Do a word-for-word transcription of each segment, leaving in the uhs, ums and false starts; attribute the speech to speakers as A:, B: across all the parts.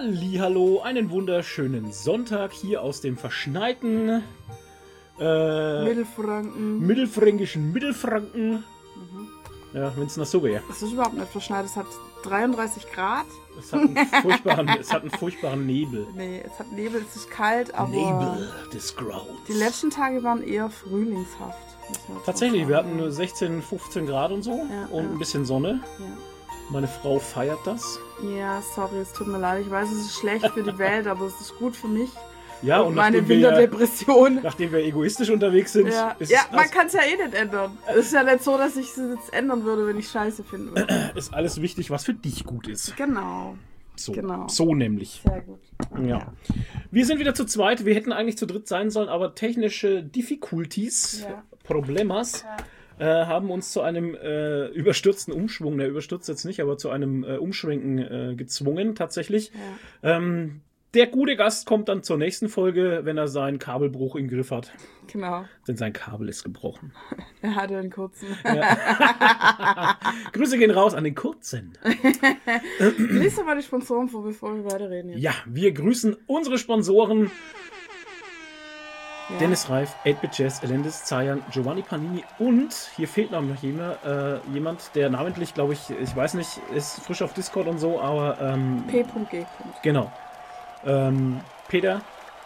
A: Hallihallo, einen wunderschönen Sonntag hier aus dem verschneiten äh,
B: Mittelfranken.
A: mittelfränkischen Mittelfranken.
B: Mhm.
A: Ja, wenn es noch so wäre.
B: Es ist überhaupt nicht verschneit, es hat dreiunddreißig Grad.
A: Es hat einen furchtbaren, es hat einen furchtbaren Nebel.
B: Nee, es hat Nebel, es ist kalt, aber
A: Nebel des Grauens.
B: die letzten Tage waren eher frühlingshaft. muss man
A: Tatsächlich,
B: sagen.
A: wir hatten nur sechzehn, fünfzehn Grad und so
B: Ja,
A: und
B: ja.
A: ein bisschen Sonne.
B: Ja.
A: Meine Frau feiert das.
B: ja, sorry, es tut mir leid. Ich weiß, es ist schlecht für die Welt, aber es ist gut für mich.
A: Ja, und,
B: und meine
A: nachdem wir, ja,
B: Winterdepression.
A: nachdem wir egoistisch unterwegs sind,
B: Ja,
A: ist,
B: ja
A: es
B: man
A: alles,
B: kann es ja eh nicht ändern. Es ist ja nicht so, dass ich es jetzt ändern würde, wenn ich Scheiße finden würde.
A: ist alles wichtig, was für dich gut ist.
B: Genau.
A: So,
B: Genau.
A: so nämlich.
B: Sehr gut.
A: Ja. Wir sind wieder zu zweit. Wir hätten eigentlich zu dritt sein sollen, aber technische Difficulties,
B: Ja.
A: Problemas,
B: Ja.
A: äh, haben uns zu einem äh, überstürzten Umschwung, der überstürzt jetzt nicht, aber zu einem äh, Umschwenken äh, gezwungen, tatsächlich.
B: Ja.
A: Ähm, der gute Gast kommt dann zur nächsten Folge, wenn er seinen Kabelbruch im Griff hat.
B: Genau.
A: Denn sein Kabel ist gebrochen.
B: Er hatte einen kurzen.
A: Ja. Grüße gehen raus an den Kurzen.
B: Lies doch mal die Sponsoren vor, bevor wir weiterreden. Jetzt.
A: Ja, wir grüßen unsere Sponsoren.
B: Ja.
A: Dennis Reif, eight-Bit Jazz, Elendis Zayan, Giovanni Panini und hier fehlt noch jemand, äh, jemand, der namentlich, glaube ich, ich weiß nicht, ist frisch auf Discord und so, aber ähm,
B: P G.
A: genau. Ähm, Peter,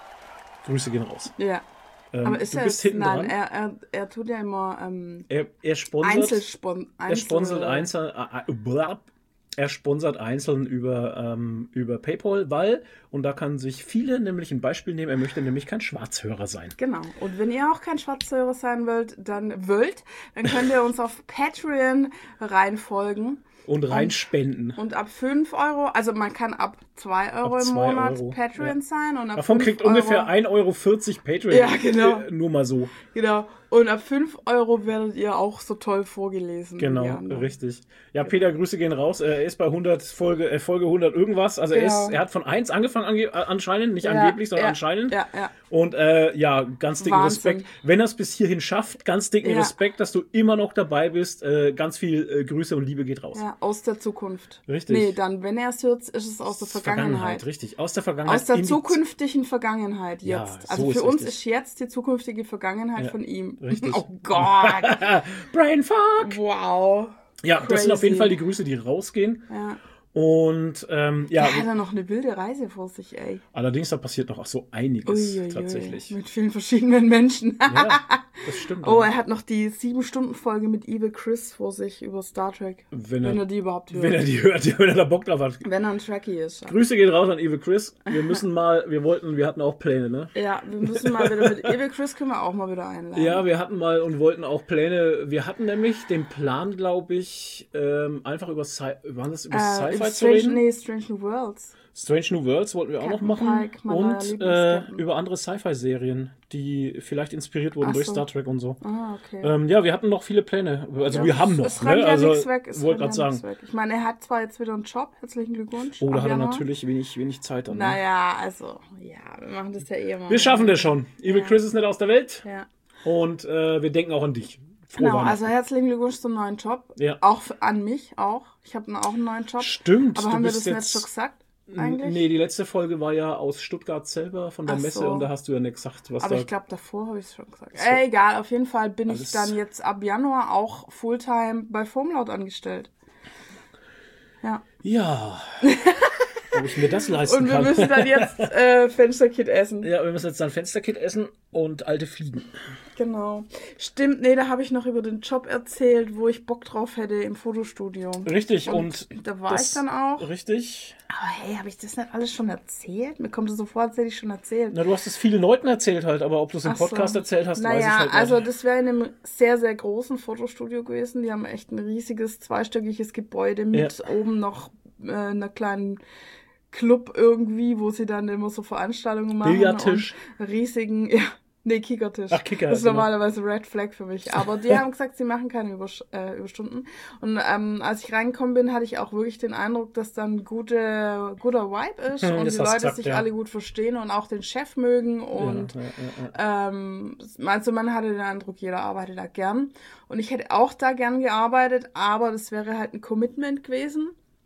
A: Grüße gehen raus.
B: Ja.
A: Ähm,
B: Aber ist
A: du
B: er
A: bist
B: jetzt,
A: hinten
B: nein,
A: dran.
B: er, er, er tut ja immer ähm,
A: Er, er sponsert,
B: Einzelspon
A: er sponsert einzeln, äh, äh, blab, er sponsert einzeln über, ähm, über PayPal, weil, und da kann sich viele nämlich ein Beispiel nehmen, er möchte nämlich kein Schwarzhörer sein.
B: Genau. Und wenn ihr auch kein Schwarzhörer sein wollt, dann wollt, dann könnt ihr uns auf Patreon reinfolgen.
A: Und reinspenden.
B: Und ab fünf Euro, also man kann ab zwei Euro
A: Ab
B: im
A: zwei
B: Monat
A: Euro,
B: Patreon
A: ja.
B: sein. Und ab
A: Davon
B: fünf
A: kriegt
B: Euro,
A: ungefähr ein Euro vierzig Patreon.
B: Ja, genau.
A: Äh, nur mal so.
B: Genau. Und ab fünf Euro werdet ihr auch so toll vorgelesen. wie die
A: Genau,
B: anderen.
A: richtig. Ja, Peter, Grüße gehen raus. Er ist bei hundert Folge, äh, Folge hundert irgendwas. Also er,
B: Genau.
A: ist, er hat von eins angefangen ange äh, anscheinend, nicht
B: Ja,
A: angeblich, sondern
B: ja,
A: anscheinend.
B: Ja, ja.
A: Und äh, ja, ganz dicken
B: Wahnsinn.
A: Respekt. Wenn er es bis hierhin schafft, ganz dicken
B: Ja.
A: Respekt, dass du immer noch dabei bist. Äh, ganz viel äh, Grüße und Liebe geht raus.
B: Ja, aus der Zukunft.
A: Richtig.
B: Nee, dann, wenn er es hört, ist es aus der Vergangenheit.
A: Richtig. Aus der Vergangenheit.
B: Aus der
A: in die
B: zukünftigen Vergangenheit
A: Ja,
B: jetzt.
A: so
B: also
A: ist
B: für uns
A: richtig.
B: ist jetzt die zukünftige Vergangenheit
A: Ja,
B: von ihm.
A: richtig.
B: Oh Gott.
A: Brainfuck!
B: Wow.
A: Ja, das sind auf jeden
B: Crazy.
A: Fall die Grüße, die rausgehen.
B: Ja.
A: Und ähm, ja,
B: Der hat ja noch eine wilde Reise vor sich, ey.
A: allerdings da passiert noch so einiges
B: Uiuiui.
A: tatsächlich.
B: Mit vielen verschiedenen Menschen.
A: Ja, das stimmt.
B: Oh,
A: ja.
B: er hat noch die sieben-Stunden-Folge mit Evil Chris vor sich über Star Trek.
A: Wenn
B: Wenn
A: er-
B: er die überhaupt hört.
A: Wenn er die hört, wenn er da Bock drauf hat.
B: Wenn er ein Trekkie ist. Ja.
A: Grüße gehen raus an Evil Chris. Wir müssen mal, wir wollten, wir hatten auch Pläne, ne?
B: Ja, wir müssen mal wieder mit Evil Chris können wir auch mal wieder einladen.
A: Ja, wir hatten mal und wollten auch Pläne. Wir hatten nämlich den Plan, glaube ich, ähm, einfach über, Sci waren das über
B: äh,
A: Sci-Fi zu
B: Strange,
A: reden.
B: nee, Strange New Worlds.
A: Strange New Worlds wollten wir auch noch
B: Captain
A: machen.
B: Pike, mein neuer
A: Und äh,
B: Lieblings-Captain.
A: über andere Sci-Fi-Serien, die vielleicht inspiriert wurden
B: Ach
A: durch
B: so.
A: Star Trek und so.
B: Ah, okay.
A: Ähm, ja, wir hatten noch viele Pläne. Also
B: Ja,
A: wir haben
B: es-
A: noch.
B: Es rennt
A: Ne?
B: ja
A: Also
B: nichts weg. Es
A: wollte
B: rennt
A: gerade
B: ja nichts
A: sagen.
B: weg. Ich meine, er hat zwar jetzt wieder einen Job. Herzlichen Glückwunsch.
A: Oh, da
B: ab
A: hat er
B: Januar.
A: natürlich wenig, wenig Zeit dann. Ne?
B: Naja, also, ja, wir machen das ja eh immer.
A: Wir schaffen das schon. Evil
B: Ja.
A: Chris ist nicht aus der Welt.
B: Ja.
A: Und äh, wir denken auch an dich. Frohe
B: Genau,
A: Weihnachten.
B: also herzlichen Glückwunsch zum neuen Job.
A: Ja.
B: Auch für, an mich, auch. Ich habe auch einen neuen Job.
A: Stimmt.
B: Aber
A: du
B: haben wir
A: bist
B: das
A: jetzt,
B: nicht schon gesagt? Eigentlich?
A: Nee, die letzte Folge war ja aus Stuttgart selber von der
B: Ach
A: Messe
B: so.
A: und da hast du ja nicht gesagt, was
B: Aber
A: da...
B: ich glaube, davor habe ich es schon gesagt.
A: So.
B: Äh, egal, auf jeden Fall bin
A: Alles-
B: ich dann jetzt ab Januar auch Fulltime bei Formlaut angestellt. Ja.
A: Ja. Ob ich mir das leisten
B: Und wir
A: kann.
B: müssen dann jetzt äh, Fensterkit essen.
A: Ja, wir müssen jetzt dann Fensterkit essen und alte Fliegen.
B: Genau. Stimmt, nee, da habe ich noch über den Job erzählt, wo ich Bock drauf hätte im Fotostudio.
A: Richtig,
B: Und,
A: und,
B: da war
A: das-
B: ich dann auch.
A: Richtig.
B: Aber hey, habe ich das nicht alles schon erzählt? Mir kommt es so vor, als hätte ich schon erzählt.
A: Na, du hast es vielen Leuten erzählt halt, aber ob du es im
B: Ach so.
A: Podcast erzählt hast, weiß ich
B: Naja,
A: halt
B: also
A: nicht.
B: das wäre in einem sehr, sehr großen Fotostudio gewesen. Die haben echt ein riesiges, zweistöckiges Gebäude mit oben noch äh, einer kleinen Club irgendwie, wo sie dann immer so Veranstaltungen machen.
A: Billardtisch.
B: Und riesigen, ja, nee, Kickertisch.
A: Ach, Kicker,
B: Das ist
A: genau.
B: normalerweise Red Flag für mich. Aber die haben gesagt, sie machen keine Übersch äh, Überstunden. Und ähm, als ich reingekommen bin, hatte ich auch wirklich den Eindruck, dass dann gute, guter Vibe ist
A: Hm,
B: und
A: das
B: die
A: hast
B: Leute
A: gesagt,
B: sich
A: ja.
B: alle gut verstehen und auch den Chef mögen und
A: ja, ja, ja, ja.
B: ähm, also man hatte den Eindruck, jeder arbeitet da gern. Und ich hätte auch da gern gearbeitet, aber das wäre halt ein Commitment gewesen.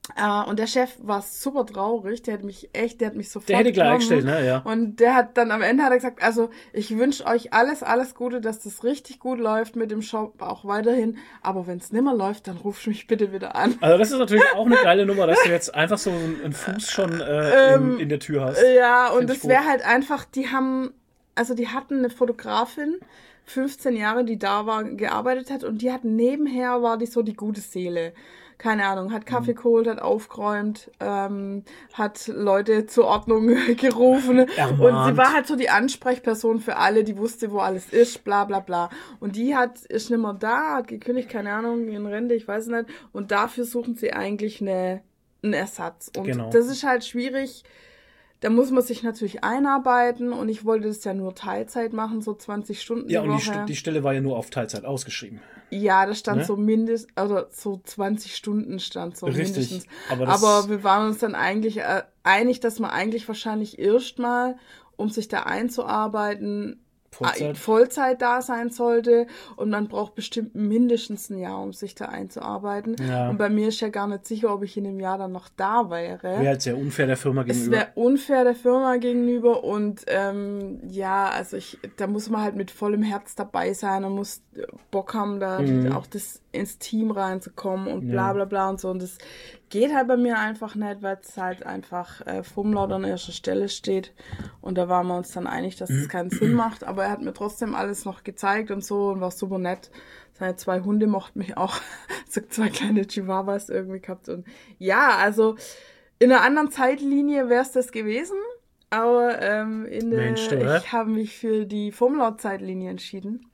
B: Uh, und der Chef war super traurig, der hat mich echt, der hat mich sofort
A: Der hätte gleich eingestellt, ne, ja.
B: Und der hat dann am Ende hat er gesagt, also ich wünsche euch alles, alles Gute, dass das richtig gut läuft mit dem Shop, auch weiterhin, aber wenn es nimmer läuft, dann ruf mich bitte wieder an.
A: Also das ist natürlich auch eine geile Nummer, dass du jetzt einfach so einen Fuß schon äh,
B: ähm,
A: in, in der Tür hast.
B: Ja, und das wäre halt einfach, die haben, also die hatten eine Fotografin, fünfzehn Jahre, die da war, gearbeitet hat und die hat nebenher, war die so die gute Seele. Keine Ahnung, hat Kaffee geholt, hat aufgeräumt, ähm, hat Leute zur Ordnung gerufen.
A: Ermahnt.
B: Und sie war halt so die Ansprechperson für alle, die wusste, wo alles ist, bla bla bla. Und die hat ist nicht mehr da, hat gekündigt, keine Ahnung, in Rente, ich weiß nicht. Und dafür suchen sie eigentlich eine, einen Ersatz. Und
A: genau.
B: Das ist halt schwierig. Da muss man sich natürlich einarbeiten und ich wollte das ja nur Teilzeit machen, so zwanzig Stunden
A: ja,
B: die
A: und
B: Woche.
A: die, die Stelle war ja nur auf Teilzeit ausgeschrieben.
B: Ja, da stand
A: ne?
B: so mindest, also so zwanzig Stunden stand so
A: Richtig,
B: mindestens.
A: aber, das
B: aber wir waren uns dann eigentlich äh, einig, dass man eigentlich wahrscheinlich erstmal, um sich da einzuarbeiten,
A: Vollzeit.
B: Vollzeit da sein sollte und man braucht bestimmt mindestens ein Jahr, um sich da einzuarbeiten.
A: Ja.
B: Und bei mir ist ja gar nicht sicher, ob ich in dem Jahr dann noch da wäre.
A: Wäre halt sehr unfair der Firma gegenüber.
B: Es wäre unfair der Firma gegenüber und ähm, ja, also ich, da muss man halt mit vollem Herz dabei sein und muss Bock haben, da
A: mhm.
B: auch das ins Team reinzukommen und bla bla bla und so. Und das geht halt bei mir einfach nicht, weil es halt einfach äh, Fumlaut an erster Stelle steht. Und da waren wir uns dann einig, dass es keinen Sinn macht. Aber er hat mir trotzdem alles noch gezeigt und so und war super nett. Seine zwei Hunde mochten mich auch. So zwei kleine Chihuahuas irgendwie gehabt. Und ja, also in einer anderen Zeitlinie wäre es das gewesen. Aber ähm, in
A: Mensch,
B: der,
A: du,
B: ich habe mich für die Fumlaut-Zeitlinie entschieden.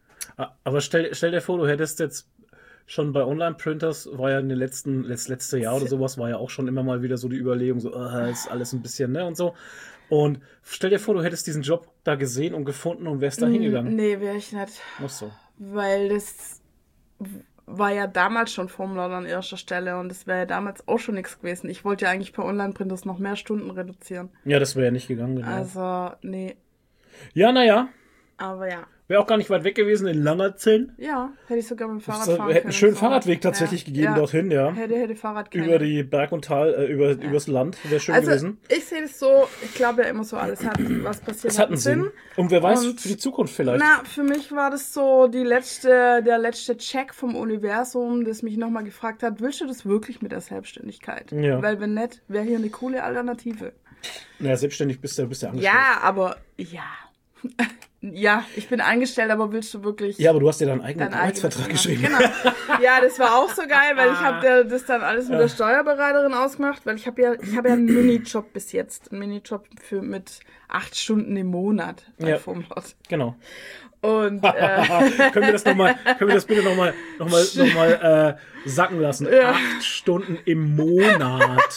A: Aber stell, stell dir vor, du hättest jetzt schon bei Online-Printers, war ja in den letzten, letzt, letzte Jahr oder sowas, war ja auch schon immer mal wieder so die Überlegung, so, äh, ist alles ein bisschen, ne, und so. Und stell dir vor, du hättest diesen Job da gesehen und gefunden und wärst da hingegangen.
B: Nee, wäre ich nicht.
A: Ach so.
B: Weil das war ja damals schon Fumlaut an erster Stelle und das wäre ja damals auch schon nichts gewesen. Ich wollte ja eigentlich bei Online-Printers noch mehr Stunden reduzieren.
A: Ja, das wäre ja nicht gegangen. Genau.
B: Also, nee.
A: Ja, naja.
B: Aber ja.
A: Wäre auch gar nicht weit weg gewesen in Langerzellen.
B: Ja, hätte ich sogar mit dem Fahrrad
A: das
B: fahren
A: hätte
B: können.
A: einen schönen
B: so.
A: Fahrradweg tatsächlich
B: ja.
A: gegeben
B: ja.
A: dorthin, ja.
B: Hätte, hätte Fahrrad können.
A: Über die Berg und Tal, äh, über, ja. übers Land, wäre schön
B: also,
A: gewesen.
B: Ich sehe das so, ich glaube ja immer so, alles hat, was passiert,
A: es hat einen Sinn. Sinn. Und wer weiß, und, für die Zukunft vielleicht.
B: Na, für mich war das so die letzte, der letzte Check vom Universum, das mich nochmal gefragt hat, willst du das wirklich mit der Selbstständigkeit?
A: Ja.
B: Weil wenn nicht, wäre hier eine coole Alternative.
A: Naja, selbstständig bist du, bist du angestellt.
B: Ja, aber, ja. Ja, ich bin angestellt, aber willst du wirklich...
A: Ja, aber du hast dir deinen eigenen Arbeitsvertrag geschrieben.
B: Genau. Ja, das war auch so geil, weil ich habe das dann alles mit der Steuerberaterin ausgemacht, weil ich habe ja, ich habe ja einen Minijob bis jetzt, einen Minijob für mit acht Stunden im Monat bei
A: ja,
B: Fumlaut.
A: Genau.
B: Und äh,
A: können wir das noch mal, können wir das bitte nochmal noch mal, noch mal, äh, sacken lassen?
B: Ja.
A: Acht Stunden im Monat.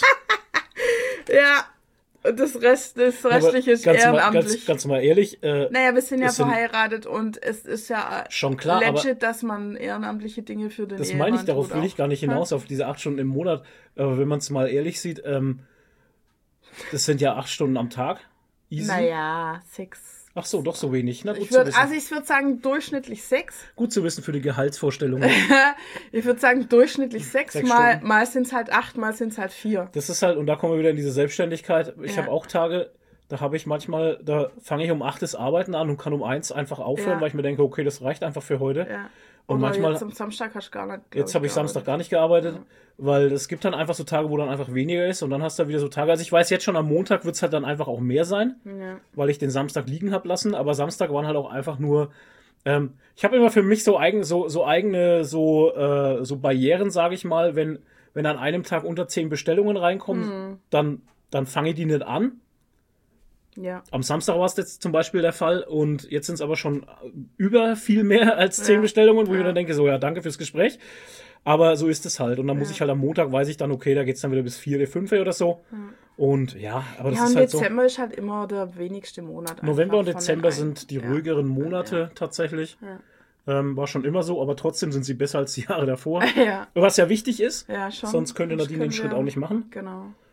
B: Ja. Und das Rest, das Restliche ist ehrenamtlich.
A: Mal, ganz, ganz mal ehrlich. Äh,
B: naja, wir sind ja verheiratet und es ist ja
A: schon klar,
B: legit,
A: aber
B: dass man ehrenamtliche Dinge für den
A: das
B: Ehemann
A: meine ich, darauf will
B: auch.
A: ich gar nicht hinaus, auf diese acht Stunden im Monat. Aber wenn man es mal ehrlich sieht, ähm, das sind ja acht Stunden am Tag. Easy.
B: Naja, sechs.
A: Ach so, doch so wenig. Na, gut
B: ich würd,
A: zu wissen.
B: Also ich würde sagen durchschnittlich sechs.
A: Gut zu wissen für die Gehaltsvorstellungen.
B: Ich würde sagen durchschnittlich sechs,
A: sechs
B: mal,
A: Stunden.
B: mal sind es halt acht, mal sind es halt vier.
A: Das ist halt, und da kommen wir wieder in diese Selbstständigkeit. Ich
B: Ja.
A: habe auch Tage, da habe ich manchmal, da fange ich um acht das Arbeiten an und kann um eins einfach aufhören,
B: Ja.
A: weil ich mir denke, okay, das reicht einfach für heute.
B: Ja.
A: Und
B: Oder
A: manchmal,
B: jetzt am Samstag hast du gar nicht.
A: jetzt habe ich Samstag gar nicht gearbeitet, weil es gibt dann einfach so Tage, wo dann einfach weniger ist und dann hast du wieder so Tage, also ich weiß jetzt schon, am Montag wird es halt dann einfach auch mehr sein,
B: Ja.
A: weil ich den Samstag liegen habe lassen, aber Samstag waren halt auch einfach nur, ähm, ich habe immer für mich so, eigen, so, so eigene so, äh, so Barrieren, sage ich mal, wenn, wenn an einem Tag unter zehn Bestellungen reinkommen,
B: Mhm.
A: dann, dann fange ich die nicht an.
B: Ja.
A: Am Samstag war es jetzt zum Beispiel der Fall und jetzt sind es aber schon über viel mehr als zehn
B: Ja.
A: Bestellungen, wo
B: Ja.
A: ich dann denke, so ja, danke fürs Gespräch. Aber so ist es halt. Und dann muss
B: Ja.
A: ich halt am Montag, weiß ich dann, okay, da geht's dann wieder bis vier, fünf oder so.
B: Ja.
A: Und ja, aber das
B: Ja,
A: ist
B: und
A: halt so.
B: Dezember ist halt immer der wenigste Monat.
A: November und
B: einfach von
A: Dezember
B: den einen.
A: sind die
B: Ja.
A: ruhigeren Monate tatsächlich.
B: Ja.
A: Ähm, war schon immer so, aber trotzdem sind sie besser als die Jahre davor.
B: Ja.
A: Was ja wichtig ist,
B: Ja, schon.
A: sonst könnte
B: Das
A: Nadine den
B: können
A: Schritt
B: wir-
A: auch nicht machen.
B: Genau.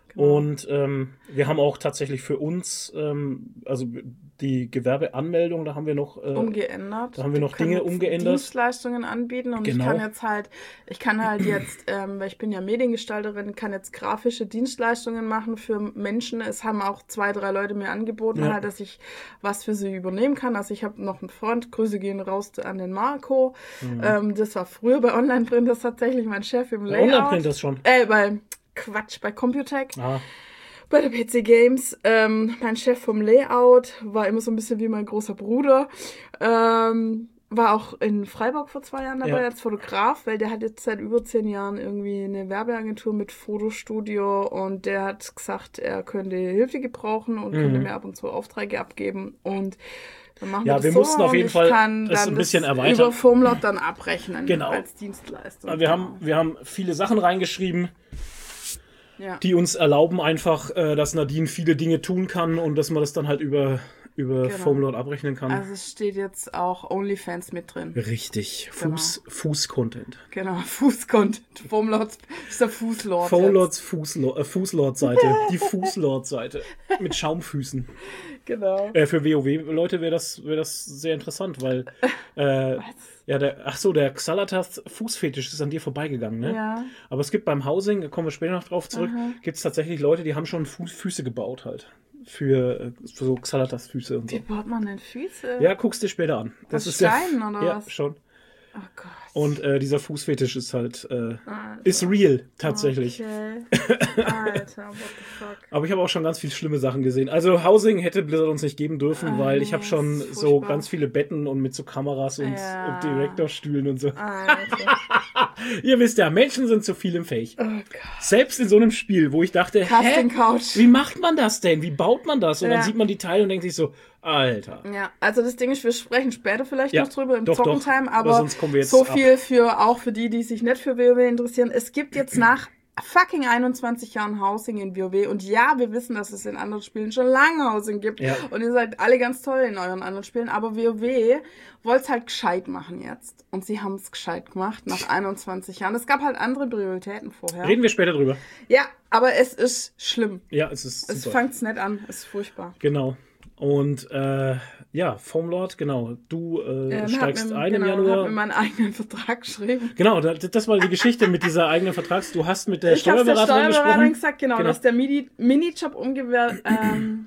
A: Genau. Und ähm, wir haben auch tatsächlich für uns, ähm, also die Gewerbeanmeldung, da haben wir noch äh,
B: umgeändert.
A: Da haben wir noch Dinge umgeändert.
B: Dienstleistungen anbieten und genau. ich kann jetzt halt, ich kann halt jetzt, ähm, weil ich bin ja Mediengestalterin, kann jetzt grafische Dienstleistungen machen für Menschen. Es haben auch zwei, drei Leute mir angeboten, ja. halt, dass ich was für sie übernehmen kann. Also ich habe noch einen Freund, Grüße gehen raus an den Marco. Mhm. Ähm, das war früher bei Online-Printers tatsächlich mein Chef im Layout.
A: Online-Printers schon?
B: Äh, bei Quatsch, bei Computec.
A: Ah.
B: Bei der P C Games, ähm, mein Chef vom Layout war immer so ein bisschen wie mein großer Bruder, ähm, war auch in Freiburg vor zwei Jahren dabei ja. als Fotograf, weil der hat jetzt seit über zehn Jahren irgendwie eine Werbeagentur mit Fotostudio und der hat gesagt, er könnte Hilfe gebrauchen und mhm. könnte mir ab und zu Aufträge abgeben und dann machen
A: ja,
B: wir das
A: wir
B: so
A: mussten auf jeden
B: ich
A: Fall
B: kann
A: das
B: dann
A: ein bisschen
B: das
A: erweitern.
B: Über Formlot dann abrechnen
A: genau.
B: als Dienstleistung.
A: Wir haben, wir haben viele Sachen reingeschrieben,
B: ja.
A: die uns erlauben einfach, äh, dass Nadine viele Dinge tun kann und dass man das dann halt über, über genau. Formlot abrechnen kann.
B: Also es steht jetzt auch OnlyFans mit drin.
A: Richtig, Fuß, genau. Fuß-Content.
B: Genau, Fuß-Content. Formlot ist der Fußlord.
A: Formlots Fußlord, äh, Fußlord-Seite, die Fußlord-Seite mit Schaumfüßen.
B: Genau.
A: Äh, für WoW-Leute wäre das, wär das sehr interessant, weil äh, ja, der, ach so, der Xalatas Fußfetisch ist an dir vorbeigegangen, ne?
B: Ja.
A: Aber es gibt beim Housing, da kommen wir später noch drauf zurück, gibt es tatsächlich Leute, die haben schon Fu- Füße gebaut halt. Für, für so Xalatas Füße und so.
B: Wie baut man denn Füße?
A: Ja, guckst dir später an. Das
B: Aus
A: ist
B: Steinen oder
A: ja,
B: was?
A: Ja, schon.
B: Oh Gott.
A: Und äh, dieser Fußfetisch ist halt, äh, ist real, tatsächlich.
B: Okay. Alter, what the fuck.
A: Aber ich habe auch schon ganz viele schlimme Sachen gesehen. Also Housing hätte Blizzard uns nicht geben dürfen,
B: ah,
A: weil
B: nee,
A: ich habe schon so furchtbar. ganz viele Betten und mit so Kameras und,
B: ja.
A: und Direktorstühlen und so.
B: Alter.
A: Ihr wisst ja, Menschen sind zu viel im Fähig.
B: Oh Gott.
A: Selbst in so einem Spiel, wo ich dachte, hä,
B: Couch.
A: wie macht man das denn? Wie baut man das? Und
B: ja.
A: dann sieht man die Teile und denkt sich so, Alter.
B: Ja, also das Ding ist, wir sprechen später vielleicht
A: ja,
B: noch drüber im
A: doch,
B: Zockentime,
A: doch.
B: aber,
A: aber sonst kommen wir jetzt
B: so
A: ab.
B: viel für auch für die, die sich nicht für WoW interessieren. Es gibt jetzt nach fucking einundzwanzig Jahren Housing in WoW und ja, wir wissen, dass es in anderen Spielen schon lange Housing gibt
A: ja.
B: und ihr seid alle ganz toll in euren anderen Spielen, aber WoW wollte es halt gescheit machen jetzt und sie haben es gescheit gemacht nach einundzwanzig Jahren. Es gab halt andere Prioritäten vorher.
A: Reden wir später drüber.
B: Ja, aber es ist schlimm.
A: Ja, es ist
B: Es
A: super.
B: fängt nicht an, es ist furchtbar.
A: Genau. Und äh, ja, Formlord, genau. Du äh,
B: ähm,
A: steigst
B: mir,
A: ein
B: genau,
A: im Januar.
B: Ich habe mir meinen eigenen Vertrag geschrieben.
A: Genau, das, das war die Geschichte mit dieser eigenen Vertrags. Du hast mit der
B: ich Steuerberaterin
A: gesprochen.
B: Ich habe der Steuerberaterin gesagt, genau,
A: genau.
B: dass der Mini- Minijob umgewehr, ähm,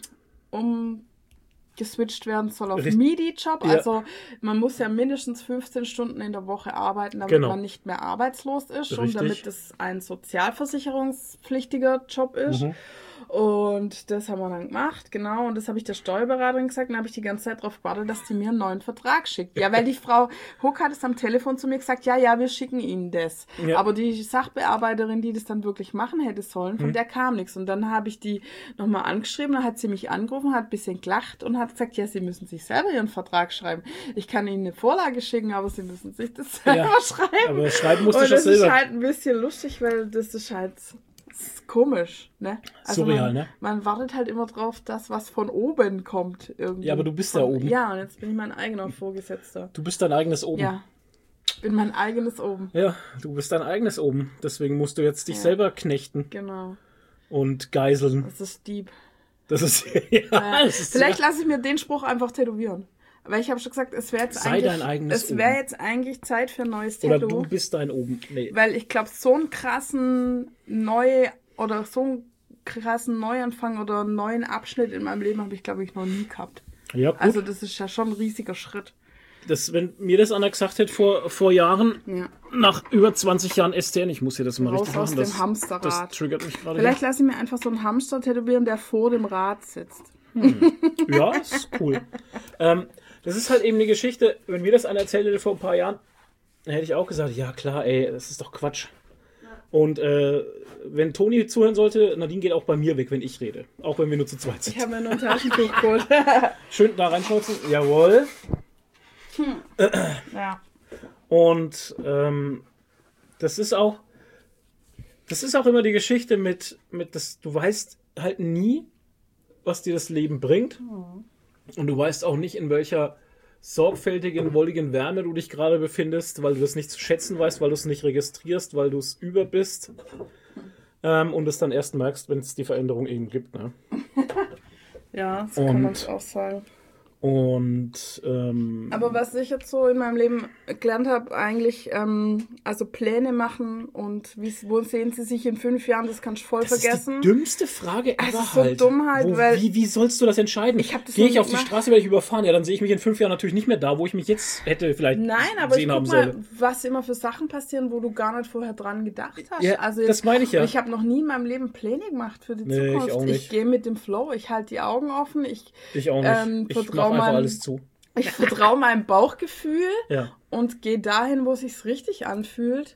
B: umgeswitcht werden soll auf
A: Richtig.
B: Midi-Job.
A: Ja.
B: Also man muss ja mindestens fünfzehn Stunden in der Woche arbeiten, damit
A: genau.
B: man nicht mehr arbeitslos ist
A: Richtig.
B: und damit es ein sozialversicherungspflichtiger Job ist.
A: Mhm.
B: Und das haben wir dann gemacht, genau. Und das habe ich der Steuerberaterin gesagt. Und dann habe ich die ganze Zeit darauf gewartet, dass die mir einen neuen Vertrag schickt. Ja, weil die Frau Huck hat es am Telefon zu mir gesagt, ja, ja, wir schicken Ihnen das.
A: Ja.
B: Aber die Sachbearbeiterin, die das dann wirklich machen hätte sollen, von hm. der kam nichts. Und dann habe ich die nochmal angeschrieben, dann hat sie mich angerufen, hat ein bisschen gelacht und hat gesagt, ja, Sie müssen sich selber Ihren Vertrag schreiben. Ich kann Ihnen eine Vorlage schicken, aber Sie müssen sich das selber
A: ja.
B: schreiben.
A: Aber schreiben musst du
B: und
A: schon
B: das
A: selber.
B: ist halt ein bisschen lustig, weil das ist halt... Das ist komisch, ne? Also
A: surreal,
B: man,
A: ne?
B: Man wartet halt immer drauf, dass was von oben kommt irgendwie.
A: Ja, aber du bist
B: von,
A: da oben.
B: Ja, und jetzt bin ich mein eigener Vorgesetzter.
A: Du bist dein eigenes Oben.
B: Ja, ich bin mein eigenes Oben.
A: Ja, du bist dein eigenes Oben. Deswegen musst du jetzt dich ja. selber knechten.
B: Genau.
A: Und geiseln.
B: Das ist deep.
A: Das ist, ja,
B: ja.
A: das ist
B: Vielleicht lasse ich mir den Spruch einfach tätätowieren. Weil ich habe schon gesagt, es wäre jetzt
A: Sei
B: eigentlich,
A: dein eigenes
B: es wäre jetzt eigentlich Zeit für ein neues
A: Oder
B: Tattoo.
A: du bist dein Oben. Nee.
B: Weil ich glaube, so einen krassen neu oder so einen krassen Neuanfang oder einen neuen Abschnitt in meinem Leben habe ich, glaube ich, noch nie gehabt.
A: Ja, gut.
B: Also das ist ja schon ein riesiger Schritt.
A: Das, wenn mir das einer gesagt hätte vor, vor Jahren, ja. nach über zwanzig Jahren S T N, ich muss hier das mal
B: Raus
A: richtig
B: aus
A: machen.
B: dem
A: Das,
B: Hamsterrad.
A: das triggert mich gerade.
B: Vielleicht lasse ich mir einfach so einen Hamster tätowieren, der vor dem Rad sitzt.
A: Hm. Ja, ist cool. ähm, das ist halt eben eine Geschichte, wenn mir das einer erzählt hätte vor ein paar Jahren, dann hätte ich auch gesagt, ja klar, ey, das ist doch Quatsch. Ja. Und äh, wenn Toni zuhören sollte, Nadine geht auch bei mir weg, wenn ich rede. Auch wenn wir nur zu zweit sind.
B: Ich habe mir nur ein Taschentuch geholt.
A: Schön da reinschnauzen. Jawohl.
B: Hm. Ja.
A: Und ähm, das ist auch das ist auch immer die Geschichte mit, mit das, du weißt halt nie, was dir das Leben bringt. Mhm. Und du weißt auch nicht, in welcher sorgfältigen, wolligen Wärme du dich gerade befindest, weil du das nicht zu schätzen weißt, weil du es nicht registrierst, weil du es über bist. ähm, und es dann erst merkst, wenn es die Veränderung eben gibt. Ne?
B: Ja, so kann man es auch sagen.
A: Und ähm,
B: aber was ich jetzt so in meinem Leben gelernt habe, eigentlich, ähm, also Pläne machen und wie, wo sehen sie sich in fünf Jahren, das kannst du voll
A: das
B: vergessen.
A: Das ist die dümmste Frage ever.
B: Es ist so
A: halt.
B: dumm halt,
A: wo,
B: weil...
A: Wie, wie sollst du das entscheiden?
B: Ich hab das
A: Gehe ich auf die
B: gemacht.
A: Straße, werde ich überfahren? Ja, dann sehe ich mich in fünf Jahren natürlich nicht mehr da, wo ich mich jetzt hätte vielleicht
B: Nein, aber ich
A: sehen
B: guck
A: haben
B: mal,
A: sollen.
B: was immer für Sachen passieren, wo du gar nicht vorher dran gedacht hast.
A: Ja,
B: also jetzt,
A: das meine ich ja.
B: Ich habe noch nie in meinem Leben Pläne gemacht für die
A: Nee,
B: Zukunft.
A: ich auch nicht.
B: Ich gehe mit dem Flow, ich halte die Augen offen. Ich,
A: ich auch nicht.
B: Ähm,
A: ich mache
B: vertrau
A: einfach
B: meinem-
A: alles zu.
B: ich vertraue meinem Bauchgefühl
A: Ja.
B: und gehe dahin, wo es sich richtig anfühlt.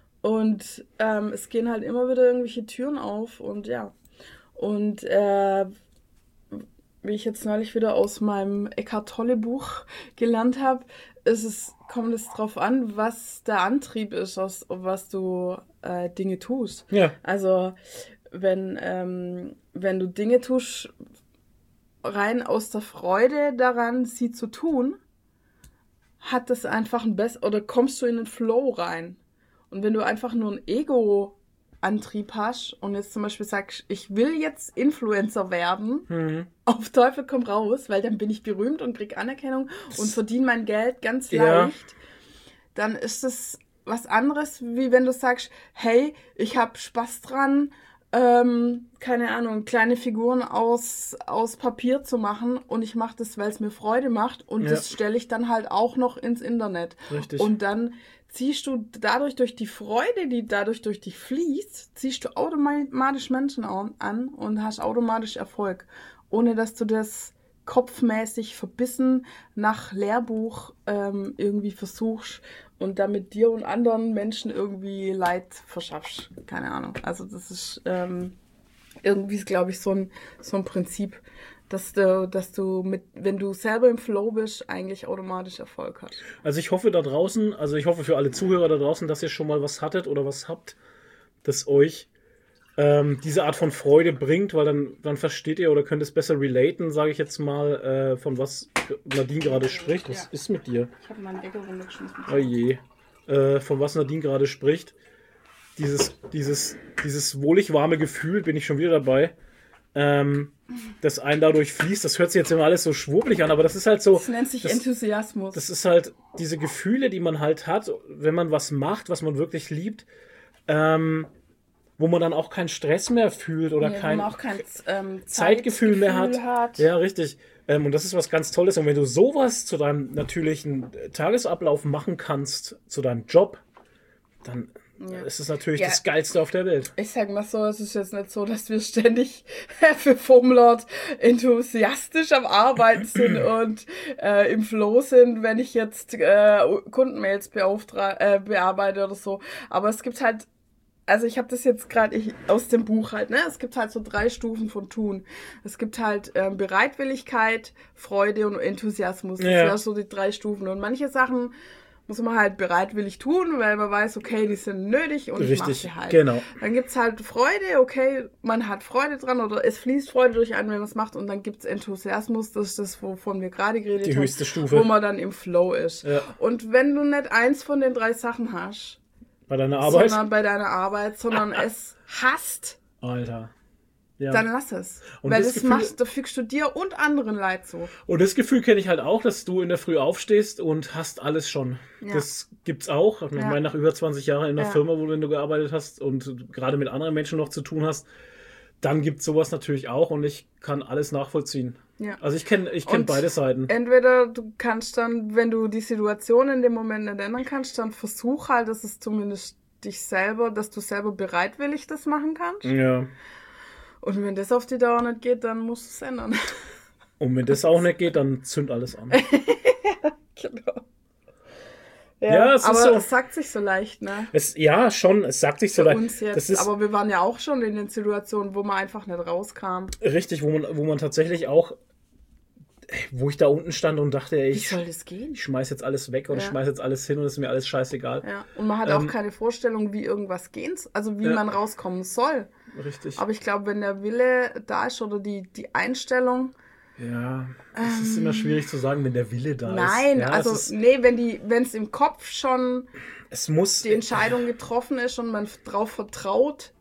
B: Und ähm, es gehen halt immer wieder irgendwelche Türen auf und ja. Und äh, wie ich jetzt neulich wieder aus meinem Eckhart Tolle Buch gelernt habe, ist es, kommt es drauf an, was der Antrieb ist, aus was du äh, Dinge tust.
A: Ja.
B: Also wenn, ähm, wenn du Dinge tust, rein aus der Freude daran, sie zu tun, hat das einfach ein besser, oder kommst du in den Flow rein. Und wenn du einfach nur einen Ego-Antrieb hast und jetzt zum Beispiel sagst, ich will jetzt Influencer werden,
A: Mhm.
B: auf Teufel komm raus, weil dann bin ich berühmt und krieg Anerkennung und verdiene mein Geld ganz
A: Ja.
B: leicht, dann ist das was anderes, wie wenn du sagst, hey, ich habe Spaß dran, ähm, keine Ahnung, kleine Figuren aus, aus Papier zu machen und ich mache das, weil es mir Freude macht und
A: Ja.
B: das stelle ich dann halt auch noch ins Internet.
A: Richtig.
B: Und dann ziehst du dadurch durch die Freude, die dadurch durch dich fließt, ziehst du automatisch Menschen an und hast automatisch Erfolg, ohne dass du das kopfmäßig verbissen nach Lehrbuch ähm, irgendwie versuchst und damit dir und anderen Menschen irgendwie Leid verschaffst. Keine Ahnung. Also das ist ähm, irgendwie, glaube ich, so ein, so ein Prinzip, dass du, dass du mit, wenn du selber im Flow bist, eigentlich automatisch Erfolg hast.
A: Also ich hoffe da draußen, also ich hoffe für alle Zuhörer da draußen, dass ihr schon mal was hattet oder was habt, das euch ähm, diese Art von Freude bringt, weil dann, dann versteht ihr oder könnt es besser relaten, sage ich jetzt mal, äh, von was Nadine gerade spricht. Was
B: Ja.
A: ist mit dir?
B: Ich habe meinen Deckel runtergeschmissen.
A: Oh je. Äh, von was Nadine gerade spricht. Dieses, dieses, dieses wohlig warme Gefühl, bin ich schon wieder dabei, ähm, das einen dadurch fließt. Das hört sich jetzt immer alles so schwurbelig an, aber das ist halt so.
B: Das nennt sich
A: das,
B: Enthusiasmus.
A: Das ist halt diese Gefühle, die man halt hat, wenn man was macht, was man wirklich liebt, ähm, wo man dann auch keinen Stress mehr fühlt oder
B: ja,
A: kein,
B: wo man auch kein ähm,
A: Zeitgefühl mehr hat.
B: hat.
A: Ja, richtig. Ähm, und das ist was ganz Tolles. Und wenn du sowas zu deinem natürlichen Tagesablauf machen kannst, zu deinem Job, dann
B: Ja.
A: ist es natürlich
B: Ja.
A: das Geilste auf der Welt.
B: Ich sag mal so, es ist jetzt nicht so, dass wir ständig für Formlord enthusiastisch am Arbeiten sind und äh, im Flow sind, wenn ich jetzt äh, Kundenmails beauftra- äh, bearbeite oder so. Aber es gibt halt, also ich habe das jetzt gerade aus dem Buch halt, ne? Es gibt halt so drei Stufen von Tun. Es gibt halt ähm, Bereitwilligkeit, Freude und Enthusiasmus. Das
A: Ja.
B: wären so die drei Stufen. Und manche Sachen muss man halt bereitwillig tun, weil man weiß, okay, die sind nötig und ich mache
A: Richtig,
B: sie halt.
A: genau.
B: Dann gibt's halt Freude, okay, man hat Freude dran oder es fließt Freude durch einen, wenn man es macht. Und dann gibt's Enthusiasmus, das ist das, wovon wir gerade geredet
A: Die
B: haben.
A: höchste Stufe.
B: Wo man dann im Flow ist.
A: Ja.
B: Und wenn du nicht eins von den drei Sachen hast,
A: Bei deiner Arbeit?
B: sondern bei deiner Arbeit, sondern es hasst,
A: Alter. Ja.
B: dann lass es.
A: Und
B: Weil
A: das
B: das,
A: Gefühl-
B: machst, da fügst du dir und anderen Leid zu.
A: Und das Gefühl kenne ich halt auch, dass du in der Früh aufstehst und hast alles schon.
B: Ja.
A: Das gibt's auch. Ich
B: Ja.
A: meine, nach über zwanzig Jahren in der
B: Ja.
A: Firma, wo du gearbeitet hast und gerade mit anderen Menschen noch zu tun hast, dann gibt's sowas natürlich auch und ich kann alles nachvollziehen.
B: Ja.
A: Also ich kenne ich kenn
B: Und
A: beide Seiten.
B: Entweder du kannst dann, wenn du die Situation in dem Moment nicht ändern kannst, dann versuch halt, dass es zumindest dich selber, dass du selber bereitwillig das machen kannst.
A: Ja.
B: Und wenn das auf die Dauer nicht geht, dann musst du es ändern.
A: Und wenn das auch nicht geht, dann zünd alles an.
B: Genau.
A: Ja, es ist
B: aber
A: so.
B: es sagt sich so leicht, ne?
A: Es, ja, schon, es sagt sich so
B: Für
A: leicht.
B: uns jetzt.
A: Das ist
B: Aber wir waren ja auch schon in den Situationen, wo man einfach nicht rauskam.
A: richtig, wo man, wo man tatsächlich auch, wo ich da unten stand und dachte, ey,
B: Wie
A: ich,
B: soll das gehen?
A: ich schmeiß jetzt alles weg und
B: Ja.
A: schmeiß jetzt alles hin und es ist mir alles scheißegal.
B: Ja. Und man hat
A: Ähm,
B: auch keine Vorstellung, wie irgendwas gehen, also wie
A: Ja.
B: man rauskommen soll.
A: Richtig.
B: Aber ich glaube, wenn der Wille da ist oder die, die Einstellung,
A: Ja, es ist immer schwierig zu sagen, wenn der Wille da
B: nein,
A: ist. Ja,
B: also
A: es, ist,
B: nee, wenn die, wenn es im Kopf schon
A: es muss.
B: die Entscheidung getroffen ist und man drauf vertraut,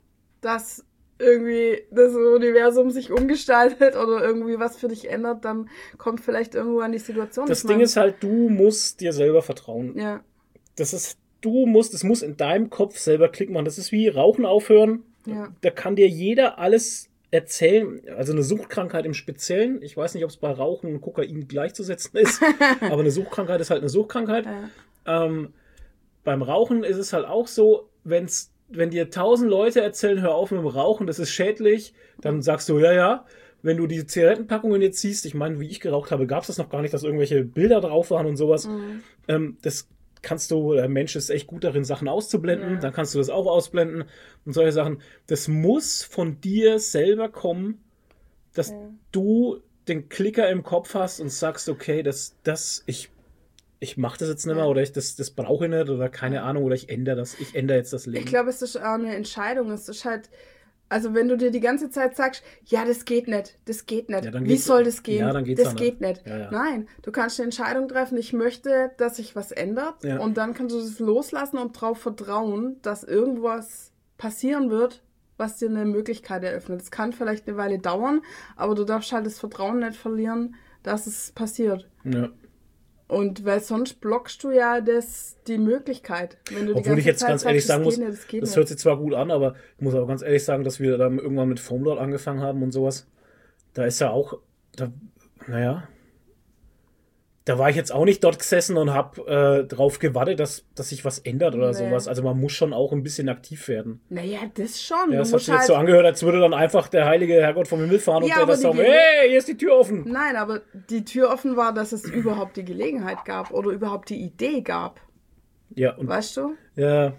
B: dass irgendwie das Universum sich umgestaltet oder irgendwie was für dich ändert, dann kommt vielleicht irgendwo an die Situation.
A: Das Ding ist halt, du musst dir selber vertrauen.
B: Ja.
A: Das ist, du musst, es muss in deinem Kopf selber Klick machen. Das ist wie Rauchen aufhören.
B: Ja.
A: Da kann dir jeder alles erzählen. Also eine Suchtkrankheit im Speziellen. Ich weiß nicht, ob es bei Rauchen und Kokain gleichzusetzen ist. Aber eine Suchtkrankheit ist halt eine Suchtkrankheit. Ja. Ähm, beim Rauchen ist es halt auch so, wenn's wenn dir tausend Leute erzählen, hör auf mit dem Rauchen, das ist schädlich, dann sagst du, ja, ja. Wenn du die Zigarettenpackungen jetzt siehst, ich meine, wie ich geraucht habe, gab es das noch gar nicht, dass irgendwelche Bilder drauf waren und sowas. Mhm. Ähm, das kannst du, der Mensch ist echt gut darin, Sachen auszublenden, ja. Dann kannst du das auch ausblenden und solche Sachen. Das muss von dir selber kommen, dass ja. du den Klicker im Kopf hast und sagst, okay, das, das, ich ich mache das jetzt nicht mehr, oder ich das, das brauche ich nicht, oder keine Ahnung, oder ich ändere das, ich ändere jetzt das Leben.
B: Ich glaube, es ist auch eine Entscheidung. Es ist halt, also wenn du dir die ganze Zeit sagst, ja, das geht nicht, das geht nicht, ja, wie soll das gehen?
A: Ja, dann geht's
B: das geht nicht.
A: Ja, ja.
B: Nein, du kannst eine Entscheidung treffen, ich möchte, dass sich was ändert, ja. Und dann kannst du das loslassen und darauf vertrauen, dass irgendwas passieren wird, was dir eine Möglichkeit eröffnet. Es kann vielleicht eine Weile dauern, aber du darfst halt das Vertrauen nicht verlieren, dass es passiert.
A: Ja.
B: Und weil sonst blockst du ja das, die Möglichkeit. Wenn du die
A: Obwohl ich jetzt
B: Zeit
A: ganz
B: sagst,
A: ehrlich sagen muss,
B: nicht,
A: das,
B: das,
A: das hört sich zwar gut an, aber ich muss auch ganz ehrlich sagen, dass wir dann irgendwann mit Foamlord angefangen haben und sowas. Da ist ja auch, da, naja, da war ich jetzt auch nicht dort gesessen und habe äh, drauf gewartet, dass, dass sich was ändert oder nee. sowas. Also man muss schon auch ein bisschen aktiv werden.
B: Naja, das schon.
A: Ja, das hat sich halt jetzt so angehört, als würde dann einfach der heilige Herrgott vom Himmel fahren ja, und der das sagen, hey, hier ist die Tür offen.
B: Nein, aber die Tür offen war, dass es überhaupt die Gelegenheit gab oder überhaupt die Idee gab.
A: Ja. Und,
B: weißt du?
A: Ja.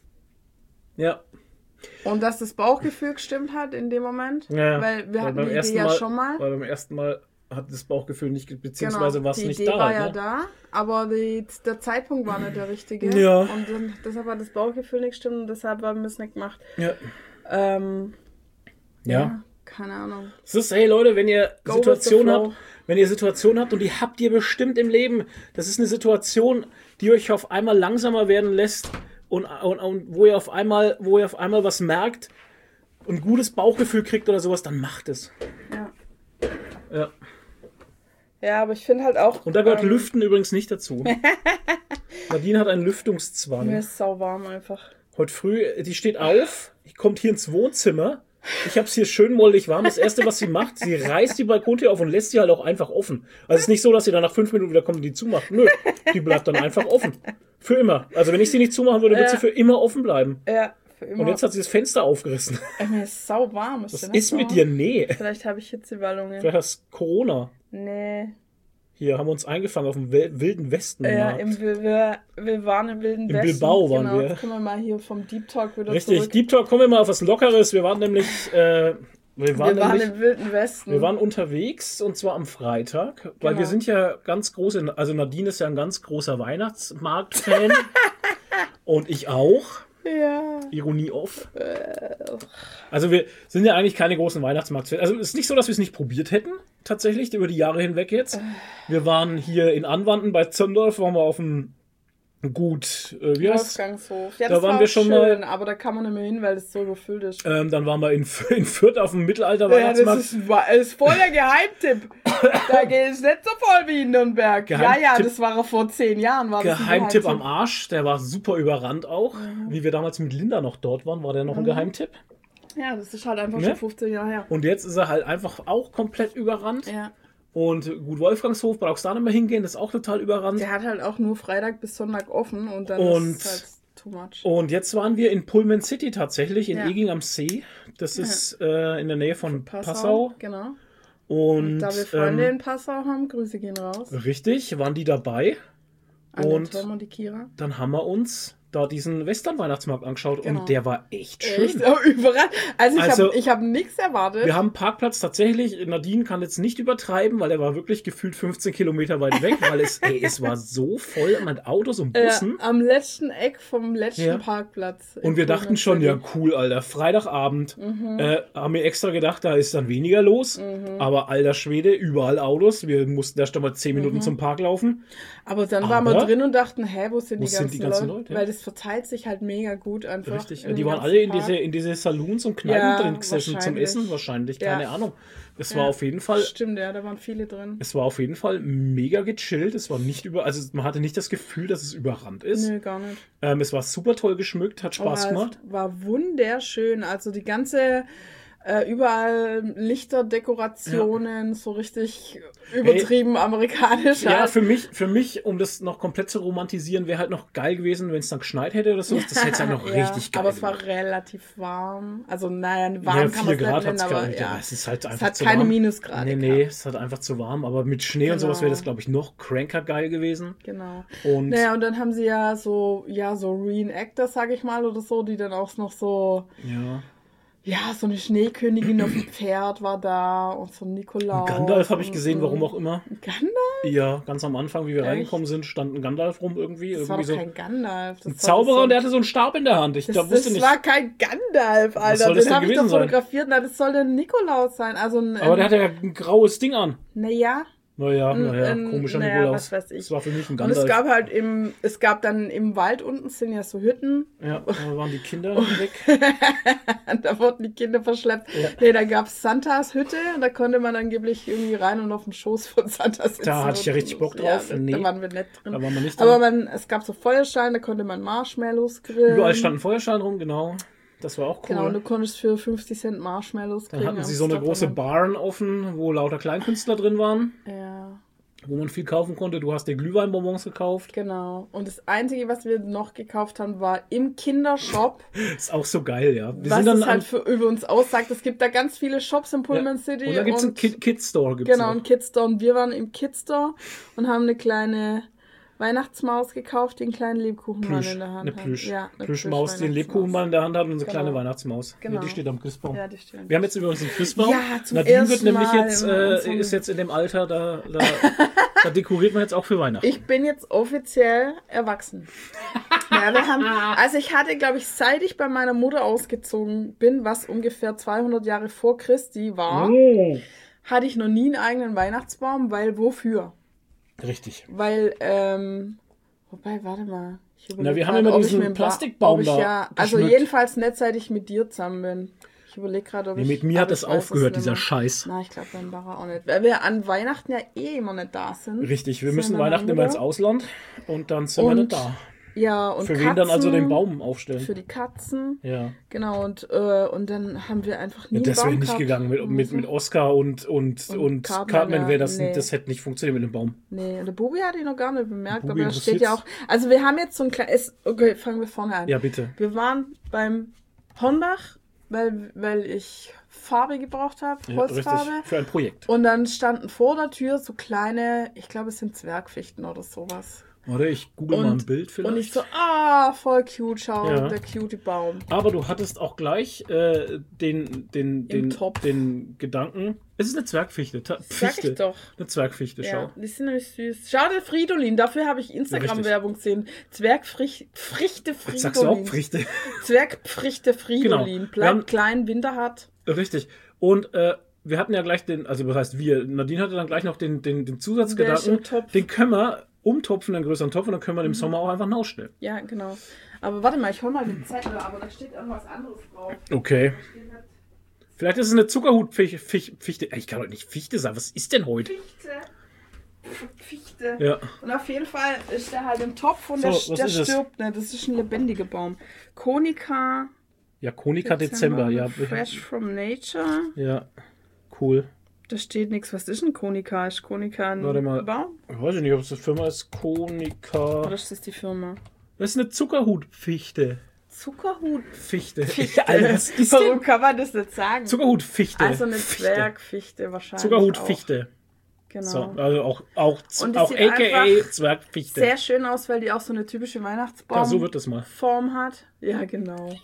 A: Ja.
B: Und dass das Bauchgefühl gestimmt hat in dem Moment.
A: Ja.
B: Weil wir
A: weil
B: hatten die Idee ja
A: Mal,
B: schon mal.
A: Weil beim ersten Mal hat das Bauchgefühl nicht, beziehungsweise
B: genau,
A: war es nicht da.
B: Die Idee war ja
A: ne?
B: da, aber die, der Zeitpunkt war nicht der richtige.
A: Ja.
B: Und dann, deshalb hat das Bauchgefühl nicht gestimmt und deshalb haben wir es nicht gemacht.
A: Ja.
B: Ähm,
A: ja.
B: ja. Keine Ahnung.
A: Es ist, hey Leute, wenn ihr Go Situation habt, wenn ihr Situation habt und die habt ihr bestimmt im Leben, das ist eine Situation, die euch auf einmal langsamer werden lässt und, und, und wo ihr auf einmal, wo ihr auf einmal was merkt und ein gutes Bauchgefühl kriegt oder sowas, dann macht es.
B: Ja.
A: Ja.
B: Ja, aber ich finde halt auch...
A: Und da gehört ähm, Lüften übrigens nicht dazu. Nadine hat einen Lüftungszwang.
B: Mir ist sauwarm einfach.
A: Heute früh, die steht auf, kommt hier ins Wohnzimmer. Ich hab's hier schön mollig warm. Das Erste, was sie macht, sie reißt die Balkontür auf und lässt sie halt auch einfach offen. Also es ist nicht so, dass sie dann nach fünf Minuten wieder kommt und die zumacht. Nö, die bleibt dann einfach offen. Für immer. Also wenn ich sie nicht zumachen würde, würde ja. sie für immer offen bleiben.
B: Ja, für immer.
A: Und jetzt hat sie das Fenster aufgerissen.
B: Ey, mir ist sauwarm.
A: Was ist mit dir? Nee.
B: Vielleicht habe ich Hitzewallungen.
A: Vielleicht hast du Corona.
B: Nee.
A: Hier haben wir uns eingefangen auf dem Wilden Westen.
B: Ja, im, wir, wir waren im Wilden
A: Im
B: Westen.
A: In Bilbao waren
B: genau,
A: wir.
B: Jetzt kommen wir mal hier vom Deep Talk wieder
A: Richtig,
B: zurück.
A: Deep Talk, kommen wir mal auf was Lockeres. Wir waren nämlich... Äh, wir waren,
B: wir waren
A: nämlich,
B: im Wilden Westen.
A: Wir waren unterwegs und zwar am Freitag, weil
B: genau.
A: wir sind ja ganz große... Also Nadine ist ja ein ganz großer Weihnachtsmarkt-Fan. Und ich auch.
B: Ja.
A: Ironie off. Also wir sind ja eigentlich keine großen Weihnachtsmarktfans. Also es ist nicht so, dass wir es nicht probiert hätten, tatsächlich, über die Jahre hinweg jetzt. Wir waren hier in Anwanden bei Zondorf, waren wir auf dem Gut, äh, wie heißt
B: Wolfgangshof. Ja,
A: da
B: das
A: waren
B: war
A: wir schon
B: schön,
A: mal,
B: aber da kann man nicht mehr hin, weil es so überfüllt ist.
A: Ähm, dann waren wir in, in Fürth auf dem Mittelalter-Weihnachtsmarkt.
B: Ja, das ist, ist voll der Geheimtipp. Da geht es nicht so voll wie in Nürnberg. Ja, ja, das war er vor zehn Jahren. War
A: Geheimtipp, Geheimtipp am Arsch, der war super überrannt auch. Mhm. Wie wir damals mit Linda noch dort waren, war der noch mhm. ein Geheimtipp.
B: Ja, das ist halt einfach
A: ne?
B: schon fünfzehn Jahre her.
A: Und jetzt ist er halt einfach auch komplett überrannt.
B: Ja.
A: Und gut, Wolfgangshof, brauchst du da nicht mehr hingehen, das ist auch total überrannt.
B: Der hat halt auch nur Freitag bis Sonntag offen und dann
A: und,
B: ist es halt too much.
A: Und jetzt waren wir in Pullman City tatsächlich, in
B: ja.
A: Eging am See. Das ist ja. äh, in der Nähe von Passau.
B: Passau. Genau.
A: Und,
B: und da wir Freunde
A: ähm,
B: in Passau haben, Grüße gehen raus.
A: Richtig, waren die dabei.
B: An
A: und,
B: Tom und die Kira.
A: Dann haben wir uns da diesen Western-Weihnachtsmarkt angeschaut genau. und der war echt schön.
B: Echt? Oh, überall. Also ich
A: also,
B: habe ich hab nichts erwartet.
A: Wir haben einen Parkplatz tatsächlich, Nadine kann jetzt nicht übertreiben, weil er war wirklich gefühlt fünfzehn Kilometer weit weg, weil es, ey, es war so voll mit Autos und Bussen.
B: Ja, am letzten Eck vom letzten
A: ja.
B: Parkplatz.
A: Und wir dachten schon, ja cool, Alter, Freitagabend, mhm. äh, haben wir extra gedacht, da ist dann weniger los, mhm. aber alter Schwede, überall Autos, wir mussten erst einmal zehn Minuten mhm. zum Park laufen.
B: Aber dann aber, waren wir drin und dachten, hä, wo sind die,
A: wo
B: ganzen,
A: sind die ganzen
B: Leute?
A: Leute?
B: Weil das verteilt sich halt mega gut einfach.
A: Richtig, ja, die waren alle in diese, in diese Saloons und Kneipen
B: ja,
A: drin gesessen zum Essen wahrscheinlich, keine ja. Ahnung. Es ja. war auf jeden Fall...
B: Stimmt, ja, da waren viele drin.
A: Es war auf jeden Fall mega gechillt, es war nicht über... Also man hatte nicht das Gefühl, dass es überrannt ist.
B: Nee, gar nicht.
A: Ähm, es war super toll geschmückt, hat Spaß
B: Aber
A: gemacht.
B: Es war wunderschön, also die ganze... Äh, überall Lichter, Dekorationen, ja. so richtig übertrieben hey, amerikanisch.
A: Ja,
B: halt.
A: für mich, für mich, um das noch komplett zu romantisieren, wäre halt noch geil gewesen, wenn es dann geschneit hätte oder so. Das hätte es halt noch ja, richtig geil.
B: Aber es war gemacht. Relativ warm. Also, naja, warm
A: ja,
B: kann man es
A: Grad
B: nicht nennen, aber
A: ja.
B: ja.
A: Es ist halt einfach
B: es hat
A: zu
B: keine
A: warm.
B: Minusgrade.
A: Nee, nee, es hat einfach zu warm. Aber mit Schnee genau. und sowas wäre das, glaube ich, noch cranker geil gewesen.
B: Genau.
A: Und
B: naja, und dann haben sie ja so, ja, so Reenactors, sag ich mal, oder so, die dann auch noch so...
A: Ja.
B: Ja, so eine Schneekönigin auf dem Pferd war da und so ein Nikolaus.
A: Und Gandalf habe ich gesehen, warum auch immer.
B: Gandalf?
A: Ja, ganz am Anfang, wie wir
B: Echt?
A: reingekommen sind, stand ein Gandalf rum irgendwie.
B: Das
A: irgendwie
B: war doch
A: so
B: kein Gandalf. Das
A: ein Zauberer
B: so
A: und der hatte so einen Stab in der Hand. Ich
B: das,
A: da wusste
B: das
A: nicht.
B: war kein Gandalf, Alter.
A: Was soll das
B: Den
A: denn
B: habe ich doch
A: gewesen sein?
B: fotografiert. Na, das soll der Nikolaus sein. Also ein,
A: Aber der hatte ja ein graues Ding an.
B: Naja.
A: Naja, naja,
B: ein,
A: komischer
B: naja,
A: Nikolaus.
B: was weiß ich.
A: Das war für mich ein Gandalf.
B: Und es gab halt im, es gab dann im Wald unten sind ja so Hütten.
A: Ja, da waren die Kinder weg.
B: Da wurden die Kinder verschleppt.
A: Ja.
B: Nee, da gab es Santas Hütte und da konnte man angeblich irgendwie rein und auf dem Schoß von Santa sitzen.
A: Da hatte ich ja richtig Bock drauf.
B: Ja,
A: nee.
B: Da waren wir nicht drin.
A: Da waren wir nicht drin.
B: Aber man, es gab so Feuersteine, da konnte man Marshmallows grillen.
A: Überall standen Feuersteine rum, genau. Das war auch cool.
B: Genau, und du konntest für fünfzig Cent Marshmallows kriegen.
A: Dann hatten sie so eine große Barn offen, wo lauter Kleinkünstler drin waren.
B: Ja.
A: Wo man viel kaufen konnte. Du hast dir Glühweinbonbons gekauft.
B: Genau. Und das Einzige, was wir noch gekauft haben, war im Kindershop.
A: Ist auch so geil, ja. Wir
B: was
A: sind dann
B: es halt für, über uns aussagt. Es gibt da ganz viele Shops in Pullman
A: ja.
B: City.
A: Und da gibt es einen Kid, Kid Store. Gibt's
B: genau,
A: noch.
B: einen Kid Store. Und wir waren im Kid Store und haben eine kleine Weihnachtsmaus gekauft, die einen kleinen Lebkuchenmann
A: Plüsch,
B: in der Hand
A: eine Plüsch,
B: hat. Ja, eine
A: Plüschmaus, die einen Lebkuchenmann in der Hand hat und unsere
B: genau.
A: kleine Weihnachtsmaus.
B: Genau.
A: Ja, die steht am Christbaum.
B: Ja, die steht am
A: Wir haben jetzt übrigens einen Christbaum.
B: Ja, zum
A: Nadine wird nämlich
B: Mal
A: jetzt, äh, ist jetzt in dem Alter, da, da, da dekoriert man jetzt auch für Weihnachten.
B: Ich bin jetzt offiziell erwachsen. Ja, wir haben, also ich hatte, glaube ich, seit ich bei meiner Mutter ausgezogen bin, was ungefähr zweihundert Jahre vor Christi war,
A: oh.
B: hatte ich noch nie einen eigenen Weihnachtsbaum, weil wofür?
A: Richtig.
B: Weil, ähm, wobei, warte mal. Ich
A: Na, wir haben immer diesen Plastikbaum
B: ich
A: da.
B: Ja, also
A: geschmückt.
B: jedenfalls nicht, seit ich mit dir zusammen bin. Ich überlege gerade, ob
A: nee,
B: ich...
A: Mit mir hat das aufgehört, dieser Scheiß.
B: Na, ich glaube, beim Barra auch nicht. Weil wir an Weihnachten ja eh immer nicht da sind.
A: Richtig, wir müssen Weihnachten immer ins Ausland und dann sind
B: und,
A: wir nicht da.
B: Ja, und
A: Für
B: Katzen,
A: wen dann also den Baum aufstellen?
B: Für die Katzen.
A: Ja.
B: Genau, und, äh, und dann haben wir einfach nie
A: ja, das wäre nicht
B: gehabt.
A: gegangen. Mit, mit, mit Oscar und, und, und, und
B: Cartman,
A: Cartman wäre das,
B: nee.
A: das hätte nicht funktioniert mit dem Baum.
B: Nee, und der Bubi hat ihn noch gar nicht bemerkt,
A: Bubi
B: aber da steht ja auch... Also wir haben jetzt so ein kleines... Okay, fangen wir vorne an.
A: Ja, bitte.
B: Wir waren beim Hornbach, weil, weil ich Farbe gebraucht habe,
A: Ja,
B: Holzfarbe.
A: richtig, für ein Projekt.
B: Und dann standen vor der Tür so kleine, ich glaube es sind Zwergfichten oder sowas.
A: Oder ich google
B: und,
A: mal ein Bild vielleicht.
B: Und ich so, ah, voll cute, schau,
A: Ja.
B: der cutie Baum.
A: Aber du hattest auch gleich äh, den, den, den,
B: Topf.
A: den Gedanken, es ist eine Zwergfichte. Ta-
B: Sag
A: Fichte.
B: ich doch.
A: Eine Zwergfichte,
B: Ja,
A: schau.
B: die sind nämlich süß. Schau, der Fridolin, dafür habe ich Instagram-Werbung gesehen. Zwergfrichte Fridolin.
A: Jetzt sagst du auch Frichte.
B: Zwergfrichte Fridolin.
A: Genau.
B: Bleibt
A: Wir haben-
B: klein, Winter hat.
A: Richtig. Und äh, wir hatten ja gleich den, also das heißt wir, Nadine hatte dann gleich noch den, den, den Zusatzgedanken,
B: Der Topf.
A: den können wir umtopfen in einen größeren Topf und dann können wir den im Sommer auch einfach nachstellen.
B: Ja, genau. Aber warte mal, ich hol mal den Zettel, aber da steht irgendwas anderes drauf.
A: Okay. Vielleicht ist es eine Zuckerhutfichte. Fichte. Ich kann doch nicht Fichte sagen. Was ist denn heute?
B: Fichte. Fichte.
A: Ja.
B: Und auf jeden Fall ist der halt im Topf und
A: So,
B: der,
A: was
B: der
A: ist es?
B: stirbt nicht. Das ist ein lebendiger Baum. Konica.
A: Ja, Konica Dezember. Ja.
B: Fresh from Nature.
A: Ja. Cool.
B: Da steht nichts. Was ist ein Konica? Ist Konica ein
A: Warte mal.
B: Baum?
A: Ich weiß nicht, ob es die Firma ist. Konica.
B: Oder ist das die Firma?
A: Das ist eine Zuckerhutfichte.
B: Zuckerhut.
A: Fichte.
B: Fichte.
A: Alter, was ist
B: Warum
A: denn?
B: kann man das nicht sagen?
A: Zuckerhutfichte.
B: Also eine
A: Fichte.
B: Zwergfichte wahrscheinlich.
A: Zuckerhutfichte.
B: Genau.
A: So, also auch, auch,
B: Und die
A: auch
B: sieht
A: aka
B: einfach
A: Zwergfichte.
B: Sehr schön aus, weil die auch so eine typische Weihnachtsbaumform
A: Ja, so wird das mal.
B: hat. Ja, genau.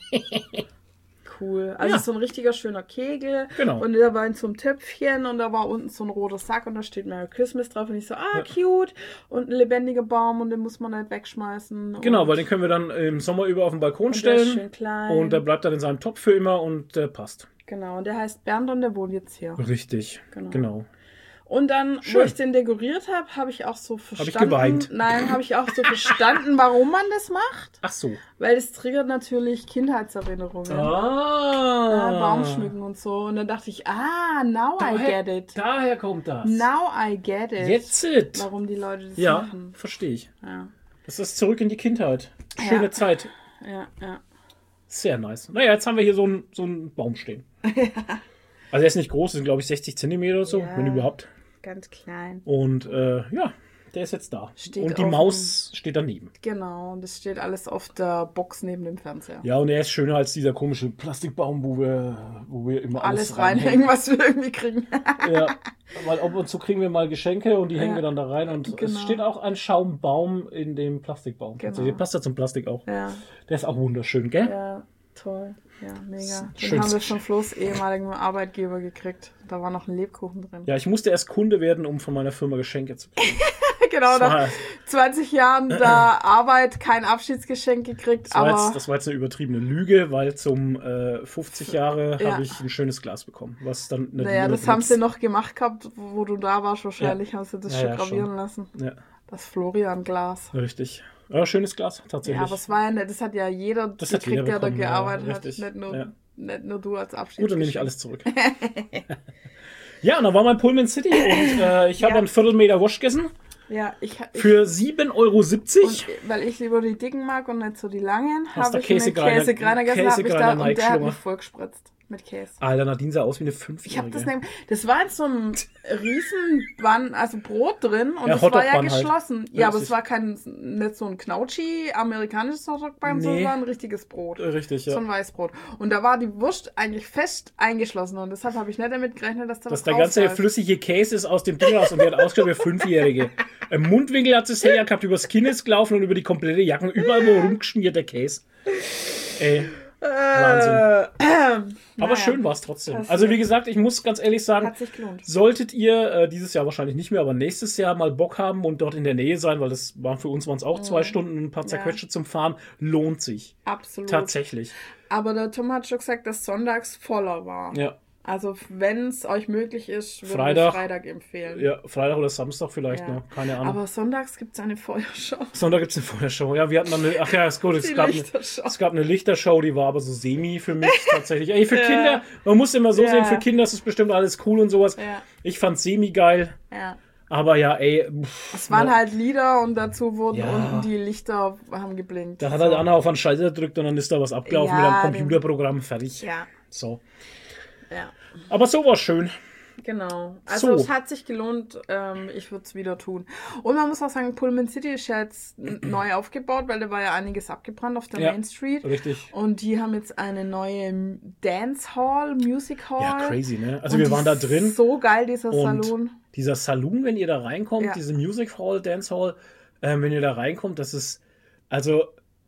B: Cool. Also
A: Ja.
B: so ein richtiger schöner Kegel.
A: Genau.
B: Und der war in so einem Töpfchen und da war unten so ein roter Sack und da steht Merry Christmas drauf. Und ich so, ah,
A: Ja.
B: cute. Und ein lebendiger Baum und den muss man nicht wegschmeißen.
A: Genau,
B: und
A: weil den können wir dann im Sommer über auf den Balkon
B: und der ist
A: stellen.
B: schön klein.
A: Und der bleibt dann in seinem Topf für immer und der passt.
B: Genau, und der heißt Bernd und der wohnt jetzt hier.
A: Richtig,
B: Genau.
A: genau.
B: Und dann,
A: Schön.
B: wo ich den dekoriert habe, habe ich auch so verstanden.
A: Hab ich geweint?
B: Nein, habe ich auch so verstanden, warum man das macht.
A: Ach so.
B: Weil das triggert natürlich Kindheitserinnerungen.
A: Ah.
B: Ja, Baumschmücken und so. Und dann dachte ich, ah, now
A: Daher,
B: I get it.
A: daher kommt das.
B: Now I get it.
A: Jetzt it.
B: Warum die Leute das
A: Ja,
B: machen.
A: verstehe ich.
B: Ja,
A: Das ist zurück in die Kindheit. Schöne
B: Ja.
A: Zeit.
B: ja, ja.
A: Sehr nice. Naja, jetzt haben wir hier so einen so einen Baum stehen. Also er ist nicht groß, das sind glaube ich sechzig Zentimeter oder so,
B: Ja.
A: wenn überhaupt.
B: Ganz klein.
A: Und äh, ja, der ist jetzt da.
B: Steht
A: und die
B: auf
A: Maus steht daneben.
B: Genau, und das steht alles auf der Box neben dem Fernseher.
A: Ja, und er ist schöner als dieser komische Plastikbaum, wo wir, wo wir immer alles,
B: Alles reinhängen, was wir irgendwie kriegen.
A: Ja, weil ab und zu kriegen wir mal Geschenke und die hängen wir dann da rein. Und
B: Genau.
A: es steht auch ein Schaumbaum in dem Plastikbaum.
B: Genau.
A: Also, der passt ja zum Plastik auch.
B: Ja,
A: Der ist auch wunderschön, gell?
B: ja, toll. Ja, mega. Den
A: Schönes
B: haben wir von Flo's ehemaligem Arbeitgeber gekriegt. Da war noch ein Lebkuchen drin.
A: Ja, ich musste erst Kunde werden, um von meiner Firma Geschenke zu kriegen.
B: Genau,
A: Das war-
B: nach zwanzig Jahren da Arbeit kein Abschiedsgeschenk gekriegt,
A: Das war,
B: aber
A: jetzt, das war jetzt eine übertriebene Lüge, weil zum äh, fünfzig Jahre
B: Ja.
A: habe ich ein schönes Glas bekommen. Was dann eine
B: naja,
A: Liebe
B: das haben
A: benutzt.
B: sie noch gemacht gehabt, wo du da warst wahrscheinlich, haben sie das
A: Ja,
B: schon
A: ja,
B: gravieren
A: schon.
B: lassen.
A: Ja,
B: Das Florian-Glas.
A: richtig. Ja, schönes Glas, tatsächlich.
B: Ja, aber es war ja nicht, das hat ja jeder
A: Das hat
B: gekriegt,
A: jeder
B: der da
A: bekommen, ja,
B: gearbeitet
A: richtig.
B: hat, nicht nur,
A: Ja.
B: nicht nur du als Abschied.
A: Gut, dann nehme ich alles zurück. Ja, und dann war mein Pullman City und äh, ich habe
B: Ja.
A: ein Viertelmeter Wurst gegessen
B: Ja, ich, ich
A: für sieben Euro siebzig.
B: und, weil ich lieber die dicken mag und nicht so die langen,
A: Hast
B: habe
A: du
B: ich einen
A: Käsegreiner-
B: Käsegreiner gegessen hab mich
A: Käsegreiner
B: da, und der hat
A: Nike-Schlummer?
B: mich vollgespritzt mit Käse.
A: Alter, Nadine sah aus wie eine
B: Ich habe
A: Fünfjährige.
B: das nämlich, das war in so einem riesen Bann, also Brot drin und
A: Ja,
B: das war ja
A: Hotdog-Bun halt.
B: geschlossen.
A: Ja,
B: Ja, aber es
A: richtig.
B: war kein, nicht so ein Knautschi amerikanisches Hotdog-Bun,
A: Nee.
B: sondern war ein richtiges Brot.
A: Äh, Richtig,
B: So
A: ja.
B: ein Weißbrot. Und da war die Wurst eigentlich fest eingeschlossen und deshalb habe ich nicht damit gerechnet, dass da
A: Dass
B: was
A: der ganze
B: rausfällt.
A: flüssige Käse ist aus dem Ding raus und der hat ausgeschaut wie Fünfjährige. Im Mundwinkel hat es her gehabt, übers Kinn ist gelaufen und über die komplette Jacken, überall wo rumgeschmiert der Käse. Ey, Wahnsinn.
B: Äh,
A: aber
B: naja,
A: schön war es trotzdem.
B: Passiert.
A: Also wie gesagt, ich muss ganz ehrlich sagen,
B: Hat sich gelohnt.
A: solltet ihr äh, dieses Jahr wahrscheinlich nicht mehr, aber nächstes Jahr mal Bock haben und dort in der Nähe sein, weil das waren für uns waren es auch zwei Stunden, ein paar
B: Ja.
A: zerquetschte zum Fahren, lohnt sich.
B: Absolut.
A: Tatsächlich.
B: Aber der Tom hat schon gesagt, dass sonntags voller war.
A: Ja.
B: Also wenn es euch möglich ist, würde
A: Freitag.
B: ich Freitag empfehlen.
A: Ja, Freitag oder Samstag vielleicht
B: Ja.
A: noch, keine Ahnung.
B: Aber sonntags gibt es eine Feuershow.
A: Sonntag gibt es eine Feuershow. Ja, wir hatten dann eine, ach ja, ist gut, es
B: Die
A: gab, eine,
B: Lichtershow.
A: es gab eine Lichtershow, die war aber so semi für mich tatsächlich. Ey, für
B: Ja.
A: Kinder, man muss immer so
B: Ja.
A: sehen, für Kinder ist es bestimmt alles cool und sowas.
B: Ja,
A: Ich fand semi geil,
B: ja.
A: aber ja, ey, pff,
B: Es waren
A: ne,
B: halt Lieder und dazu wurden
A: Ja.
B: unten die Lichter haben geblinkt.
A: da hat halt Anna auf einen Schalter gedrückt und dann ist da was abgelaufen
B: Ja,
A: mit einem Computerprogramm, fertig.
B: Ja,
A: So.
B: ja.
A: Aber so war schön.
B: Genau. Also
A: So.
B: es hat sich gelohnt. Ähm, ich würde es wieder tun. Und man muss auch sagen, Pullman City ist ja jetzt n- neu aufgebaut, weil da war ja einiges abgebrannt auf der
A: Ja.
B: Main Street.
A: Richtig.
B: Und die haben jetzt eine neue Dance Hall, Music Hall.
A: Ja, crazy, ne? Also
B: Und
A: wir
B: die
A: waren da
B: ist
A: drin.
B: So geil, dieser
A: Und
B: Salon.
A: dieser Saloon, wenn ihr da reinkommt,
B: Ja.
A: diese Music Hall, Dance Hall, ähm, wenn ihr da reinkommt, das ist, also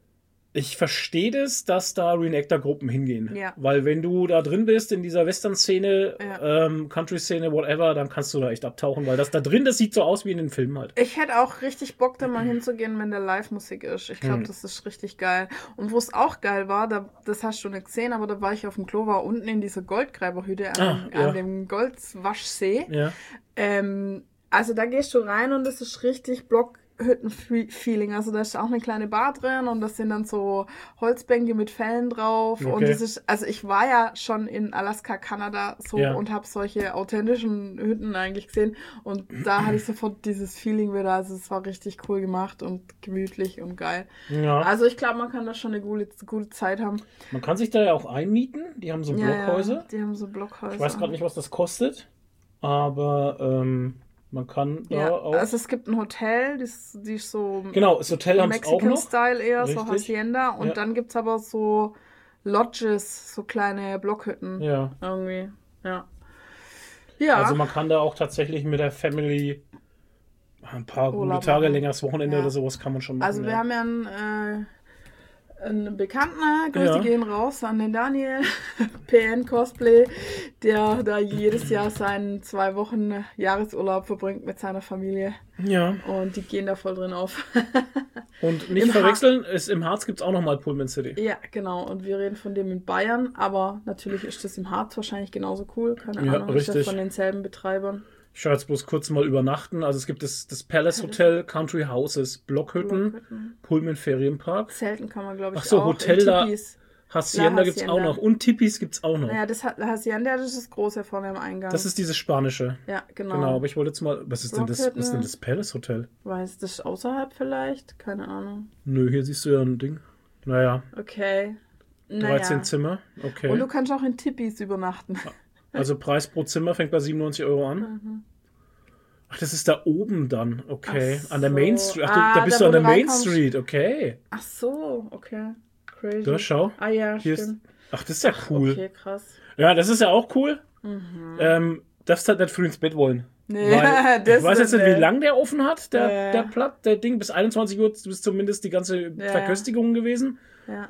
A: ich verstehe das, dass da Reenactor-Gruppen hingehen.
B: Ja.
A: Weil wenn du da drin bist in dieser Western-Szene,
B: Ja.
A: ähm, Country-Szene, whatever, dann kannst du da echt abtauchen, weil das da drin, das sieht so aus wie in den Filmen halt.
B: Ich hätte auch richtig Bock, da mal hinzugehen, wenn da Live-Musik ist. Ich glaube,
A: Hm.
B: das ist richtig geil. Und wo es auch geil war, da, das hast du nicht gesehen, aber da war ich auf dem Klo, war unten in dieser Goldgräberhütte an,
A: Ah, ja.
B: an dem Goldwaschsee.
A: Ja.
B: Ähm, also da gehst du rein und das ist richtig Blockhütten-Feeling. Also da ist auch eine kleine Bar drin und das sind dann so Holzbänke mit Fellen drauf. Und
A: Okay.
B: das ist, also ich war ja schon in Alaska, Kanada so
A: Ja.
B: und habe solche authentischen Hütten eigentlich gesehen. Und da hatte ich sofort dieses Feeling wieder. Also es war richtig cool gemacht und gemütlich und geil.
A: ja.
B: Also ich glaube, man kann da schon eine gute, gute Zeit haben.
A: Man kann sich da ja auch einmieten. Die haben so
B: Ja,
A: Blockhäuser.
B: Ja, die haben so Blockhäuser.
A: Ich weiß gerade nicht, was das kostet, aber ähm, man kann da
B: Ja,
A: auch.
B: also es gibt ein Hotel, die ist, die ist so
A: Genau, das Hotel haben sie auch noch.
B: Mexican-Style eher, so
A: Richtig.
B: Hacienda. Und
A: Ja.
B: dann gibt's aber so Lodges, so kleine Blockhütten.
A: Ja.
B: Irgendwie, ja. Ja,
A: Also man kann da auch tatsächlich mit der Family ein paar
B: Urlaub
A: gute Tage,
B: machen.
A: längeres Wochenende
B: Ja.
A: oder sowas kann man schon machen.
B: also wir
A: ja.
B: haben ja einen, äh, einen Bekannten, Grüße
A: Ja.
B: gehen raus an den Daniel, P N Cosplay, der da jedes Jahr seinen zwei Wochen Jahresurlaub verbringt mit seiner Familie.
A: Ja,
B: Und die gehen da voll drin auf.
A: und nicht
B: Im
A: verwechseln, ist, im Harz gibt es auch nochmal Pullman City.
B: Ja, genau. Und wir reden von dem in Bayern, aber natürlich ist das im Harz wahrscheinlich genauso cool. Keine
A: Ja,
B: Ahnung, ist ja
A: richtig.
B: von denselben Betreibern.
A: Ich schaue jetzt bloß kurz mal übernachten. Also es gibt das, das Palace Hotel, Country Houses, Blockhütten,
B: Blockhütten.
A: Pullman Ferienpark.
B: Zelten kann man, glaube ich,
A: Ach so,
B: auch.
A: Hotel da.
B: Tipis.
A: Hacienda
B: La
A: gibt es auch
B: Hacienda.
A: noch. Und Tipis gibt es auch noch.
B: Naja, das hat Hacienda, das ist das große vorne am Eingang.
A: Das ist dieses spanische.
B: ja, genau.
A: Genau, aber ich wollte jetzt mal. Was ist denn das? Was ist denn
B: Blockhütten.
A: das Palace Hotel?
B: Weiß das außerhalb vielleicht? Keine Ahnung.
A: Nö, hier siehst du ja ein Ding. Naja,
B: Okay. Naja.
A: dreizehn Zimmer. Okay.
B: Und du kannst auch in Tipis übernachten.
A: Also Preis pro Zimmer fängt bei siebenundneunzig Euro an.
B: Mhm.
A: Ach, das ist da oben dann. Okay.
B: Ach
A: An der Main
B: so.
A: Street. Ach, du,
B: Ah,
A: da bist
B: da,
A: du an
B: wo
A: der
B: du
A: Main
B: reinkommst.
A: Street. Okay.
B: Ach so, okay. Crazy.
A: Da, schau.
B: Ah ja,
A: Hier ist,
B: stimmt.
A: ach, das ist ja cool.
B: Okay, krass.
A: Ja, das ist ja auch cool.
B: Mhm.
A: Ähm, darfst halt nicht früh ins Bett wollen.
B: Nee,
A: Weil,
B: das
A: ich weiß jetzt
B: wird
A: nicht, wie
B: nicht.
A: lang der offen hat, der,
B: Ja.
A: der Platt, der Ding. Bis einundzwanzig Uhr ist zumindest die ganze
B: Ja.
A: Verköstigung gewesen.
B: Ja,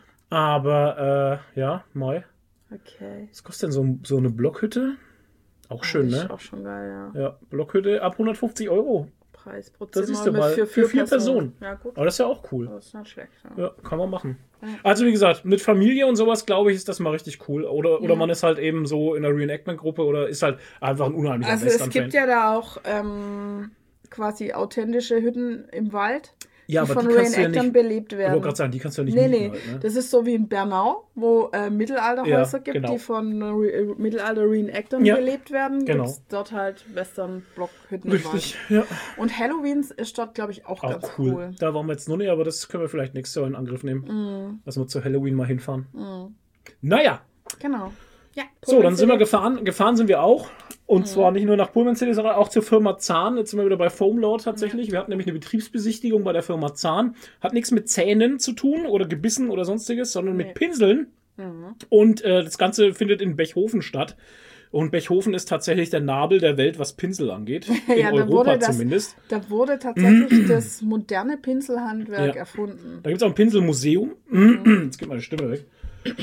A: Aber, äh, ja, Mai.
B: okay.
A: Was kostet denn so, so eine Blockhütte? Auch schön,
B: das
A: ne?
B: ist auch schon geil, ja.
A: Ja, Blockhütte ab hundertfünfzig Euro.
B: Preis pro
A: Das
B: Zimmer
A: siehst du
B: mit
A: mal,
B: für,
A: für vier Personen.
B: Ja, gut.
A: Aber das ist ja auch cool.
B: Das ist nicht schlecht. Ja.
A: Ja, kann man machen.
B: Ja.
A: Also wie gesagt, mit Familie und sowas, glaube ich, ist das mal richtig cool. Oder, oder
B: Ja.
A: man ist halt eben so in einer Reenactment-Gruppe oder ist halt einfach ein unheimlicher
B: Also es
A: Western-Fan.
B: gibt ja da auch ähm, quasi authentische Hütten im Wald,
A: Ja,
B: die
A: aber
B: von
A: die kannst du ja
B: Reenactern
A: nicht,
B: belebt
A: ich wollte
B: werden.
A: gerade sagen, die kannst du ja nicht
B: Nee,
A: mieten
B: nee,
A: halt, ne?
B: das ist so wie in Bernau, wo äh, Mittelalterhäuser
A: Ja,
B: gibt,
A: genau.
B: die von Re äh, Mittelalter-Reenactern
A: Ja,
B: belebt werden.
A: genau.
B: Gibt's dort halt Western-Blockhütten im Wald.
A: Richtig, ja.
B: Und Halloween ist dort, glaube ich, auch,
A: Auch
B: ganz
A: cool.
B: cool.
A: Da waren wir jetzt noch nicht, aber das können wir vielleicht nächstes Jahr in Angriff nehmen.
B: Mhm.
A: Dass wir zu Halloween mal hinfahren.
B: Mhm.
A: Naja,
B: Genau. Ja,
A: so, dann sind wir
B: City.
A: gefahren. Gefahren sind wir auch. Und zwar nicht nur nach Pullman City, sondern auch zur Firma Zahn. Jetzt sind wir wieder bei Foamlord tatsächlich. Wir hatten nämlich eine Betriebsbesichtigung bei der Firma Zahn. Hat nichts mit Zähnen zu tun oder Gebissen oder sonstiges, sondern
B: Nee.
A: mit Pinseln.
B: Mhm.
A: Und äh, das Ganze findet in Bechhofen statt. Und Bechhofen ist tatsächlich der Nabel der Welt, was Pinsel angeht. In
B: Ja, da
A: Europa
B: wurde das-
A: zumindest.
B: Da wurde tatsächlich das moderne Pinselhandwerk
A: Ja.
B: erfunden.
A: Da gibt es auch ein Pinselmuseum. Jetzt geht meine Stimme weg.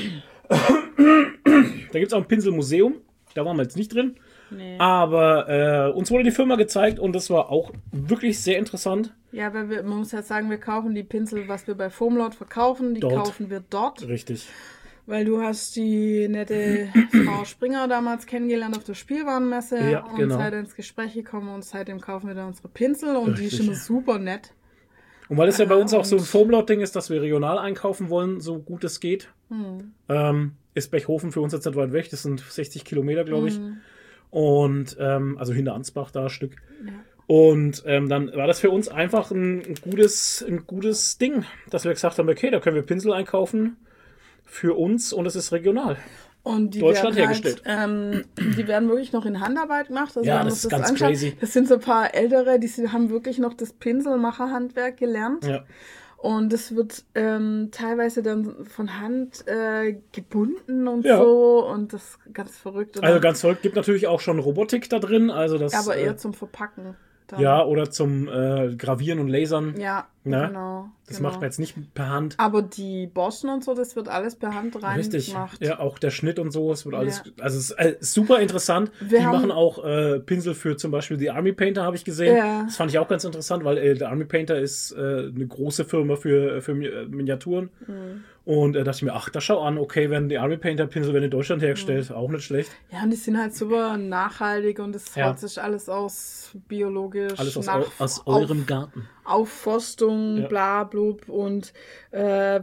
A: Da gibt es auch ein Pinselmuseum. Da waren wir jetzt nicht drin.
B: Nee.
A: Aber äh, uns wurde die Firma gezeigt und das war auch wirklich sehr interessant.
B: Ja, weil wir, man muss ja sagen, wir kaufen die Pinsel, was wir bei Foamlord verkaufen, die
A: Dort.
B: kaufen wir dort.
A: Richtig.
B: Weil du hast die nette Frau Springer damals kennengelernt auf der Spielwarenmesse
A: Ja,
B: und
A: genau.
B: seid ins Gespräch gekommen und seitdem kaufen wir da unsere Pinsel und die ist
A: Richtig.
B: immer super nett.
A: Und weil es ja bei uns auch so ein
B: Und-
A: Foamlord-Ding ist, dass wir regional einkaufen wollen, so gut es geht,
B: Hm.
A: ähm, ist Bechhofen für uns jetzt nicht weit weg. Das sind sechzig Kilometer, glaube ich.
B: Hm.
A: Und ähm, also hinter Ansbach da ein Stück.
B: Ja.
A: Und ähm, dann war das für uns einfach ein, ein, gutes, ein gutes Ding, dass wir gesagt haben, okay, da können wir Pinsel einkaufen für uns und es ist regional.
B: Und die
A: Deutschland
B: werden
A: hergestellt.
B: Halt, ähm, die werden wirklich noch in Handarbeit gemacht. Also
A: Ja,
B: wir haben
A: das
B: uns
A: ist ganz
B: angeschaut.
A: crazy.
B: Das sind so ein paar Ältere, die sind- haben wirklich noch das Pinselmacherhandwerk gelernt.
A: Ja.
B: Und es wird ähm, teilweise dann von Hand äh, gebunden und
A: Ja.
B: so. Und das ist ganz verrückt. Und
A: Also
B: dann-
A: ganz verrückt, gibt natürlich auch schon Robotik da drin, also das
B: aber eher
A: äh,
B: zum Verpacken. Dann.
A: ja, oder zum äh, Gravieren und Lasern.
B: Ja,
A: Ne?
B: genau.
A: Das
B: genau.
A: macht man jetzt nicht per Hand.
B: Aber die Boschen und so, das wird alles per Hand rein
A: Richtig.
B: gemacht.
A: Ja, auch der Schnitt und so, es wird alles, also es ist äh, super interessant.
B: Wir
A: die
B: haben-
A: machen auch äh, Pinsel für zum Beispiel die Army Painter, habe ich gesehen.
B: Ja.
A: Das fand ich auch ganz interessant, weil äh, der Army Painter ist äh, eine große Firma für, für Mi- äh, Miniaturen.
B: Mhm.
A: Und äh, dachte ich mir, ach, da schau an, okay, werden die Army Painter Pinsel werden in Deutschland hergestellt,
B: Mhm.
A: auch nicht schlecht.
B: Ja, und die sind halt super nachhaltig und es
A: Ja.
B: haut sich alles aus biologisch.
A: Alles aus,
B: nach
A: eu aus eurem
B: auf,
A: Garten.
B: Aufforstung,
A: Ja.
B: bla blub und äh,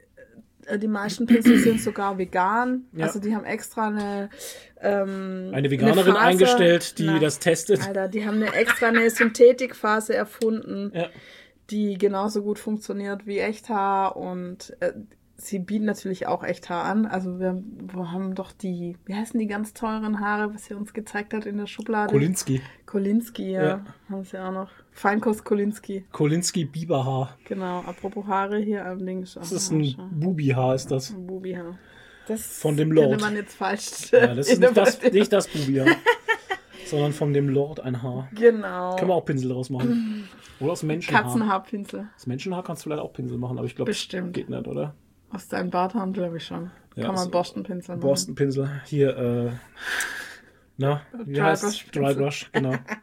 B: die meisten Pinsel sind sogar vegan.
A: Ja.
B: Also die haben extra eine ähm,
A: Eine Veganerin
B: Phase-
A: eingestellt, die
B: Na,
A: das testet.
B: Alter, die haben eine extra eine Synthetikphase erfunden,
A: Ja.
B: die genauso gut funktioniert wie Echthaar und äh, sie bieten natürlich auch Echthaar an. Also wir, wir haben doch die, wie heißen die ganz teuren Haare, was sie uns gezeigt hat in der Schublade?
A: Kolinski.
B: Kolinski, ja.
A: Ja.
B: Haben sie auch noch. Feinkost Kolinski.
A: Kolinski Biberhaar.
B: Genau. Apropos Haare hier am Links.
A: Das ist ein Bubihaar, ist das.
B: ein Bubihaar. Das
A: Von dem Lord.
B: könnte man jetzt falsch.
A: Ja, das ist nicht das,
B: interpretieren.
A: nicht das Bubihaar, sondern von dem Lord ein Haar.
B: Genau.
A: Können wir auch Pinsel draus machen. Oder aus Menschenhaar.
B: Katzenhaarpinsel.
A: Aus Menschenhaar kannst du vielleicht auch Pinsel machen, aber ich glaube,
B: Bestimmt.
A: geht nicht, oder?
B: Aus deinem Barthaar, glaube ich schon.
A: Ja,
B: Kann man
A: so
B: Borstenpinsel machen.
A: Borstenpinsel. Hier, äh, na, wie
B: Dry
A: heißt
B: Brush
A: Dry
B: Pinsel.
A: Brush, genau.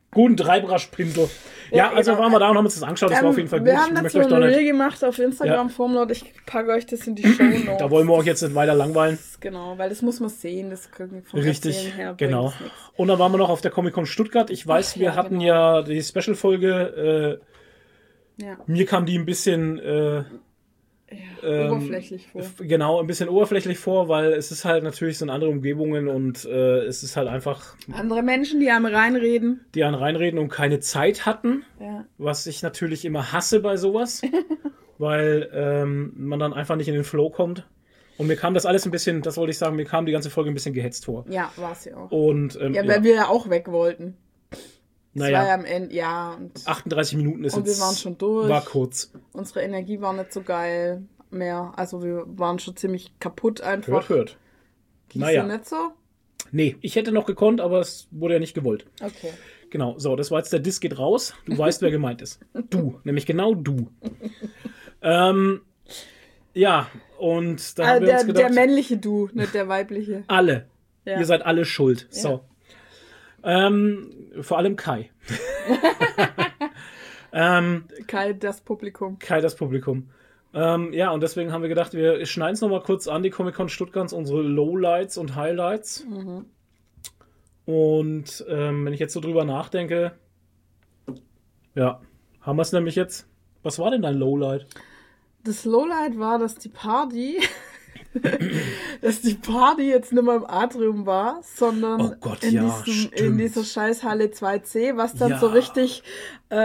A: guten Treibraschpinto. Ja, ja, also genau. waren wir da und haben uns das angeschaut. Das ähm, war auf jeden Fall gut.
B: Wir haben ich dazu ein Reel gemacht auf Instagram, ja. Formel, ich packe euch das in die Shownotes.
A: Da wollen wir euch jetzt nicht weiter langweilen.
B: Genau, weil das muss man sehen. Das vom
A: Richtig, her genau. Und dann waren wir noch auf der Comic-Con Stuttgart. Ich weiß, Ach, wir ja, hatten genau. ja die Special-Folge. Äh, ja. Mir kam die ein bisschen... Äh,
B: Ja, ähm, oberflächlich vor.
A: Genau, ein bisschen oberflächlich vor, weil es ist halt natürlich so in andere Umgebungen und äh, es ist halt einfach...
B: Andere Menschen, die einem reinreden.
A: Die einem reinreden und keine Zeit hatten,
B: ja.
A: was ich natürlich immer hasse bei sowas, weil ähm, man dann einfach nicht in den Flow kommt. Und mir kam das alles ein bisschen, das wollte ich sagen, mir kam die ganze Folge ein bisschen gehetzt vor.
B: Ja, war es ja auch.
A: Und, ähm,
B: ja, weil ja. wir ja auch weg wollten. Das
A: naja,
B: war ja am Ende, ja. Und
A: achtunddreißig Minuten ist
B: und
A: jetzt...
B: wir waren schon durch.
A: War kurz.
B: Unsere Energie war nicht so geil mehr. Also wir waren schon ziemlich kaputt einfach.
A: Hört, hört.
B: Gießt
A: naja.
B: du nicht so?
A: Nee, ich hätte noch gekonnt, aber es wurde ja nicht gewollt.
B: Okay.
A: Genau, so, das war jetzt der Diss geht raus. Du weißt, wer gemeint ist. Du, nämlich genau du. ähm, ja, und da
B: also
A: haben wir
B: der,
A: uns gedacht...
B: Der männliche Du, nicht der weibliche.
A: Alle.
B: Ja.
A: Ihr seid alle schuld. Ja. So. Ähm, vor allem Kai. ähm,
B: Kai, das Publikum.
A: Kai, das Publikum. Ähm, ja, und deswegen haben wir gedacht, wir schneiden es nochmal kurz an, die Comic-Con Stuttgart, unsere Lowlights und Highlights.
B: Mhm.
A: Und ähm, wenn ich jetzt so drüber nachdenke, ja, haben wir es nämlich jetzt. Was war denn dein Lowlight?
B: Das Lowlight war, dass die Party... dass die Party jetzt nicht mehr im Atrium war, sondern
A: oh Gott,
B: in,
A: ja,
B: diesem, in dieser Scheißhalle zwei C, was dann
A: ja.
B: so richtig äh,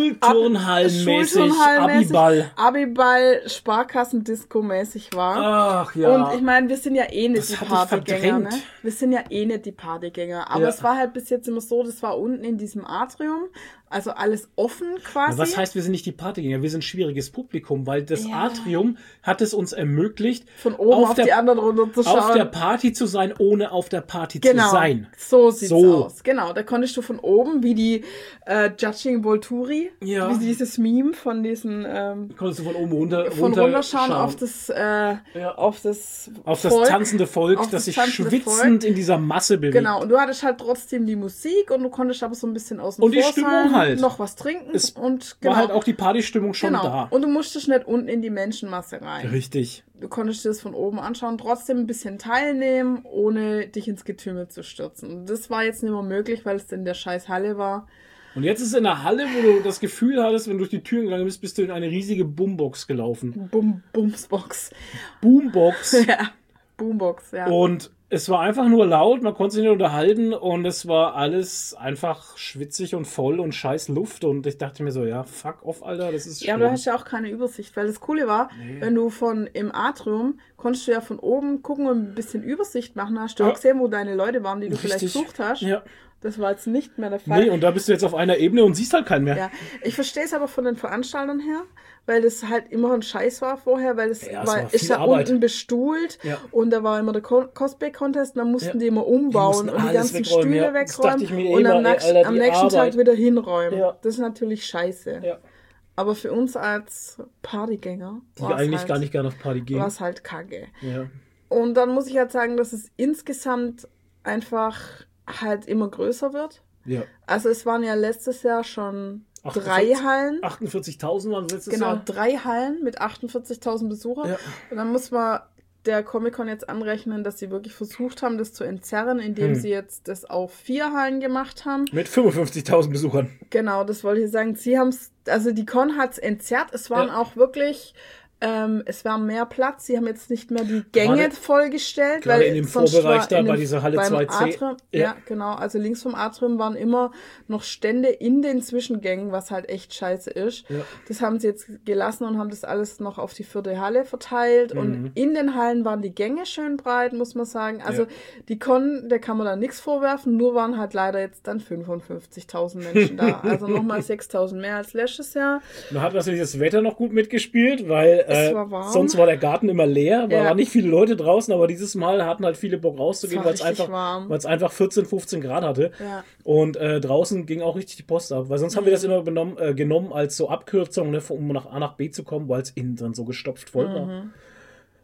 A: Schulturnhallenmäßig, Abiball.
B: Abiball, Sparkassendisco-mäßig war.
A: Ach ja.
B: Und ich meine, wir sind ja eh nicht
A: das
B: die Partygänger, ne? Wir sind ja eh nicht die Partygänger. Aber
A: ja.
B: es war halt bis jetzt immer so, das war unten in diesem Atrium, also alles offen quasi.
A: Ja, was heißt, wir sind nicht die Partygänger? Wir sind schwieriges Publikum, weil das
B: ja.
A: Atrium hat es uns ermöglicht,
B: von oben auf, auf der, die anderen runter zu schauen.
A: Auf der Party zu sein, ohne auf der Party
B: genau,
A: zu sein.
B: So sieht's so. aus. Genau, da konntest du von oben, wie die äh, Judging Volturi,
A: ja.
B: wie dieses Meme von diesen ähm,
A: konntest du von oben runter,
B: von
A: runter
B: runterschauen
A: schauen.
B: auf das äh,
A: ja.
B: auf das
A: auf
B: Volk,
A: das tanzende Volk, das sich schwitzend Volk. in dieser Masse bewegt.
B: Genau, und du hattest halt trotzdem die Musik und du konntest aber so ein bisschen außen
A: und die Stimmung
B: sein,
A: halt.
B: noch was trinken
A: es
B: und
A: genau. war halt auch die Partystimmung schon
B: genau.
A: da.
B: Und du musstest nicht unten in die Menschenmasse rein.
A: Richtig.
B: Du konntest dir das von oben anschauen, trotzdem ein bisschen teilnehmen, ohne dich ins Getümmel zu stürzen. Und das war jetzt nicht mehr möglich, weil es in der scheiß Halle war.
A: Und jetzt ist es in der Halle, wo du das Gefühl hattest, wenn du durch die Türen gegangen bist, bist du in eine riesige Boombox gelaufen.
B: Boom, Boomsbox.
A: Boombox.
B: Ja, Boombox, ja.
A: Und es war einfach nur laut, man konnte sich nicht unterhalten und es war alles einfach schwitzig und voll und scheiß Luft und ich dachte mir so, ja, fuck off, Alter, das ist schlimm.
B: Ja, aber du hast ja auch keine Übersicht, weil das Coole war, nee. wenn du von im Atrium, konntest du ja von oben gucken und ein bisschen Übersicht machen, hast du ja. auch gesehen, wo deine Leute waren, die du Richtig. vielleicht gesucht hast.
A: Ja.
B: Das war jetzt nicht mehr der Fall.
A: Nee, und da bist du jetzt auf einer Ebene und siehst halt keinen mehr.
B: Ja, ich verstehe es aber von den Veranstaltern her, weil das halt immer ein Scheiß war vorher, weil das
A: ja,
B: war,
A: war
B: ist ja
A: Arbeit.
B: unten bestuhlt
A: ja.
B: und da war immer der Cosplay-Contest und dann mussten ja. die immer umbauen
A: die
B: und die ganzen
A: wegräumen,
B: Stühle
A: ja.
B: wegräumen
A: und
B: immer,
A: am,
B: nächsten,
A: ey, Alter,
B: am nächsten
A: Arbeit.
B: Tag wieder hinräumen.
A: Ja.
B: Das ist natürlich scheiße.
A: Ja.
B: Aber für uns als Partygänger,
A: die eigentlich halt, gar nicht gerne auf Party gehen,
B: war es halt kacke.
A: Ja.
B: Und dann muss ich halt sagen, dass es insgesamt einfach halt immer größer wird.
A: Ja.
B: Also es waren ja letztes Jahr schon drei Hallen.
A: achtundvierzigtausend waren es letztes
B: genau,
A: Jahr.
B: Genau, drei Hallen mit achtundvierzigtausend Besuchern. Ja. Und dann muss man der Comic-Con jetzt anrechnen, dass sie wirklich versucht haben, das zu entzerren, indem hm. sie jetzt das auf vier Hallen gemacht haben.
A: Mit fünfundfünfzigtausend Besuchern.
B: Genau, das wollte ich sagen. Sie haben es, also die Con hat es entzerrt. Es waren ja. auch wirklich... Ähm, es war mehr Platz. Sie haben jetzt nicht mehr die Gänge gerade, vollgestellt.
A: Gerade
B: weil
A: in dem Vorbereich da, bei dieser Halle zwei C.
B: Atrium, ja. ja, genau. Also links vom Atrium waren immer noch Stände in den Zwischengängen, was halt echt scheiße ist.
A: Ja.
B: Das haben sie jetzt gelassen und haben das alles noch auf die vierte Halle verteilt. Mhm. Und in den Hallen waren die Gänge schön breit, muss man sagen. Also ja. die Con, der kann man da nichts vorwerfen. Nur waren halt leider jetzt dann fünfundfünfzigtausend Menschen da. Also nochmal sechstausend mehr als letztes Jahr.
A: Man hat natürlich das Wetter noch gut mitgespielt, weil
B: Es war warm.
A: Äh, sonst war der Garten immer leer,
B: ja.
A: waren nicht viele Leute draußen, aber dieses Mal hatten halt viele Bock rauszugehen, weil es einfach, einfach vierzehn, fünfzehn Grad hatte.
B: Ja.
A: Und äh, draußen ging auch richtig die Post ab, weil sonst mhm. haben wir das immer benommen, äh, genommen als so Abkürzung, ne, um nach A nach B zu kommen, weil es innen drin so gestopft voll war.
B: Mhm.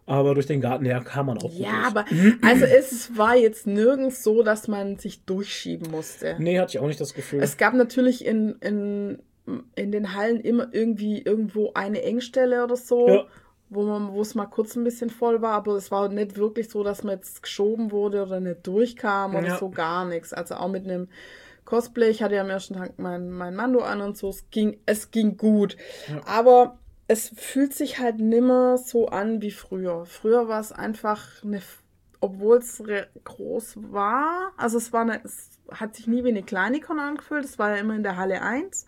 A: Aber durch den Garten, ja, kam man auch gut
B: Ja,
A: durch.
B: aber also es war jetzt nirgends so, dass man sich durchschieben musste.
A: Nee, hatte ich auch nicht das Gefühl.
B: Es gab natürlich in, in, in den Hallen immer irgendwie irgendwo eine Engstelle oder so,
A: Ja.
B: wo man, wo es mal kurz ein bisschen voll war, aber es war nicht wirklich so, dass man jetzt geschoben wurde oder nicht durchkam oder
A: Ja.
B: so, gar nichts. Also auch mit einem Cosplay, ich hatte ja am ersten Tag mein, mein Mando an und so, es ging, es ging gut.
A: Ja.
B: Aber es fühlt sich halt nimmer so an wie früher. Früher war es einfach eine, obwohl es re- groß war, also es war eine, es hat sich nie wie eine Kleinikon angefühlt, es war ja immer in der Halle eins.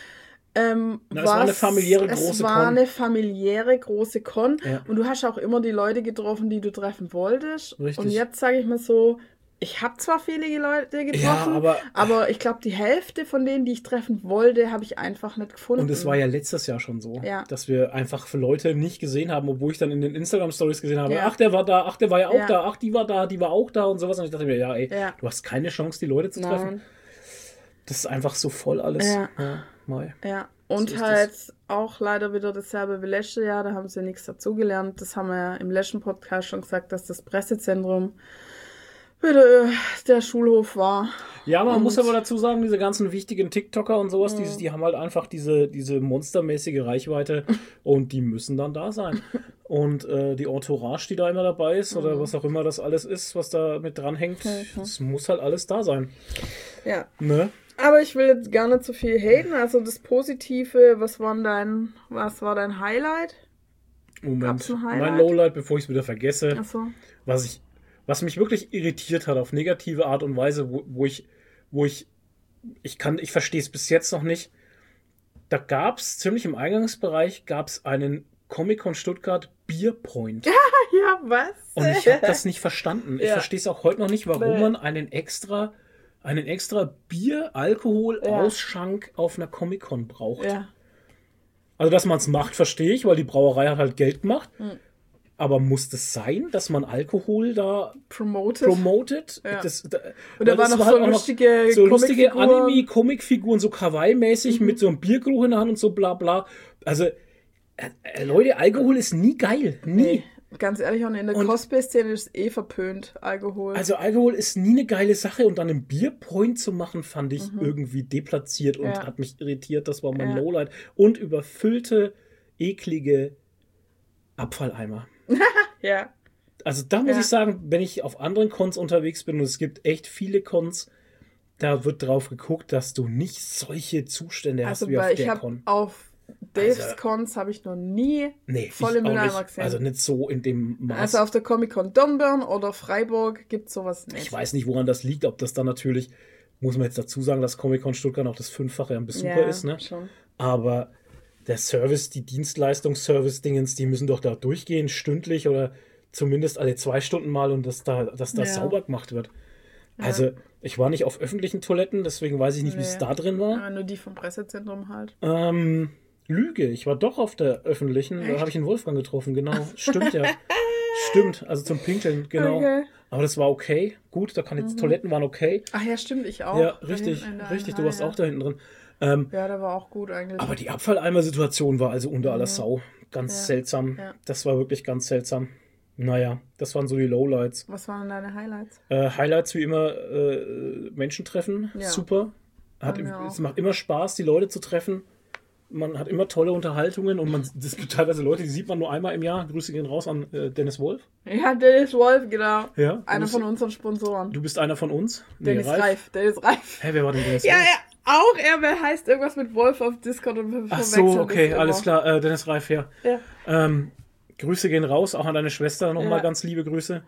B: Ähm,
A: Na, es war eine familiäre große
B: Es war
A: Con.
B: eine familiäre große Con.
A: Ja.
B: Und du hast auch immer die Leute getroffen, die du treffen wolltest.
A: Richtig.
B: Und jetzt sage ich mal so, ich habe zwar viele Leute getroffen,
A: Ja, aber-
B: aber ich glaube, die Hälfte von denen, die ich treffen wollte, habe ich einfach nicht gefunden.
A: Und es war ja letztes Jahr schon so,
B: Ja.
A: dass wir einfach für Leute nicht gesehen haben, obwohl ich dann in den Instagram-Stories gesehen habe,
B: Ja.
A: ach, der war da, ach, der war ja auch
B: Ja.
A: da, ach, die war da, die war auch da und sowas. Und ich dachte mir, ja, ey,
B: Ja.
A: du hast keine Chance, die Leute zu treffen.
B: Nein.
A: Das ist einfach so voll alles.
B: Ja.
A: Ja, Mai.
B: Ja, und
A: So ist
B: halt auch leider wieder dasselbe wie letztes Jahr, da haben sie nichts dazugelernt. Das haben wir ja im letzten Podcast schon gesagt, dass das Pressezentrum wieder äh, der Schulhof war.
A: Ja, man
B: Und-
A: muss aber dazu sagen, diese ganzen wichtigen TikToker und sowas, die, die haben halt einfach diese, diese monstermäßige Reichweite und die müssen dann da sein. Und äh, die Entourage, die da immer dabei ist, oder was auch immer das alles ist, was da mit dranhängt, das muss halt alles da sein.
B: Ja.
A: Ne?
B: Aber ich will jetzt gar nicht so viel haten. Also das Positive, was war dein, was war dein Highlight?
A: Moment.
B: Gab's ein Highlight?
A: Mein Lowlight, bevor ich es wieder vergesse,
B: Achso.
A: was ich, was mich wirklich irritiert hat auf negative Art und Weise, wo, wo ich, wo ich, ich kann, ich verstehe es bis jetzt noch nicht. Da gab es ziemlich im Eingangsbereich gab es einen Comic-Con Stuttgart Beer Point.
B: Ja, was?
A: Und ich habe das nicht verstanden. Ich
B: Ja.
A: verstehe es auch heute noch nicht, warum
B: Nee.
A: man einen extra, einen extra Bier, Alkohol,
B: Ja.
A: Ausschank auf einer Comic-Con braucht.
B: Ja.
A: Also, dass man es macht, verstehe ich, weil die Brauerei hat halt Geld gemacht.
B: Hm.
A: Aber muss das sein, dass man Alkohol da
B: Promoted.
A: promotet?
B: Ja.
A: Das, da,
B: Und da
A: weil
B: waren
A: das
B: noch
A: war
B: so
A: halt auch
B: lustige
A: so lustige
B: Comicfiguren.
A: Anime-Comicfiguren, so Kawaii-mäßig mit so einem Biergeruch in der Hand und so bla bla. Also, äh, äh, Leute, Alkohol ist nie geil. Nie.
B: Nee, ganz ehrlich, und in der
A: Und-
B: Cosplay-Szene ist eh verpönt, Alkohol.
A: Also Alkohol ist nie eine geile Sache und dann einen Bierpoint zu machen, fand ich irgendwie deplatziert und
B: Ja.
A: hat mich irritiert. Das war mein
B: Ja.
A: Lowlight. Und überfüllte, eklige Abfalleimer.
B: ja.
A: Also da muss
B: Ja.
A: ich sagen, wenn ich auf anderen Cons unterwegs bin und es gibt echt viele Cons, da wird drauf geguckt, dass du nicht solche Zustände
B: Also,
A: hast wie auf
B: weil ich
A: der
B: habe
A: Con.
B: auf Daves
A: Also-
B: Cons habe ich noch nie
A: Nee,
B: volle
A: ich auch
B: Mülleimer
A: nicht.
B: gesehen.
A: Also nicht so in dem Maß.
B: Also auf der Comic-Con Dornbirn oder Freiburg gibt es sowas nicht.
A: Ich weiß nicht, woran das liegt, ob das dann natürlich, muss man jetzt dazu sagen, dass Comic-Con Stuttgart auch das Fünffache am Besucher
B: ja,
A: ist, ne?
B: schon.
A: Aber der Service, die Dienstleistungs-Service-Dingens, die müssen doch da durchgehen, stündlich oder zumindest alle zwei Stunden mal und dass da, dass da
B: Ja.
A: sauber gemacht wird. Also, ich war nicht auf öffentlichen Toiletten, deswegen weiß ich nicht, wie es
B: Nee.
A: da drin war.
B: Aber nur die vom Pressezentrum halt.
A: Ähm, Lüge, ich war doch auf der öffentlichen, da
B: Echt?
A: habe ich einen Wolfgang getroffen, genau. Stimmt ja. Stimmt, also zum Pinkeln, genau.
B: Okay.
A: Aber das war okay, gut, da kann jetzt, Toiletten waren okay.
B: Ach ja, stimmt, ich auch.
A: Ja,
B: Da
A: richtig,
B: hinten in der
A: richtig, du
B: einen
A: warst
B: Reihe.
A: auch da hinten drin. Ähm,
B: Ja, der war auch gut eigentlich.
A: aber die Abfalleimer-Situation war also unter aller Sau. Ganz
B: Ja,
A: seltsam.
B: ja.
A: Das war wirklich ganz seltsam. Naja, das waren so die Lowlights.
B: Was waren deine Highlights?
A: Äh, Highlights wie immer, äh, Menschen treffen,
B: Ja.
A: super. Hat,
B: Bei mir auch.
A: es macht immer Spaß, die Leute zu treffen. Man hat immer tolle Unterhaltungen und man, es gibt teilweise Leute, die sieht man nur einmal im Jahr. Grüße gehen raus an äh, Dennis Wolf.
B: Ja, Dennis Wolf, genau.
A: Ja, du
B: Einer
A: bist,
B: von unseren Sponsoren.
A: du bist einer von uns. Nee,
B: Dennis Reif. Dennis Reif.
A: Hä, wer war denn Dennis
B: Ja,
A: Wolf?
B: ja, auch er wer heißt irgendwas mit Wolf auf Discord und wir
A: Ach
B: verwechseln
A: so, okay,
B: das
A: alles
B: immer.
A: klar. Äh, Dennis Reif, ja.
B: Ja.
A: Ähm, Grüße gehen raus, auch an deine Schwester nochmal
B: Ja.
A: ganz liebe Grüße.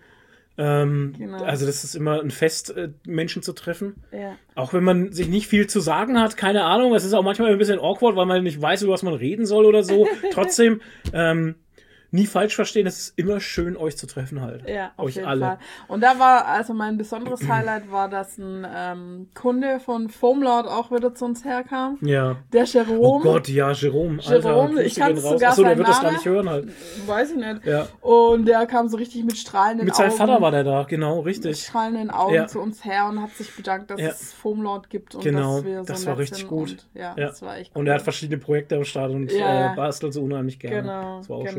A: Ähm,
B: Genau.
A: Also das ist immer ein Fest, äh, Menschen zu treffen.
B: Ja.
A: Auch wenn man sich nicht viel zu sagen hat, keine Ahnung. Es ist auch manchmal ein bisschen awkward, weil man nicht weiß, über was man reden soll oder so. Trotzdem, ähm, nie falsch verstehen, es ist immer schön, euch zu treffen halt.
B: Ja, auf
A: euch
B: jeden
A: alle.
B: Fall. Und da war, also mein besonderes Highlight war, dass ein ähm, Kunde von Foamlord auch wieder zu uns herkam.
A: Ja.
B: Der Jerome.
A: Oh Gott, ja, Jerome. Alter,
B: Jerome,
A: Grüße
B: ich kannte
A: gehen raus.
B: sogar
A: Achso, der
B: seinen
A: wird das gar
B: Namen.
A: nicht hören halt.
B: Weiß ich nicht.
A: Ja.
B: Und der kam so richtig mit strahlenden
A: Mit seinem
B: Augen.
A: Vater war der da, genau,
B: Mit
A: richtig.
B: strahlenden Augen
A: Ja.
B: zu uns her und hat sich bedankt, dass
A: Ja.
B: es Foamlord gibt und
A: Genau,
B: dass wir so
A: das war
B: nett
A: richtig
B: sind
A: gut.
B: Und, ja,
A: Ja.
B: das war echt
A: Und er hat verschiedene Projekte am Start und
B: Ja, ja.
A: äh, bastelt so unheimlich gerne.
B: Genau,
A: Das war auch
B: genau.
A: schön.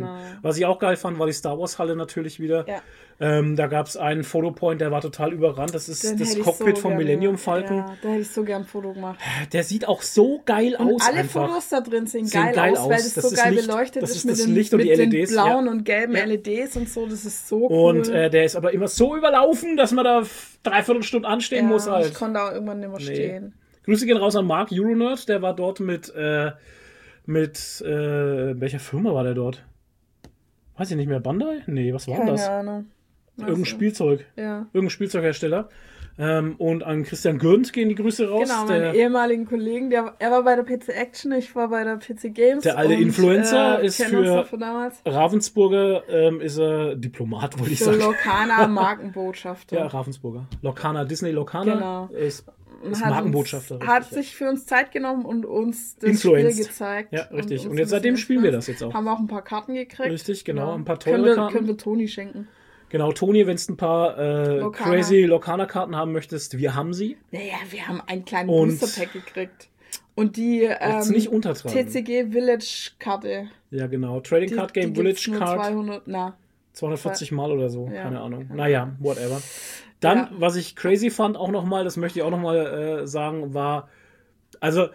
A: Was ich auch geil fand, war die Star Wars Halle natürlich wieder.
B: Ja.
A: Ähm, da gab es einen Fotopoint, der war total überrannt. Das ist
B: Den
A: das
B: hätte ich
A: Cockpit
B: so
A: vom
B: gerne-
A: Millennium Falcon.
B: Ja, da hätte ich so gern ein Foto gemacht.
A: Der sieht auch so geil
B: Und
A: aus
B: alle
A: einfach.
B: Fotos da drin sehen,
A: Sehen
B: geil,
A: geil
B: aus, weil
A: aus.
B: das,
A: Das
B: so
A: ist
B: geil
A: Licht-
B: beleuchtet
A: das
B: ist,
A: ist
B: mit,
A: das
B: den,
A: Licht und
B: mit
A: die
B: den
A: L E Ds,
B: blauen
A: ja.
B: und gelben
A: Ja.
B: L E Ds und so. Das ist so cool.
A: Und äh, der ist aber immer so überlaufen, dass man da f- dreiviertel Stunde anstehen
B: ja,
A: muss halt.
B: ich konnte auch irgendwann nicht mehr stehen.
A: Grüße gehen raus an Mark Euronerd, der war dort mit, äh, mit, äh, welcher Firma war der dort? Weiß ich nicht mehr, Bandai? Nee, was war denn
B: Keine
A: das?
B: Ahnung.
A: Irgendein
B: Also,
A: Spielzeug.
B: Ja.
A: Irgendein Spielzeughersteller. Ähm, und an Christian Gürnt gehen die Grüße raus.
B: Genau,
A: der,
B: meinen ehemaligen Kollegen, der, er war bei der P C Action, ich war bei der P C Games.
A: Der alte
B: und,
A: Influencer
B: äh,
A: ist
B: kennen uns
A: für-
B: noch von damals.
A: Ravensburger ähm, ist er Diplomat, wollte ich
B: Für
A: sagen.
B: Lokana Markenbotschafter.
A: Ja, Ravensburger. Lokana, Disney Lokana
B: Genau.
A: ist, ist
B: hat
A: Markenbotschafter.
B: Uns, hat
A: richtig, ja.
B: sich für uns Zeit genommen und uns das
A: Influenced.
B: Spiel gezeigt.
A: Ja, richtig.
B: uns
A: Und
B: ein
A: jetzt seitdem
B: bisschen
A: spielen wir
B: influenced.
A: das jetzt auch.
B: Haben wir auch ein paar Karten gekriegt.
A: Richtig, genau, ein paar
B: können
A: teure
B: wir,
A: Karten.
B: Können wir Toni schenken.
A: Genau, Toni, wenn du ein paar äh,
B: Lokana.
A: crazy Lokana-Karten haben möchtest, wir haben sie.
B: Naja, wir haben einen kleinen
A: Und-
B: Booster-Pack gekriegt. Und die
A: Jetzt
B: ähm,
A: nicht untertragen.
B: T C G Village-Karte.
A: Ja, genau. Trading
B: Die,
A: Card
B: die
A: Game
B: gibt's
A: Village
B: nur
A: Card.
B: zweihundert, na,
A: zweihundertvierzig Mal oder so,
B: Ja.
A: keine Ahnung. Naja, whatever. Dann,
B: Ja.
A: was ich crazy fand auch nochmal, das möchte ich auch nochmal äh, sagen, war, also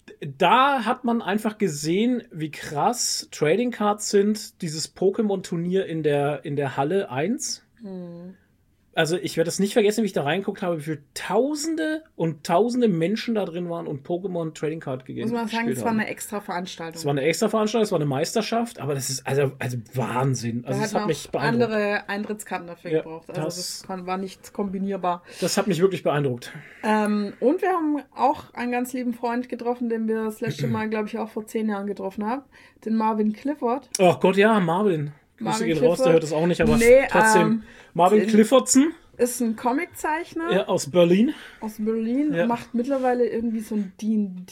A: da hat man einfach gesehen, wie krass Trading Cards sind, dieses Pokémon-Turnier in der, in der Halle eins.
B: hm.
A: Also ich werde das nicht vergessen, wie ich da reingeguckt habe, wie viele Tausende und Tausende Menschen da drin waren und Pokémon Trading Card gegeben
B: Muss man sagen,
A: gespielt
B: es war
A: haben.
B: eine extra Veranstaltung.
A: Es war eine extra Veranstaltung, es war eine Meisterschaft, aber das ist also, also Wahnsinn.
B: Da
A: Also
B: hat
A: das hat
B: man
A: mich
B: auch
A: beeindruckt.
B: andere Eintrittskarten dafür
A: Ja,
B: gebraucht. Also
A: das-
B: das, kann, war nicht kombinierbar.
A: Das hat mich wirklich beeindruckt.
B: Ähm, und wir haben auch einen ganz lieben Freund getroffen, den wir das letzte Mal, glaube ich, auch vor zehn Jahren getroffen haben. Den Marvin Clifford.
A: Oh Gott, ja, Marvin. Grüße
B: Marvin
A: gehen raus, der
B: Clifford.
A: hört es auch nicht, aber
B: Nee,
A: trotzdem.
B: ähm,
A: Marvin
B: in-
A: Cliffordson,
B: Ist ein Comiczeichner
A: ja, aus Berlin.
B: aus Berlin.
A: Ja.
B: Macht mittlerweile irgendwie so ein D und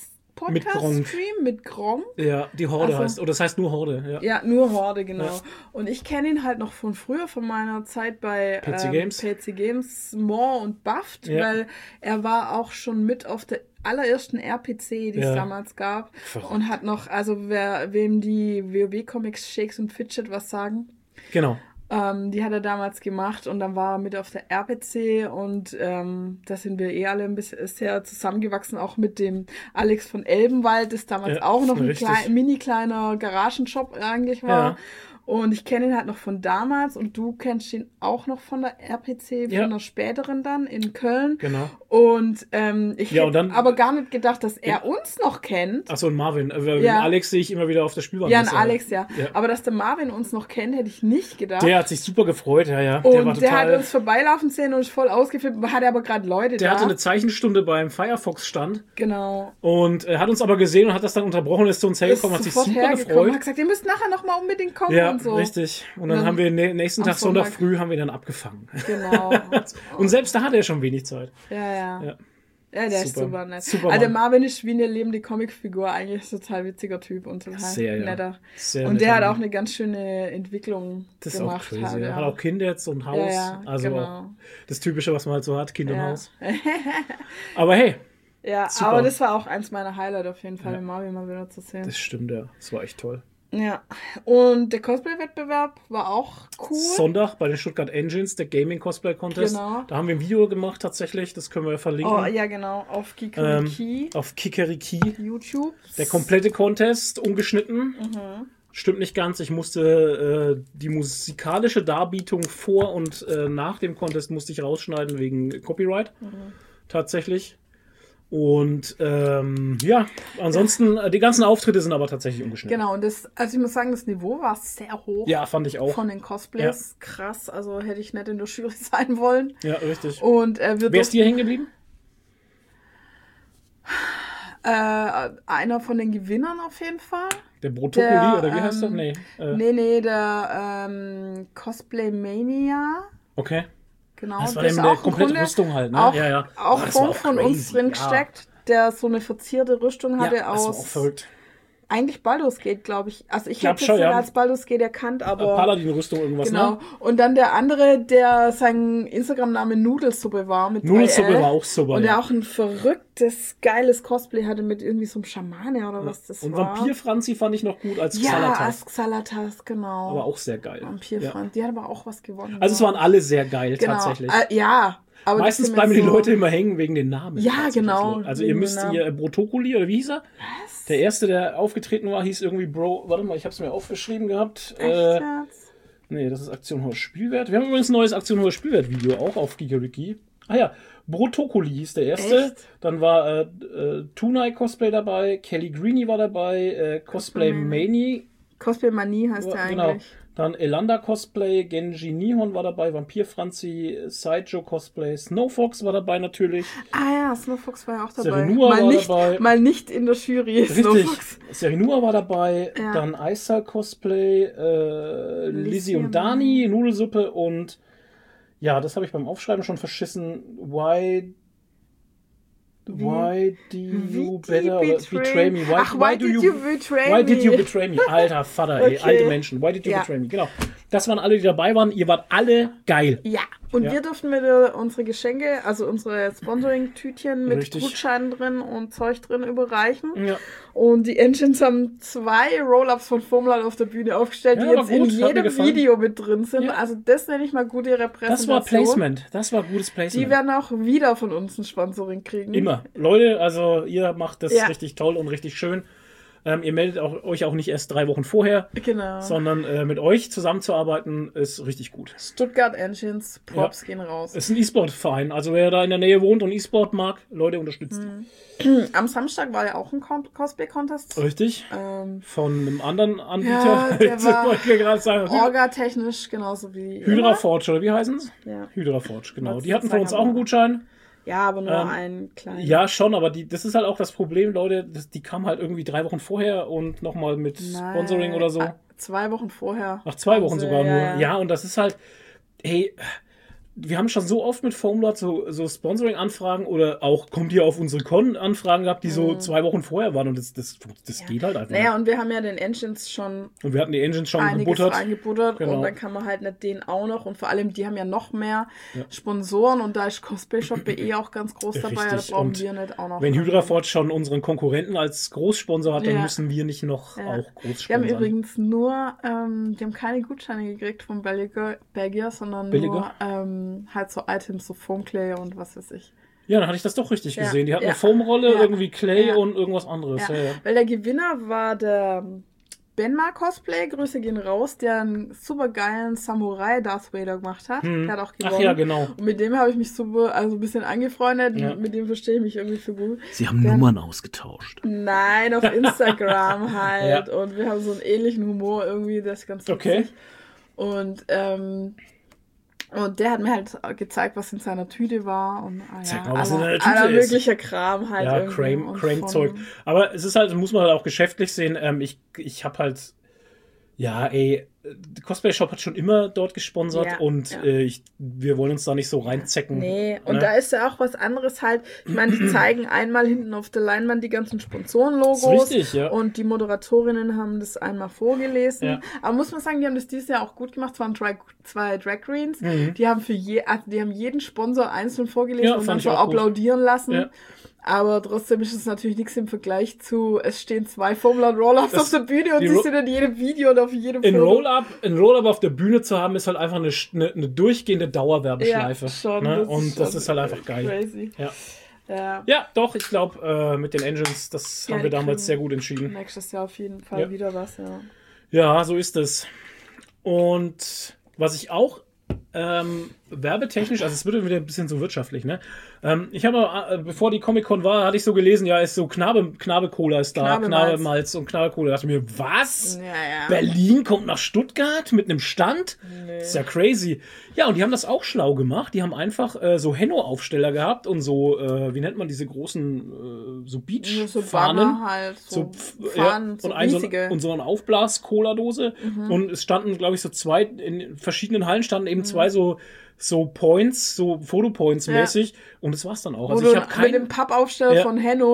A: Mit Gronk.
B: D-Podcast-Stream mit Gronk.
A: Ja, die Horde
B: Also-
A: heißt, oder das heißt nur Horde, ja.
B: Ja, nur Horde, genau.
A: Ja.
B: Und ich kenne ihn halt noch von früher, von meiner Zeit bei
A: P C
B: ähm,
A: Games.
B: P C Games More und Buffed,
A: Ja.
B: weil er war auch schon mit auf der allerersten R P C, die es
A: Ja.
B: damals gab.
A: Verrückt.
B: Und hat noch, also wer, wem die WoW-Comics Shakes und Fidget was sagen,
A: Genau.
B: ähm, die hat er damals gemacht und dann war er mit auf der R P C und ähm, da sind wir eh alle ein bisschen sehr zusammengewachsen, auch mit dem Alex von Elbenwald, das damals
A: Ja,
B: auch noch ein
A: richtig.
B: klein, mini kleiner Garagenshop eigentlich war.
A: Ja.
B: Und ich kenne ihn halt noch von damals und du kennst ihn auch noch von der R P C, von
A: Ja.
B: der späteren dann in Köln.
A: Genau.
B: Und ähm, ich
A: Ja, und
B: hätte
A: dann-
B: aber gar nicht gedacht, dass er uns noch kennt.
A: Achso, und Marvin. Äh,
B: Ja.
A: Alex sehe ich immer wieder auf der Spielbahn.
B: Ja, ein
A: Das,
B: Alex, ja.
A: ja.
B: Aber dass der Marvin uns noch kennt, hätte ich nicht gedacht.
A: Der hat sich super gefreut, ja, ja.
B: Und
A: der war
B: der hat
A: total.
B: uns vorbeilaufen sehen und ist voll ausgeflippt, hatte aber gerade Leute
A: Der
B: da.
A: hatte eine Zeichenstunde beim Firefox-Stand
B: Genau.
A: und er hat uns aber gesehen und hat das dann unterbrochen und ist zu uns hergekommen, hat sich
B: sofort
A: super
B: hergekommen,
A: gefreut.
B: hat gesagt, ihr müsst nachher noch mal unbedingt kommen
A: Ja,
B: und so.
A: richtig. Und dann,
B: dann
A: haben wir nä- nächsten
B: am
A: Tag, Sonntag
B: Sonntag-
A: früh, haben wir ihn dann abgefangen.
B: Genau.
A: Und selbst da hat er schon wenig Zeit.
B: Ja, ja.
A: Ja.
B: Ja, der ist
A: Super.
B: super nett.
A: Super
B: also der
A: Mann.
B: Marvin ist wie eine lebende Comicfigur, eigentlich ein total witziger Typ und total
A: Sehr, ja.
B: netter.
A: Sehr
B: Und der hat
A: netter
B: auch
A: Mann.
B: eine ganz schöne Entwicklung
A: Das ist auch
B: gemacht.
A: crazy.
B: halt,
A: Er
B: ja.
A: hat auch Kinder jetzt und Haus.
B: Ja, ja,
A: also
B: genau.
A: auch das Typische, was man halt so hat, Kind und
B: Ja.
A: Haus. Aber hey,
B: Ja,
A: Super.
B: aber das war auch eins meiner Highlights auf jeden Fall,
A: Ja.
B: den Marvin mal wieder zu sehen.
A: das stimmt ja. Das war echt toll.
B: Ja, und der Cosplay-Wettbewerb war auch cool.
A: Sonntag bei den Stuttgart Engines, der Gaming Cosplay Contest.
B: Genau.
A: Da haben wir ein Video gemacht tatsächlich, das können wir ja verlinken.
B: Oh, ja, genau, auf
A: ähm,
B: Kikeriki,
A: auf Kikeriki.
B: YouTube.
A: Der komplette Contest, ungeschnitten.
B: Mhm.
A: Stimmt nicht ganz. Ich musste äh, die musikalische Darbietung vor und äh, nach dem Contest musste ich rausschneiden wegen Copyright.
B: Mhm.
A: Tatsächlich. Und ähm, ja, ansonsten, äh, die ganzen Auftritte sind aber tatsächlich ungeschnitten.
B: Genau, und das, also ich muss sagen, das Niveau war sehr hoch
A: Ja, fand ich auch.
B: von den Cosplays. Krass, also hätte ich nicht in der Jury sein wollen.
A: Ja, richtig.
B: Und äh, wir
A: Wer ist dir hängen geblieben?
B: äh, einer von den Gewinnern auf jeden Fall.
A: Der Brotokoli,
B: Der,
A: oder wie heißt er?
B: ähm,
A: Nee. Äh,
B: Nee, nee, der ähm, Cosplay Mania.
A: Okay.
B: Genau,
A: Das war
B: der
A: der
B: ist
A: mit der
B: auch im
A: kompletten
B: Grunde
A: Rüstung halt, ne?
B: Auch,
A: Ja, ja.
B: auch
A: Oh, das war
B: von,
A: auch
B: von uns
A: crazy,
B: drin
A: ja.
B: gesteckt, der so eine verzierte Rüstung hatte
A: Ja, das war auch
B: aus
A: verrückt.
B: Eigentlich Baldur's Gate, glaube ich. Also ich, ich hätte es
A: schon,
B: ja.
A: ja.
B: als Baldur's Gate erkannt, aber...
A: Paladin-Rüstung irgendwas,
B: genau.
A: ne?
B: Und dann der andere, der sein Instagram-Name Nudelsuppe war mit
A: Nudelsuppe war auch super,
B: und der
A: ja.
B: auch ein verrücktes, geiles Cosplay hatte mit irgendwie so einem Schamane oder was das
A: und
B: war.
A: Und Vampir-Franzi fand ich noch gut als
B: ja,
A: Xalatas.
B: Ja, als Xalatas, genau.
A: Aber auch sehr geil.
B: Vampir-Franzi, ja. Die hat aber auch was gewonnen.
A: Also es waren alle sehr geil,
B: genau.
A: tatsächlich.
B: Äh, ja, aber
A: meistens bleiben die so Leute immer hängen wegen den Namen.
B: Ja, genau.
A: Also ihr müsst ihr Brotokoli, oder wie hieß er?
B: Was?
A: Der erste, der aufgetreten war, hieß irgendwie Bro... Warte mal, ich hab's mir aufgeschrieben gehabt.
B: Echt
A: äh,
B: jetzt?
A: Nee, das ist Aktion Hoher Spielwert. Wir haben übrigens ein neues Aktion Hoher Spielwert-Video auch auf Gigariki. Ah ja, Brotokoli hieß der erste.
B: Echt?
A: Dann war äh, äh, Tunai Cosplay dabei, Kelly Greenie war dabei, äh, Cosplay Mani.
B: Cosplay Mani heißt der
A: genau.
B: eigentlich.
A: Dann Elanda Cosplay, Genji Nihon war dabei, Vampir Franzi, Saijo Cosplay, Snowfox war dabei natürlich.
B: Ah ja, Snowfox war ja auch dabei.
A: Serinua
B: mal
A: war
B: nicht,
A: dabei.
B: Mal nicht in der Jury.
A: Richtig.
B: Snowfox.
A: Serinua war dabei,
B: Ja.
A: dann Aisal Cosplay, äh, Lizzie und
B: und
A: Dani, Nudelsuppe und ja, das habe ich beim Aufschreiben schon verschissen. Why Why do you
B: Wie
A: better
B: betray,
A: betray me? Why,
B: Ach, why, did you, betray
A: why
B: me?
A: did you betray me? Alter Vater, ey,
B: Okay.
A: alte Menschen. Why did you
B: Ja.
A: betray me? Genau. Das waren alle, die dabei waren. Ihr wart alle geil.
B: Ja, und
A: Ja.
B: wir durften mit äh, unsere Geschenke, also unsere Sponsoring-Tütchen mit
A: Richtig.
B: Gutscheinen drin und Zeug drin überreichen.
A: Ja.
B: Und die Engines haben zwei Roll-Ups von Formula auf der Bühne aufgestellt,
A: Ja,
B: die
A: aber
B: jetzt in
A: gut, hat mir
B: jedem
A: gefallen.
B: Video mit drin sind.
A: Ja.
B: Also das nenne ich mal gute Repräsentation.
A: Das war Placement. Das war gutes Placement.
B: Die werden auch wieder von uns ein Sponsoring kriegen.
A: Immer. Leute, also ihr macht das
B: Ja.
A: richtig toll und richtig schön. Ähm, ihr meldet auch, euch auch nicht erst drei Wochen vorher,
B: Genau.
A: sondern äh, mit euch zusammenzuarbeiten ist richtig gut.
B: Stuttgart Engines, Props
A: Ja.
B: gehen raus.
A: Es ist ein E-Sport-Verein. Also wer da in der Nähe wohnt und E-Sport mag, Leute unterstützt.
B: Am Samstag war ja auch ein Con- Cosplay-Contest.
A: Richtig.
B: Ähm,
A: Von einem anderen Anbieter.
B: Ja, der
A: Jetzt
B: war
A: wollte ich mir gerade sagen.
B: Orga-technisch genauso wie
A: Hydra Forge, oder wie heißen sie?
B: Ja.
A: Hydra Forge, genau.
B: Wolltest
A: Die
B: du
A: hatten von
B: sagen,
A: uns auch
B: aber-
A: einen Gutschein.
B: Ja, aber nur
A: Ähm,
B: ein kleiner.
A: Ja, schon, aber die, das ist halt auch das Problem, Leute. Das, die kamen halt irgendwie drei Wochen vorher und nochmal mit
B: Nein,
A: Sponsoring oder so.
B: äh, Zwei Wochen vorher.
A: Nach zwei Wochen
B: Also,
A: sogar
B: ja,
A: nur.
B: ja.
A: Ja, und das ist halt, hey, wir haben schon so oft mit Foamlord so, so Sponsoring-Anfragen oder auch kommt ihr auf unsere Con-Anfragen gehabt, die so zwei Wochen vorher waren und das, das, das geht halt einfach
B: Naja,
A: nicht.
B: und wir haben ja den Engines schon
A: Und wir hatten die Engines schon
B: einiges
A: gebuttert.
B: reingebuttert
A: Genau.
B: und dann kann man halt nicht den auch noch und vor allem, die haben ja noch mehr
A: Ja.
B: Sponsoren und da ist Cosplay Shop B E auch ganz groß dabei, da
A: Richtig.
B: brauchen
A: Und
B: wir nicht auch noch.
A: Wenn Hydra Forge schon unseren Konkurrenten als Großsponsor hat, dann
B: Ja.
A: müssen wir nicht noch
B: Ja.
A: auch
B: Die haben
A: Großsponsor.
B: übrigens nur, ähm, die haben keine Gutscheine gekriegt von Belgier, Belgier sondern
A: Belgier?
B: nur ähm, halt so Items, so Foamclay und was weiß ich.
A: Ja, dann hatte ich das doch richtig
B: Ja.
A: gesehen. Die hatten
B: Ja.
A: eine Foamrolle,
B: Ja.
A: irgendwie Clay
B: Ja.
A: und irgendwas anderes.
B: Ja.
A: Ja, ja.
B: Weil der Gewinner war der Benma Cosplay, Grüße gehen raus, der einen super geilen Samurai Darth Vader gemacht hat.
A: Hm.
B: Der hat auch gewonnen.
A: Ach ja, genau.
B: Und mit dem habe ich mich super, also ein bisschen angefreundet.
A: Ja.
B: Mit dem verstehe ich mich irgendwie für gut.
A: Sie haben
B: Der-
A: Nummern ausgetauscht.
B: Nein, auf Instagram halt. Und wir haben so einen ähnlichen Humor irgendwie, das ist ganz witzig.
A: Okay.
B: Und, ähm, und der hat mir halt gezeigt, was in seiner Tüte war. Und ah,
A: Zeig
B: ja,
A: mal, was
B: aller,
A: in deiner Tüte
B: aller
A: ist.
B: möglicher Kram halt.
A: Ja,
B: irgendwie.
A: Crane-
B: Und
A: Crane-Zeug.
B: von-
A: Aber es ist halt, muss man halt auch geschäftlich sehen. Ähm, ich ich habe halt, ja, ey, der Cosplay Shop hat schon immer dort gesponsert
B: Ja,
A: und
B: ja.
A: Äh, ich, wir wollen uns da nicht so reinzecken.
B: Nee, und
A: ne?
B: da ist ja auch was anderes halt. Ich meine, die zeigen einmal hinten auf der Leinwand die ganzen Sponsorenlogos.
A: Das ist richtig, ja.
B: Und die Moderatorinnen haben das einmal vorgelesen.
A: Ja.
B: Aber muss man sagen, die haben das dieses Jahr auch gut gemacht. Es waren drei, zwei Drag Queens.
A: Mhm.
B: Die haben für je, also die haben jeden Sponsor einzeln vorgelesen
A: Ja,
B: und dann
A: fand ich
B: so
A: auch gut.
B: applaudieren lassen.
A: Ja.
B: Aber trotzdem ist es natürlich nichts im Vergleich zu, es stehen zwei Formula Roll-Ups
A: Das-
B: auf der Bühne und
A: die
B: sie
A: Ro-
B: sind in jedem Video und auf jedem
A: Ein
B: Foto.
A: Roll-Up, ein Roll-Up auf der Bühne zu haben, ist halt einfach eine, eine, eine durchgehende Dauerwerbeschleife.
B: Ja, schon,
A: ne?
B: das ist
A: Und das
B: schon
A: ist halt einfach geil.
B: Crazy.
A: Ja.
B: Ja.
A: ja, doch, ich glaube, äh, mit den Engines, das
B: Ja,
A: haben wir
B: die
A: damals
B: kriegen-
A: sehr gut entschieden.
B: Nächstes Jahr auf jeden Fall
A: Ja.
B: wieder was, ja.
A: Ja, so ist es. Und was ich auch ähm, werbetechnisch, also es wird wieder ein bisschen so wirtschaftlich, ne? Ähm, ich habe, äh, bevor die Comic-Con war, hatte ich so gelesen, ja, ist so Knabe, Knabe-Cola ist da,
B: Knabe-Malz.
A: Knabe-Malz und Knabe-Cola. Da dachte ich mir, was?
B: Ja, ja.
A: Berlin kommt nach Stuttgart mit einem Stand?
B: Nee.
A: Das ist ja crazy. Ja, und die haben das auch schlau gemacht. Die haben einfach äh, so Henno-Aufsteller gehabt und so, äh, wie nennt man diese großen, äh, so
B: So
A: Beach-Fahnen.
B: Banner halt, so,
A: So,
B: Fahnen,
A: ja,
B: so
A: und, ein, so,
B: riesige.
A: und so eine Aufblas-Cola-Dose.
B: Mhm.
A: Und es standen, glaube ich, so zwei, in verschiedenen Hallen standen eben zwei so, so Points, so Fotopoints
B: Ja.
A: mäßig. Und das war's dann auch.
B: Wo
A: Also
B: du
A: ich habe
B: mit
A: kein,
B: dem Pappaufsteller
A: Ja.
B: von Henno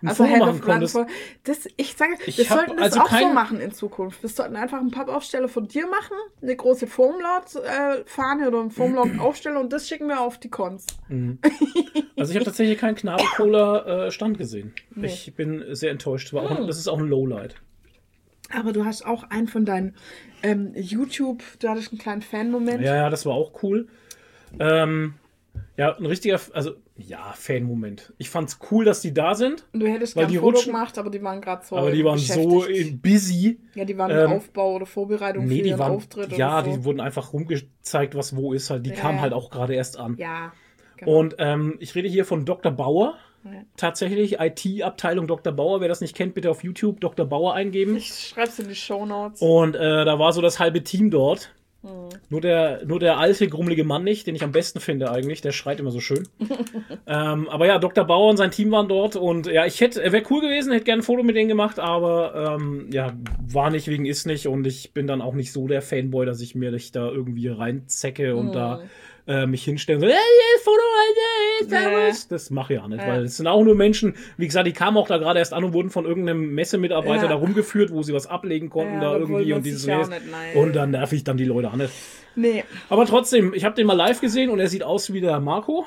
A: ein
B: also
A: Foto machen konntest.
B: Das, ich sage,
A: Ich
B: wir
A: hab
B: sollten das
A: also
B: auch
A: kein-
B: so machen in Zukunft. Wir sollten einfach einen Pappaufsteller von dir machen, eine große Foamlord-Fahne oder einen Foamlord-Aufsteller und das schicken wir auf die Cons.
A: Also ich habe tatsächlich keinen Knabe-Cola-Stand gesehen.
B: Nee.
A: Ich bin sehr enttäuscht. War auch, das ist auch ein Lowlight.
B: Aber du hast auch einen von deinen ähm, YouTube, du hattest einen kleinen Fan-Moment.
A: Ja, ja, das war auch cool. Ähm, ja, ein richtiger, also, ja, Fan-Moment. Ich fand's cool, dass die da sind,
B: Und du hättest
A: Weil
B: gerne
A: die
B: ein Foto
A: rutschen-
B: gemacht, aber die waren gerade so
A: aber die waren so
B: beschäftigt.
A: busy.
B: Ja, die waren
A: ähm,
B: im Aufbau oder Vorbereitung
A: Nee,
B: für
A: die
B: ihren
A: waren,
B: Auftritt
A: ja,
B: oder so.
A: die wurden einfach rumgezeigt, was wo ist halt. Die
B: Ja,
A: kamen
B: ja.
A: halt auch gerade erst an.
B: Ja, genau.
A: Und ähm, ich rede hier von Doktor Bauer.
B: Ja.
A: Tatsächlich, I T-Abteilung Doktor Bauer. Wer das nicht kennt, bitte auf YouTube Doktor Bauer eingeben.
B: Ich schreib's in die Shownotes.
A: Und äh, da war so das halbe Team dort.
B: Mhm.
A: Nur der, nur der alte, grummelige Mann nicht, den ich am besten finde eigentlich. Der schreit immer so schön. ähm, aber ja, Doktor Bauer und sein Team waren dort. Und ja, ich hätte, wäre cool gewesen, hätte gerne ein Foto mit denen gemacht. Aber ähm, ja, war nicht wegen ist nicht. Und ich bin dann auch nicht so der Fanboy, dass ich mir dich da irgendwie reinzecke und
B: Mhm.
A: da äh, mich hinstellen und so, hey, hey, Foto, hey, servus. Das mache ich ja nicht,
B: Ja.
A: weil es sind auch nur Menschen, wie gesagt, die kamen auch da gerade erst an und wurden von irgendeinem Messemitarbeiter
B: Ja.
A: da rumgeführt, wo sie was ablegen konnten,
B: Ja,
A: da
B: da
A: irgendwie
B: wollen wir
A: und dieses und
B: sicher
A: jenes.
B: auch nicht, nein.
A: Und dann nerv ich dann die Leute an. Nicht.
B: Nee.
A: Aber trotzdem, ich habe den mal live gesehen und er sieht aus wie der Marco.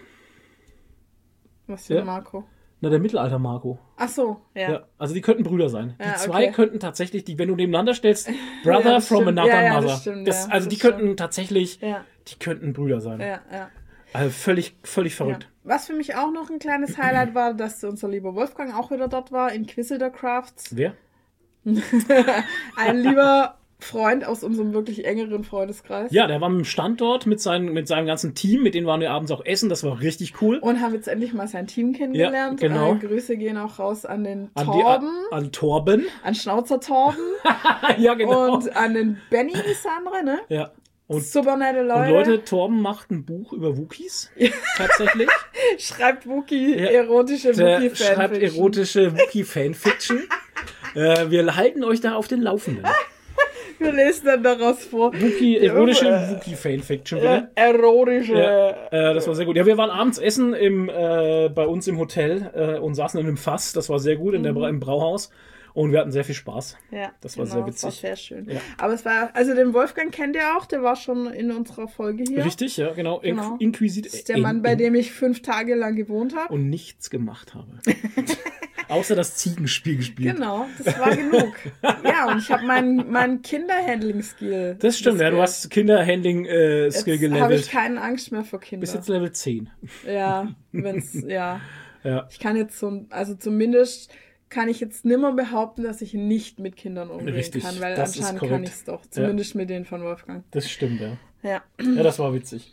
B: Was für
A: Ja.
B: ein Marco?
A: Na, der Mittelalter Marco.
B: Ach so, ja.
A: Ja. Also die könnten Brüder sein. Die
B: Ja,
A: zwei
B: okay.
A: könnten tatsächlich, die, wenn du nebeneinander stellst, Brother
B: Ja, das
A: from
B: stimmt.
A: another
B: Ja, ja, das
A: mother.
B: stimmt,
A: Das,
B: ja,
A: also
B: das
A: die könnten tatsächlich,
B: Ja,
A: die könnten Brüder sein.
B: ja, ja.
A: Also völlig, völlig
B: ja.
A: verrückt.
B: Was für mich auch noch ein kleines Highlight war, dass unser lieber Wolfgang auch wieder dort war, Inquisitor Crafts.
A: Wer?
B: Ein lieber Freund aus unserem wirklich engeren Freundeskreis.
A: Ja, der war mit dem Standort mit, seinen, mit seinem ganzen Team, mit denen waren wir abends auch essen, das war richtig cool.
B: Und haben jetzt endlich mal sein Team kennengelernt.
A: Ja, genau.
B: Äh, Grüße gehen auch raus an den
A: An, die,
B: Torben,
A: an, an Torben.
B: an Schnauzer Torben
A: Ja, genau.
B: und an den Benny, ist der andere, ne?
A: ja. Und,
B: Super nette Leute.
A: und Leute, Torben macht ein Buch über Wookies. Tatsächlich.
B: Schreibt Wookie,
A: Ja,
B: erotische
A: Der
B: Wookie-Fanfiction.
A: schreibt erotische Wookie-Fanfiction. äh, wir halten euch da auf den Laufenden.
B: Wir lesen dann daraus vor.
A: Wookie, erotische Wookie-Fanfiction, bitte.
B: Äh, erotische.
A: Ja, äh, das war sehr gut. Ja, wir waren abends essen im, äh, bei uns im Hotel äh, und saßen in einem Fass. Das war sehr gut in der, Bra- im Brauhaus. Und wir hatten sehr viel Spaß.
B: Ja,
A: Das war
B: genau,
A: sehr
B: das war
A: witzig.
B: sehr schön.
A: Ja.
B: Aber es war, also den Wolfgang kennt ihr auch, der war schon in unserer Folge hier.
A: Richtig, ja, genau. In
B: Genau.
A: Inquisit
B: Das ist der Mann, bei
A: in-
B: dem ich fünf Tage lang gewohnt habe.
A: und nichts gemacht habe. Außer das Ziegenspiel gespielt.
B: Genau, das war genug. Ja, und ich habe meinen mein Kinderhandling-Skill.
A: Das stimmt, ja, du hast Kinderhandling-Skill
B: Jetzt habe ich
A: gelevelt.
B: keine Angst mehr vor Kindern.
A: Bis jetzt Level zehn.
B: Ja, wenn's, ja.
A: Ja,
B: Ich kann jetzt so, also zumindest kann ich jetzt nimmer behaupten, dass ich nicht mit Kindern umgehen
A: Richtig,
B: kann, weil
A: das ist
B: anscheinend kann
A: korrekt.
B: ich es doch. Zumindest mit denen von Wolfgang.
A: das stimmt, ja.
B: Ja.
A: Ja, das war witzig.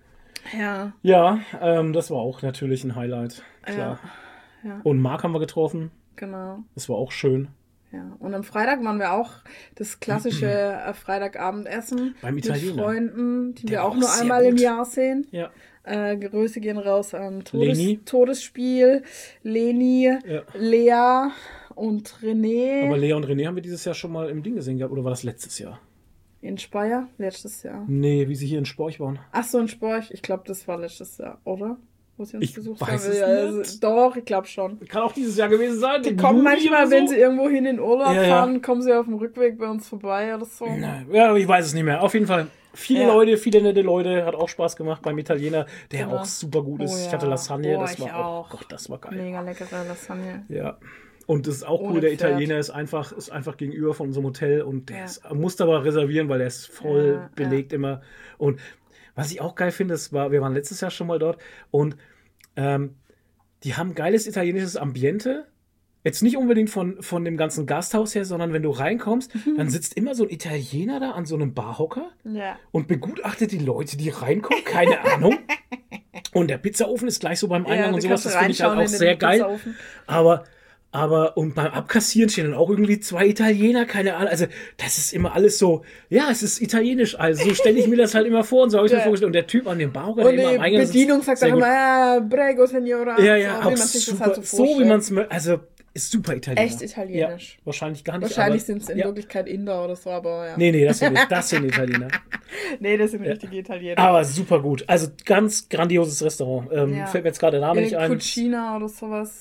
B: Ja.
A: Ja, ähm, das war auch natürlich ein Highlight, klar.
B: Ja, ja.
A: Und Marc haben wir getroffen.
B: Genau.
A: Das war auch schön.
B: Ja. Und am Freitag waren wir auch das klassische äh, Freitagabendessen
A: Beim
B: mit
A: Italiener.
B: Freunden, die
A: Der
B: wir
A: war
B: auch
A: auch
B: nur
A: sehr
B: einmal im
A: gut.
B: Jahr sehen.
A: Ja.
B: Äh, Grüße gehen raus an Todes
A: Leni.
B: Todesspiel, Leni,
A: Ja.
B: Lea und René
A: Aber Lea und René haben wir dieses Jahr schon mal im Ding gesehen gehabt, oder war das letztes Jahr?
B: in Speyer, letztes Jahr.
A: Nee, wie sie hier in Sporch waren.
B: Ach so, in Sporch, ich glaube, das war letztes Jahr, oder? Wo sie uns
A: Ich
B: besucht
A: weiß
B: haben.
A: es
B: Ja,
A: nicht.
B: also, doch, ich glaube schon.
A: Kann auch dieses Jahr gewesen sein.
B: Die kommen manchmal, wenn sie irgendwo hin in Urlaub
A: Ja, ja.
B: fahren, kommen sie auf dem Rückweg bei uns vorbei oder so.
A: Ja, ich weiß es nicht mehr. Auf jeden Fall viele
B: Ja.
A: Leute, viele nette Leute. Hat auch Spaß gemacht beim Italiener, der
B: Genau.
A: auch super gut ist.
B: Oh
A: Ich
B: ja.
A: hatte Lasagne,
B: Oh,
A: das
B: ich
A: war auch,
B: auch.
A: Gott, das war geil.
B: Mega leckere Lasagne.
A: Ja. Und das ist auch
B: Ohne
A: cool, der
B: Pferd.
A: Italiener ist einfach, ist einfach gegenüber von unserem Hotel und der
B: Ja.
A: ist, musste aber reservieren, weil er ist voll
B: Ja,
A: belegt immer. Und was ich auch geil finde, das war, wir waren letztes Jahr schon mal dort und ähm, die haben geiles italienisches Ambiente. Jetzt nicht unbedingt von, von dem ganzen Gasthaus her, sondern wenn du reinkommst, dann sitzt immer so ein Italiener da an so einem Barhocker
B: Ja.
A: und begutachtet die Leute, die reinkommen, keine Ahnung. Und der Pizzaofen ist gleich so beim Eingang
B: Ja,
A: und
B: du
A: sowas,
B: kannst
A: das finde ich halt
B: reinschauen
A: auch
B: in den
A: sehr geil.
B: Pizzaofen.
A: Aber, aber, und beim Abkassieren stehen dann auch irgendwie zwei Italiener, keine Ahnung. Also, das ist immer alles so, ja, es ist italienisch. Also, so stelle ich mir das halt immer vor und so habe ich mir
B: Ja.
A: vorgestellt. Und der Typ an dem Bauch, der
B: Und
A: immer
B: die
A: am Eingang sitzt,
B: Bedienung sagt
A: sehr
B: auch
A: gut.
B: immer, ja, prego, signora.
A: Ja, ja,
B: so,
A: auch
B: wie man sich das
A: super,
B: halt so
A: so wie
B: vorstellt.
A: man es, also, ist super italienisch.
B: Echt italienisch.
A: Ja, wahrscheinlich gar nicht.
B: Wahrscheinlich
A: aber-
B: sind es in
A: ja.
B: Wirklichkeit Inder oder so, aber ja.
A: Nee, nee, das sind, das sind Italiener.
B: Nee, das sind richtige Italiener.
A: Aber super gut. Also, ganz grandioses Restaurant. Ähm,
B: Ja.
A: Fällt mir jetzt gerade der Name
B: Äh,
A: nicht ein.
B: Cucina oder sowas.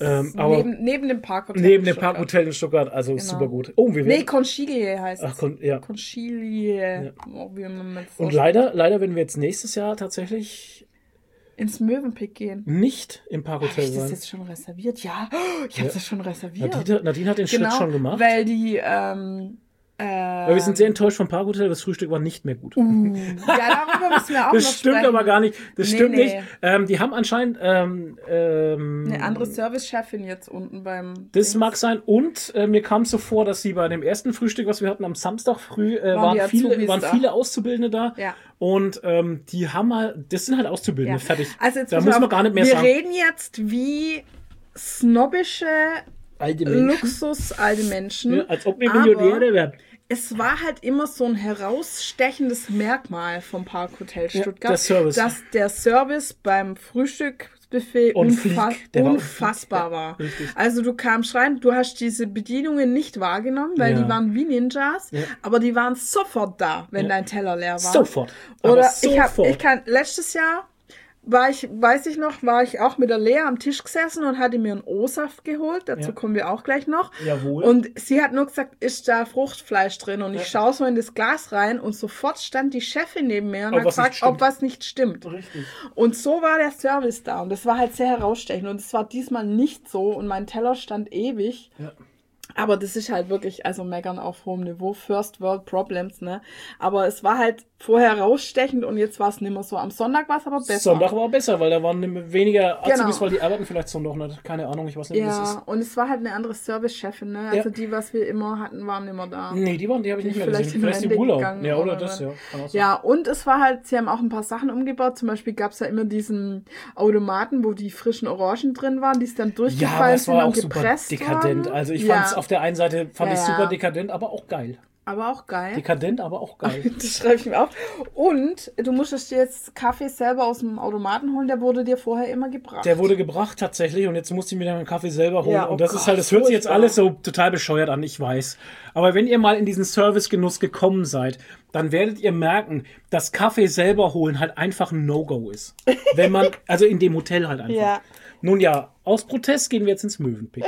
A: Ähm, aber
B: neben, neben dem Parkhotel.
A: Neben dem Parkhotel in Stuttgart, also genau. Super gut. Oh, wir werden.
B: Nee, Conchilie heißt
A: Ach, Con, ja.
B: Conchilie.
A: Ja.
B: Oh, wie man
A: Und leider, leider, wenn wir jetzt nächstes Jahr tatsächlich
B: ins Mövenpick gehen.
A: Nicht im Parkhotel sein.
B: Hab ich das jetzt schon reserviert? Ja, ich habe
A: ja.
B: das schon reserviert.
A: Nadine, Nadine hat den
B: genau,
A: Schritt schon gemacht.
B: Weil die, ähm, äh,
A: Weil wir sind sehr enttäuscht vom Parkhotel, das Frühstück war nicht mehr gut.
B: Uh, ja, darüber müssen wir auch
A: Das
B: noch
A: stimmt
B: sprechen.
A: aber gar nicht. Das
B: nee,
A: stimmt
B: nee.
A: nicht. Ähm, die haben anscheinend ähm, ähm,
B: eine andere Service-Chefin jetzt unten beim
A: Das
B: Dings.
A: mag sein. Und äh, mir kam es so vor, dass sie bei dem ersten Frühstück, was wir hatten am Samstag früh, äh,
B: Waren
A: waren,
B: die
A: viele,
B: Azubis
A: waren
B: da.
A: viele Auszubildende da.
B: Ja.
A: Und ähm, die haben halt, das sind halt Auszubildende,
B: Ja.
A: fertig.
B: Also jetzt
A: da
B: pass
A: muss
B: auf,
A: man gar nicht mehr
B: wir
A: sagen.
B: Wir reden jetzt wie snobbische
A: Alte Menschen.
B: Luxus alte Menschen.
A: Ja, als ob wir
B: aber
A: Millionäre wären.
B: Es war halt immer so ein herausstechendes Merkmal vom Parkhotel
A: Ja,
B: Stuttgart,
A: der Service.
B: dass der Service beim Frühstücksbuffet
A: Und
B: unfa
A: Flieg, der war
B: unfassbar
A: Flieg, ja,
B: war.
A: richtig.
B: Also du kamst rein, du hast diese Bedienungen nicht wahrgenommen, weil
A: Ja.
B: die waren wie Ninjas,
A: Ja.
B: aber die waren sofort da, wenn
A: Ja.
B: dein Teller leer war.
A: Sofort. Aber
B: Oder
A: sofort.
B: ich hab, ich kann letztes Jahr war ich, weiß ich noch, war ich auch mit der Lea am Tisch gesessen und hatte mir einen O-Saft geholt. Dazu
A: Ja.
B: kommen wir auch gleich noch.
A: Jawohl.
B: Und sie hat nur gesagt, ist da Fruchtfleisch drin? Und ich
A: Ja.
B: schaue so in das Glas rein und sofort stand die Chefin neben mir und
A: Ob
B: hat
A: was nicht
B: gefragt,
A: stimmt.
B: ob was nicht stimmt.
A: Richtig.
B: Und so war der Service da. Und das war halt sehr herausstechend. Und es war diesmal nicht so. Und mein Teller stand ewig.
A: Ja.
B: Aber das ist halt wirklich, also meckern auf hohem Niveau, First World Problems, ne? Aber es war halt vorher rausstechend und jetzt war es nicht mehr so. Am Sonntag war es aber besser.
A: Sonntag war besser, weil da waren weniger Azubis,
B: Genau.
A: weil die arbeiten vielleicht Sonntag nicht. Keine Ahnung, ich weiß nicht, wie das ist.
B: Ja, und es war halt eine andere Service-Chefin, ne? Also
A: Ja.
B: die, was wir immer hatten, waren immer da.
A: Nee, die waren, die habe ich nicht mehr
B: Vielleicht
A: gesehen.
B: in
A: Vielleicht die
B: Rente
A: Urlaub.
B: gegangen
A: Ja, oder
B: oder
A: das,
B: was.
A: ja. Kann auch sein.
B: Ja, und es war halt, sie haben auch ein paar Sachen umgebaut. Zum Beispiel gab es ja immer diesen Automaten, wo die frischen Orangen drin waren, die es dann
A: Ja,
B: durchgefallen
A: aber es
B: sind
A: war
B: und
A: auch super
B: gepresst
A: dekadent.
B: worden.
A: Also ich
B: ja,
A: fand es auf der einen Seite fand
B: Ja,
A: ich
B: ja.
A: super dekadent, aber auch geil.
B: aber auch geil.
A: Dekadent, aber auch geil.
B: Das schreibe ich mir auf. Und du musstest dir jetzt Kaffee selber aus dem Automaten holen, der wurde dir vorher immer gebracht.
A: Der wurde gebracht tatsächlich und jetzt musste ich mir dann meinen Kaffee selber holen.
B: Ja, oh
A: und das
B: Gott,
A: ist halt, das hört sich jetzt
B: furchtbar.
A: alles so total bescheuert an, ich weiß. Aber wenn ihr mal in diesen Servicegenuss gekommen seid, dann werdet ihr merken, dass Kaffee selber holen halt einfach ein No-Go ist. Wenn man, also in dem Hotel halt einfach.
B: Ja.
A: Nun ja, aus Protest gehen wir jetzt ins Mövenpick.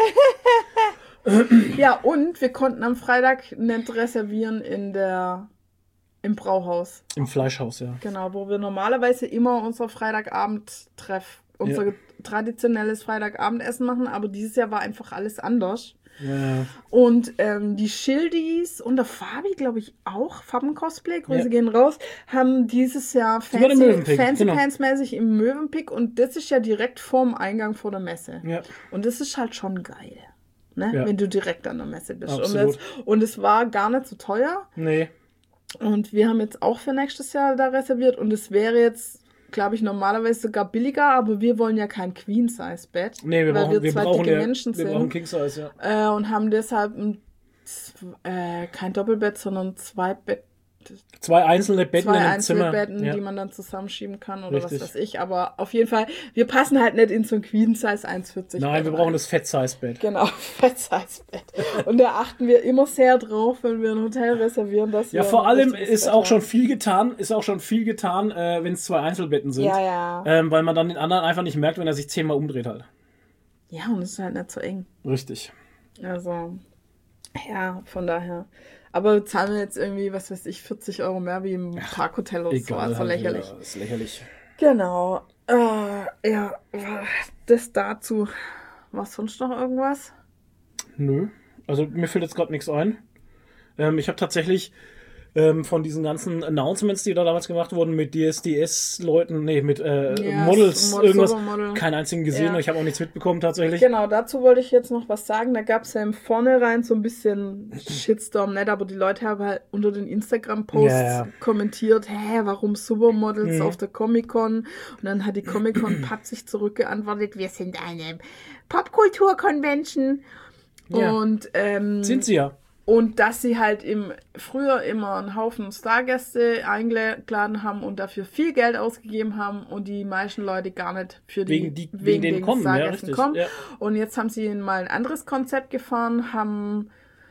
B: Ja, und wir konnten am Freitag nicht reservieren in der, im Brauhaus.
A: Im Fleischhaus, ja.
B: Genau, wo wir normalerweise immer unser Freitagabend-Treff, unser
A: Ja.
B: traditionelles Freitagabendessen machen, aber dieses Jahr war einfach alles anders.
A: Ja.
B: Und ähm, die Schildis und der Fabi, glaube ich, auch, Farben-Cosplay, Grüße
A: Ja.
B: gehen raus, haben dieses Jahr
A: Die waren im
B: Fancy,
A: Mövenpick,
B: Fancy
A: genau.
B: Pants mäßig im Mövenpick und das ist ja direkt vorm Eingang vor der Messe.
A: Ja.
B: Und das ist halt schon geil, ne?
A: Ja.
B: Wenn du direkt an der Messe bist. Und,
A: Absolut.
B: das, und es war gar nicht so teuer.
A: Nee.
B: Und wir haben jetzt auch für nächstes Jahr da reserviert und es wäre jetzt, glaube ich, normalerweise sogar billiger, aber wir wollen ja kein Queen-Size-Bett.
A: Nee, wir
B: weil
A: brauchen, wir
B: zwei
A: brauchen,
B: dicke
A: ja,
B: Menschen
A: wir
B: sind.
A: brauchen King Size, ja.
B: Äh, und haben deshalb ein, z- äh, kein Doppelbett, sondern zwei Bett,
A: Zwei einzelne Betten
B: zwei
A: in einem
B: einzelne
A: Zimmer.
B: Betten,
A: ja.
B: die man dann zusammenschieben kann oder
A: Richtig.
B: was weiß ich. Aber auf jeden Fall, wir passen halt nicht in so ein Queen-Size eins vierzig.
A: Nein,
B: Bett
A: wir brauchen
B: rein.
A: das Fett-Size-Bett.
B: Genau, Fett-Size-Bett. Und da achten wir immer sehr drauf, wenn wir ein Hotel reservieren, dass wir
A: Ja, vor
B: ein
A: allem
B: richtiges
A: ist
B: Bett
A: auch
B: haben.
A: schon viel getan, ist auch schon viel getan, äh, wenn es zwei Einzelbetten sind.
B: Ja, ja.
A: Ähm, weil man dann den anderen einfach nicht merkt, wenn er sich zehnmal umdreht halt.
B: Ja, und es ist halt nicht so eng.
A: Richtig.
B: Also, ja, von daher. Aber zahlen wir jetzt irgendwie, was weiß ich, vierzig Euro mehr wie im Parkhotel oder so.
A: Egal.
B: Also
A: halt,
B: lächerlich.
A: Ja, ist lächerlich.
B: Genau. Äh, ja, das dazu. Was sonst noch irgendwas?
A: Nö. Also mir fällt jetzt gerade nichts ein. Ähm, ich habe tatsächlich ähm, von diesen ganzen Announcements, die da damals gemacht wurden, mit D S D S-Leuten, nee, mit äh,
B: Ja,
A: Models,
B: Mod-
A: irgendwas,
B: Supermodel.
A: keinen einzigen gesehen.
B: Ja.
A: Ich habe auch nichts mitbekommen tatsächlich.
B: Genau, dazu wollte ich jetzt noch was sagen. Da gab es ja im Vornherein so ein bisschen Shitstorm, nicht, aber die Leute haben halt unter den Instagram-Posts
A: Ja, ja.
B: kommentiert, hä, warum Supermodels
A: Mhm.
B: auf der Comic-Con? Und dann hat die Comic-Con patzig zurückgeantwortet, wir sind eine Popkultur-Convention.
A: Ja.
B: Und, ähm,
A: Sind sie ja.
B: und dass sie halt im früher immer einen Haufen Stargäste eingeladen haben und dafür viel Geld ausgegeben haben und die meisten Leute gar nicht für die
A: Wegen die- wegen denen
B: den
A: kommen, ja,
B: Stargästen
A: richtig,
B: kommen.
A: ja.
B: Und jetzt haben sie mal ein anderes Konzept gefahren, haben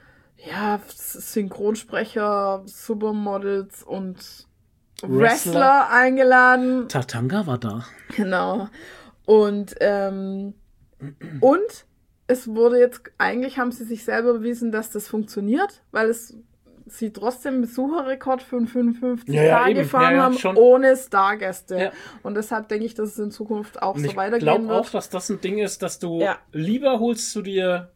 B: ja Synchronsprecher, Supermodels und Wrestler,
A: Wrestler.
B: eingeladen.
A: Tatanga war da.
B: Genau. Und, ähm, und es wurde jetzt, eigentlich haben sie sich selber bewiesen, dass das funktioniert, weil es sie trotzdem einen Besucherrekord für fünfundfünfzig
A: Ja, ja,
B: Tage
A: eben.
B: gefahren
A: Ja, ja,
B: haben,
A: schon.
B: ohne Stargäste.
A: Ja.
B: Und deshalb denke ich, dass es in Zukunft auch
A: Und
B: so
A: ich
B: weitergehen
A: glaube
B: wird.
A: auch, dass das ein Ding ist, dass du
B: Ja.
A: lieber holst du dir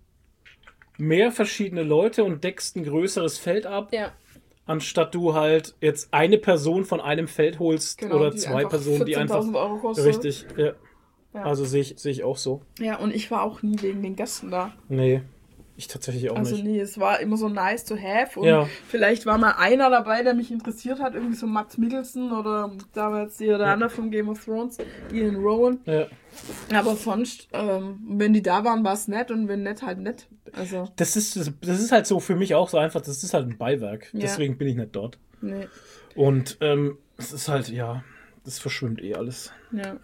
A: mehr verschiedene Leute und deckst ein größeres Feld ab,
B: Ja.
A: anstatt du halt jetzt eine Person von einem Feld holst
B: Genau,
A: oder
B: die
A: zwei
B: einfach
A: Personen, die einfach
B: vierzehntausend Euro kostet.
A: richtig, ja.
B: Ja.
A: Also sehe ich, sehe ich auch so.
B: Ja, und ich war auch nie wegen den Gästen da.
A: Nee, ich tatsächlich auch
B: Also
A: nicht.
B: nee, es war immer so nice to have. Und
A: Ja.
B: vielleicht war mal einer dabei, der mich interessiert hat, irgendwie so Mads Mikkelsen oder damals der
A: Ja.
B: andere von Game of Thrones, Ian Rowan.
A: Ja.
B: Aber sonst, ähm, wenn die da waren, war es nett und wenn nett, halt nett. Also,
A: Das ist, das ist halt so für mich auch so einfach, das ist halt ein Beiwerk.
B: Ja.
A: Deswegen bin ich nicht dort.
B: nee,
A: Und ähm, es ist halt, ja, das verschwimmt eh alles.
B: ja.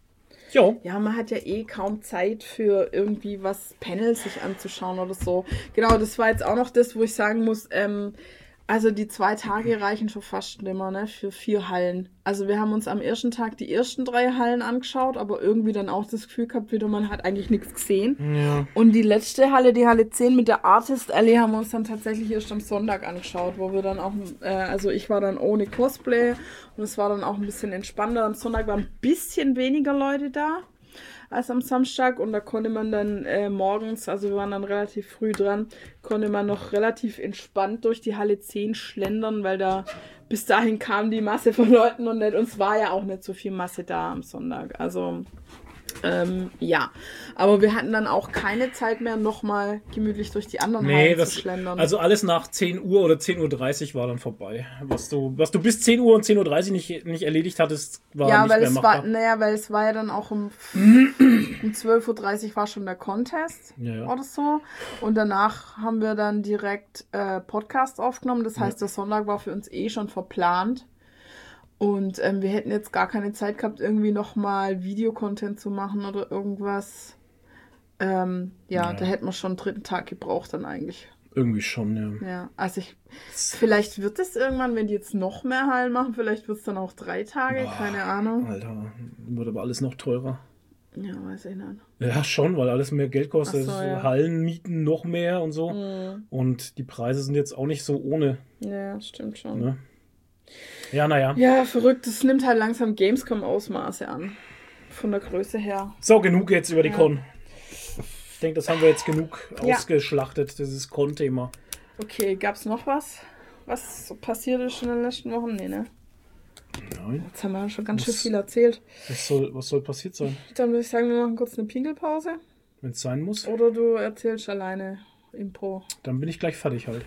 A: Jo.
B: Ja, man hat ja eh kaum Zeit für irgendwie was Panels sich anzuschauen oder so. Genau, das war jetzt auch noch das, wo ich sagen muss, ähm, also die zwei Tage reichen schon fast nimmer, ne, für vier Hallen. Also wir haben uns am ersten Tag die ersten drei Hallen angeschaut, aber irgendwie dann auch das Gefühl gehabt, wieder man hat eigentlich nichts gesehen.
A: Ja.
B: Und die letzte Halle, die Halle zehn mit der Artist Alley, haben wir uns dann tatsächlich erst am Sonntag angeschaut, wo wir dann auch, äh, also ich war dann ohne Cosplay und es war dann auch ein bisschen entspannter. Am Sonntag waren ein bisschen weniger Leute da als am Samstag und da konnte man dann äh, morgens, also wir waren dann relativ früh dran, konnte man noch relativ entspannt durch die Halle zehn schlendern, weil da bis dahin kam die Masse von Leuten und nicht, und es war ja auch nicht so viel Masse da am Sonntag, also ähm, ja, aber wir hatten dann auch keine Zeit mehr, nochmal gemütlich durch die anderen
A: Nee,
B: Hallen
A: das,
B: zu schlendern.
A: also alles nach zehn Uhr oder zehn Uhr dreißig war dann vorbei. Was du, was du bis zehn Uhr und zehn Uhr dreißig nicht, nicht erledigt hattest, war
B: ja,
A: nicht
B: weil
A: mehr
B: es
A: machbar.
B: war, naja, weil es war ja dann auch um, um zwölf Uhr dreißig war schon der Contest
A: Ja, ja.
B: oder so. Und danach haben wir dann direkt äh, Podcast aufgenommen. Das heißt, der Sonntag war für uns eh schon verplant. Und ähm, wir hätten jetzt gar keine Zeit gehabt, irgendwie nochmal Videocontent zu machen oder irgendwas. Ähm, ja,
A: Ja.
B: da hätten wir schon einen dritten Tag gebraucht dann eigentlich.
A: Irgendwie schon, ja.
B: Ja, also ich, vielleicht wird es irgendwann, wenn die jetzt noch mehr Hallen machen, vielleicht wird es dann auch drei Tage,
A: Boah,
B: keine Ahnung.
A: Alter, wird aber alles noch teurer.
B: Ja, weiß ich nicht.
A: Ja, schon, weil alles mehr Geld kostet.
B: Ach so, ja.
A: Hallen mieten noch mehr und so.
B: Mhm.
A: Und die Preise sind jetzt auch nicht so ohne.
B: Ja, stimmt schon.
A: Ne? Ja, naja.
B: Ja, verrückt. Das nimmt halt langsam Gamescom-Ausmaße an. Von der Größe her.
A: So, genug jetzt über die
B: Ja.
A: Con. Ich denke, das haben wir jetzt genug
B: Ja.
A: ausgeschlachtet, dieses Con-Thema.
B: Okay, gab's noch was? Was so passiert ist in den letzten Wochen? Nee, ne?
A: Nein.
B: Jetzt haben wir schon ganz
A: Was?
B: schön viel erzählt.
A: Was soll, was soll passiert sein,
B: Dann würde ich sagen, wir machen kurz eine Pinkelpause.
A: wenn es sein muss?
B: Oder du erzählst alleine Impro.
A: Dann bin ich gleich fertig halt.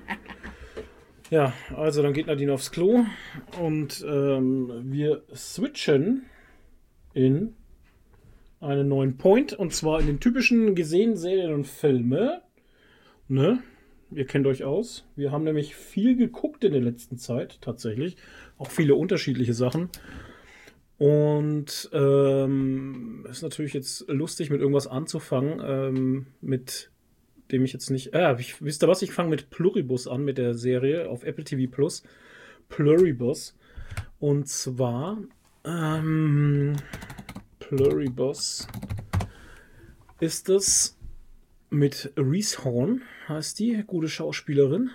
A: Ja, also dann geht Nadine aufs Klo und ähm, wir switchen in einen neuen Point und zwar in den typischen gesehen Serien und Filme. Ne? Ihr kennt euch aus. Wir haben nämlich viel geguckt in der letzten Zeit, tatsächlich. Auch viele unterschiedliche Sachen. Und ähm, ist natürlich jetzt lustig, mit irgendwas anzufangen, ähm, mit dem ich jetzt nicht. Äh, ich, wisst ihr was? Ich fange mit Pluribus an, mit der Serie auf Apple T V Plus. Pluribus. Und zwar ähm, Pluribus ist es mit Reese Horn, heißt die, gute Schauspielerin.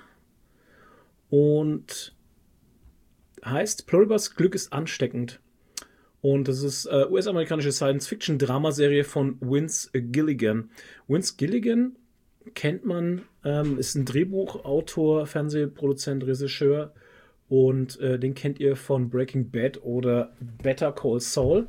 A: Und heißt Pluribus, Glück ist ansteckend. Und das ist äh, U S-amerikanische Science-Fiction-Dramaserie von Vince Gilligan. Vince Gilligan kennt man, ähm, ist ein Drehbuchautor, Fernsehproduzent, Regisseur. Und äh, den kennt ihr von Breaking Bad oder Better Call Saul.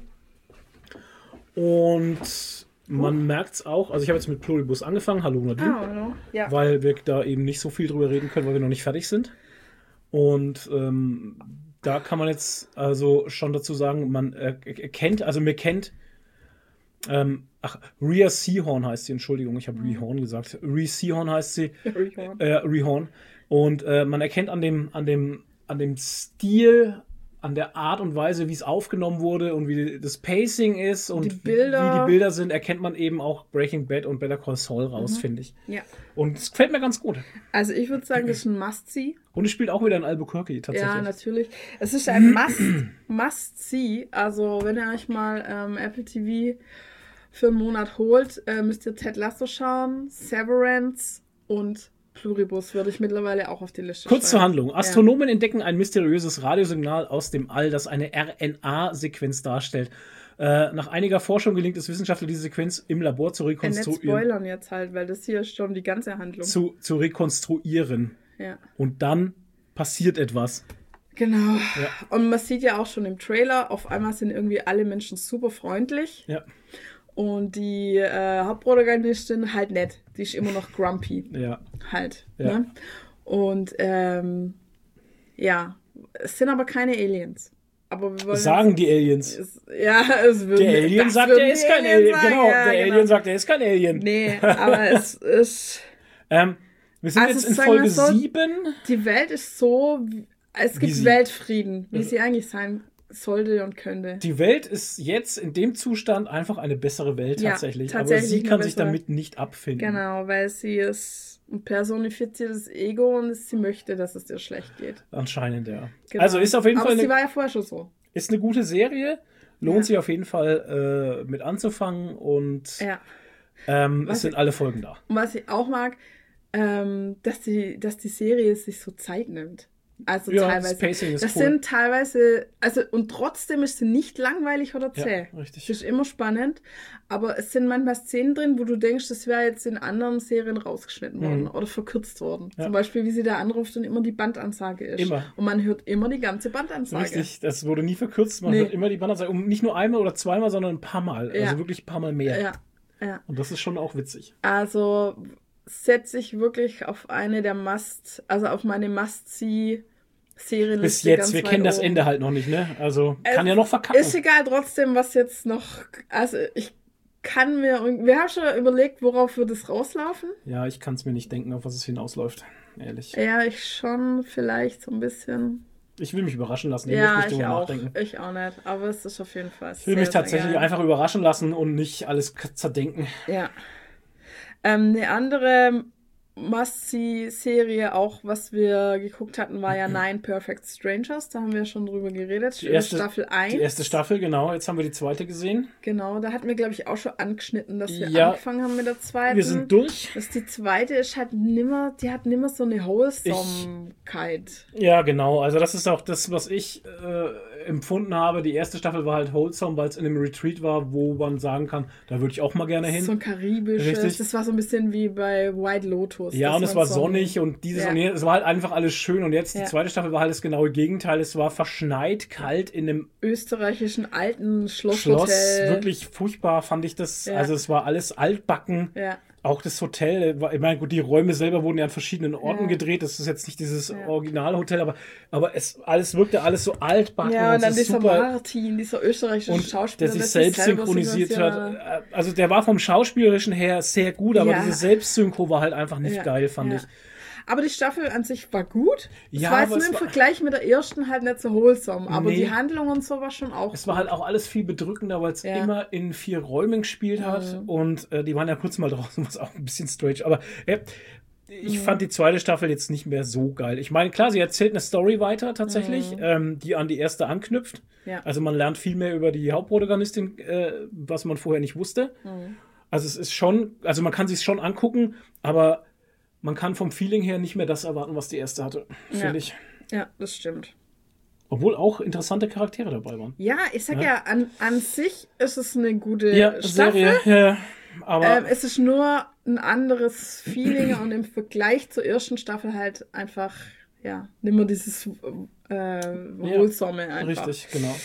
A: Und man uh. merkt es auch, also ich habe jetzt mit Pluribus angefangen, hallo Nadine,
B: Ah, hallo. Ja.
A: weil wir da eben nicht so viel drüber reden können, weil wir noch nicht fertig sind. Und ähm, da kann man jetzt also schon dazu sagen, man äh, kennt, also mir kennt, ähm, ach, Rhea Seehorn heißt sie, Entschuldigung, ich habe mhm. Rehorn gesagt. Rhea Seehorn heißt sie.
B: Rehorn.
A: Äh, Rehorn. Und äh, man erkennt an dem, an dem, an dem Stil, an der Art und Weise, wie es aufgenommen wurde und wie das Pacing ist und
B: die Bilder.
A: wie die Bilder sind, erkennt man eben auch Breaking Bad und Better Call Saul raus, mhm. finde ich.
B: Ja.
A: Und es gefällt mir ganz gut.
B: Also ich würde sagen, das ist ein Must-See.
A: Und es spielt auch wieder in Albuquerque, tatsächlich.
B: Ja, natürlich. Es ist ein Must, Must-See. Also wenn ihr euch mal ähm, Apple T V für einen Monat holt, äh, müsst ihr Ted Lasso schauen, Severance und Pluribus würde ich mittlerweile auch auf die Liste
A: Kurz
B: schreiben.
A: zur Handlung. Astronomen ja. entdecken ein mysteriöses Radiosignal aus dem All, das eine R N A-Sequenz darstellt. Äh, nach einiger Forschung gelingt es Wissenschaftlern, diese Sequenz im Labor zu rekonstruieren.
B: Äh, nicht spoilern jetzt halt, weil das hier ist schon die ganze Handlung.
A: Zu, zu rekonstruieren.
B: Ja.
A: Und dann passiert etwas.
B: Genau.
A: Ja.
B: Und man sieht ja auch schon im Trailer, auf einmal sind irgendwie alle Menschen super freundlich.
A: Ja.
B: Und die äh, Hauptprotagonistin halt nett. Die ist immer noch grumpy.
A: Ja.
B: Halt.
A: Ja.
B: Ne? Und ähm, ja, es sind aber keine Aliens. Aber wir wollen
A: sagen
B: jetzt,
A: die Aliens.
B: Es, ja, es wird.
A: Der Alien sagt, er ist kein Alien. Sagen, genau, ja, der genau. Alien sagt, er ist kein Alien.
B: Nee, aber es ist.
A: ähm, wir sind
B: also
A: jetzt in Folge
B: so,
A: sieben.
B: Die Welt ist so. Es gibt
A: sie,
B: Weltfrieden, wie sie eigentlich sein sollte und könnte.
A: Die Welt ist jetzt in dem Zustand einfach eine bessere Welt
B: ja,
A: tatsächlich.
B: tatsächlich.
A: Aber sie kann sich damit nicht abfinden.
B: Genau, weil sie ist ein personifiziertes Ego und sie möchte, dass es dir schlecht geht.
A: Anscheinend, ja.
B: Genau.
A: Also ist auf jeden
B: Aber
A: Fall.
B: sie
A: eine,
B: war ja vorher schon so.
A: Ist eine gute Serie. Lohnt
B: ja.
A: sich auf jeden Fall äh, mit anzufangen und
B: ja.
A: ähm, es sind alle Folgen da.
B: Und was ich auch mag, ähm, dass, die, dass die Serie sich so Zeit nimmt. Also
A: ja,
B: teilweise.
A: Das Pacing ist
B: das
A: cool.
B: sind teilweise, also und trotzdem ist sie nicht langweilig oder zäh.
A: Ja, richtig.
B: Es ist immer spannend, aber es sind manchmal Szenen drin, wo du denkst, das wäre jetzt in anderen Serien rausgeschnitten worden mhm. oder verkürzt worden. Ja. Zum Beispiel, wie sie da anruft und immer die Bandansage ist.
A: Immer.
B: Und man hört immer die ganze Bandansage.
A: Richtig, das wurde nie verkürzt, man nee. hört immer die Bandansage. Und nicht nur einmal oder zweimal, sondern ein paar Mal. Ja. Also wirklich ein paar Mal mehr.
B: Ja. Ja.
A: Und das ist schon auch witzig.
B: Also setze ich wirklich auf eine der Must, also auf meine Must-See Serienliste.
A: Bis jetzt, wir kennen
B: oben.
A: das Ende halt noch nicht, ne? Also
B: es
A: kann ja noch verkacken.
B: Ist egal trotzdem, was jetzt noch, also ich kann mir, wir haben schon überlegt, worauf wird es rauslaufen.
A: Ja, ich kann es mir nicht denken, auf was es hinausläuft, ehrlich.
B: Ja, ich schon, vielleicht so ein bisschen.
A: Ich will mich überraschen lassen, ich
B: ja,
A: muss nicht
B: ich
A: drüber
B: auch,
A: nachdenken.
B: Ich auch nicht, aber es ist auf jeden Fall
A: Ich will
B: sehr,
A: mich tatsächlich
B: sehr
A: einfach überraschen lassen und nicht alles zerdenken.
B: Ja. Ähm, eine andere Must-See-Serie, auch was wir geguckt hatten, war ja Nine Perfect Strangers. Da haben wir schon drüber geredet.
A: Die erste
B: Staffel eins.
A: Die erste Staffel, genau. Jetzt haben wir die zweite gesehen.
B: Genau, da hatten wir, glaube ich, auch schon angeschnitten, dass wir
A: ja,
B: angefangen haben mit der zweiten.
A: Wir sind durch.
B: Dass die zweite ist halt nimmer, die hat nimmer so eine Wholesomenkeit.
A: Ja, genau. Also das ist auch das, was ich äh, empfunden habe. Die erste Staffel war halt wholesome, weil es in einem Retreat war, wo man sagen kann, da würde ich auch mal gerne hin.
B: So ein karibisches. Richtig. Das war so ein bisschen wie bei White Lotus.
A: Ja, und es war so sonnig und dieses ja. und jenes. Es war halt einfach alles schön. Und jetzt, die ja. zweite Staffel war halt das genaue Gegenteil. Es war verschneit, kalt in einem
B: österreichischen alten Schlosshotel.
A: Schloss. Wirklich furchtbar fand ich das. Ja. Also es war alles altbacken.
B: Ja.
A: Auch das Hotel, ich meine, gut, die Räume selber wurden ja an verschiedenen Orten ja. gedreht. Das ist jetzt nicht dieses ja. Originalhotel, aber, aber es alles wirkte alles so altbacken.
B: Ja, und, und dann dieser
A: super.
B: Martin, dieser österreichische
A: und
B: Schauspieler,
A: der sich selbst synchronisiert hat. Also der war vom Schauspielerischen her sehr gut, aber ja. diese Selbstsynchro war halt einfach nicht ja. geil, fand ja. ich.
B: Aber die Staffel an sich war gut. Es
A: ja,
B: war jetzt nur im war... Vergleich mit der ersten halt nicht so wholesome. Aber nee. die Handlung und so war schon auch
A: Es
B: gut.
A: war halt auch alles viel bedrückender, weil es ja. immer in vier Räumen gespielt hat. Mhm. Und äh, die waren ja kurz mal draußen, was auch ein bisschen strange. Aber äh, ich mhm. fand die zweite Staffel jetzt nicht mehr so geil. Ich meine, klar, sie erzählt eine Story weiter tatsächlich, mhm. ähm, die an die erste anknüpft.
B: Ja.
A: Also man lernt viel mehr über die Hauptprotagonistin, äh, was man vorher nicht wusste.
B: Mhm.
A: Also es ist schon, also man kann sich schon angucken, aber man kann vom Feeling her nicht mehr das erwarten, was die erste hatte, finde
B: ja.
A: ich.
B: Ja, das stimmt.
A: Obwohl auch interessante Charaktere dabei waren.
B: Ja, ich sag ja, ja an, an sich ist es eine gute
A: ja,
B: Staffel.
A: Serie, ja, aber
B: ähm, es ist nur ein anderes Feeling und im Vergleich zur ersten Staffel halt einfach, ja, nicht mehr dieses äh, Wholesome
A: ja,
B: einfach.
A: Richtig, genau.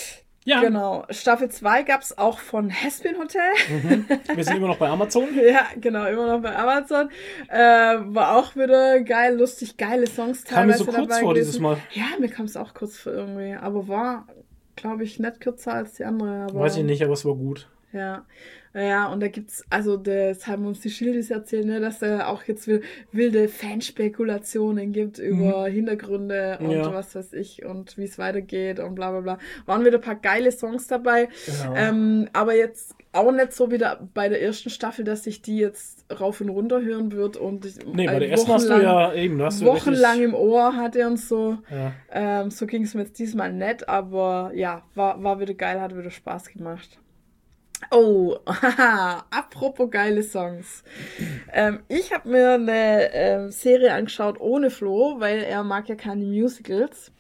A: Ja.
B: Genau. Staffel zwei gab es auch von Hespin Hotel.
A: Mhm. Wir sind immer noch bei Amazon.
B: Ja, genau, immer noch bei Amazon. Äh, war auch wieder geil, lustig, geile Songs teilweise.
A: Kam mir so kurz
B: dabei
A: vor
B: gewesen.
A: dieses Mal.
B: Ja, mir kam es auch kurz vor irgendwie. Aber war, glaube ich, nicht kürzer als die andere. Aber
A: weiß ich nicht, aber es war gut.
B: Ja. Ja, und da gibt's, also das haben uns die Schildis erzählt, ne, dass da auch jetzt wilde Fanspekulationen gibt über mhm. Hintergründe und ja. was weiß ich und wie es weitergeht und bla bla bla. Waren wieder ein paar geile Songs dabei,
A: genau.
B: ähm, aber jetzt auch nicht so wie da, bei der ersten Staffel, dass ich die jetzt rauf und runter hören wird und ich,
A: nee, bei der ersten hast du ja eben, hast du
B: wochenlang im Ohr hatte und so.
A: Ja.
B: Ähm, so ging es mir jetzt diesmal nicht, aber ja, war, war wieder geil, hat wieder Spaß gemacht. Oh, haha, apropos geile Songs. Ähm, ich habe mir eine ähm, Serie angeschaut ohne Flo, weil er mag ja keine Musicals.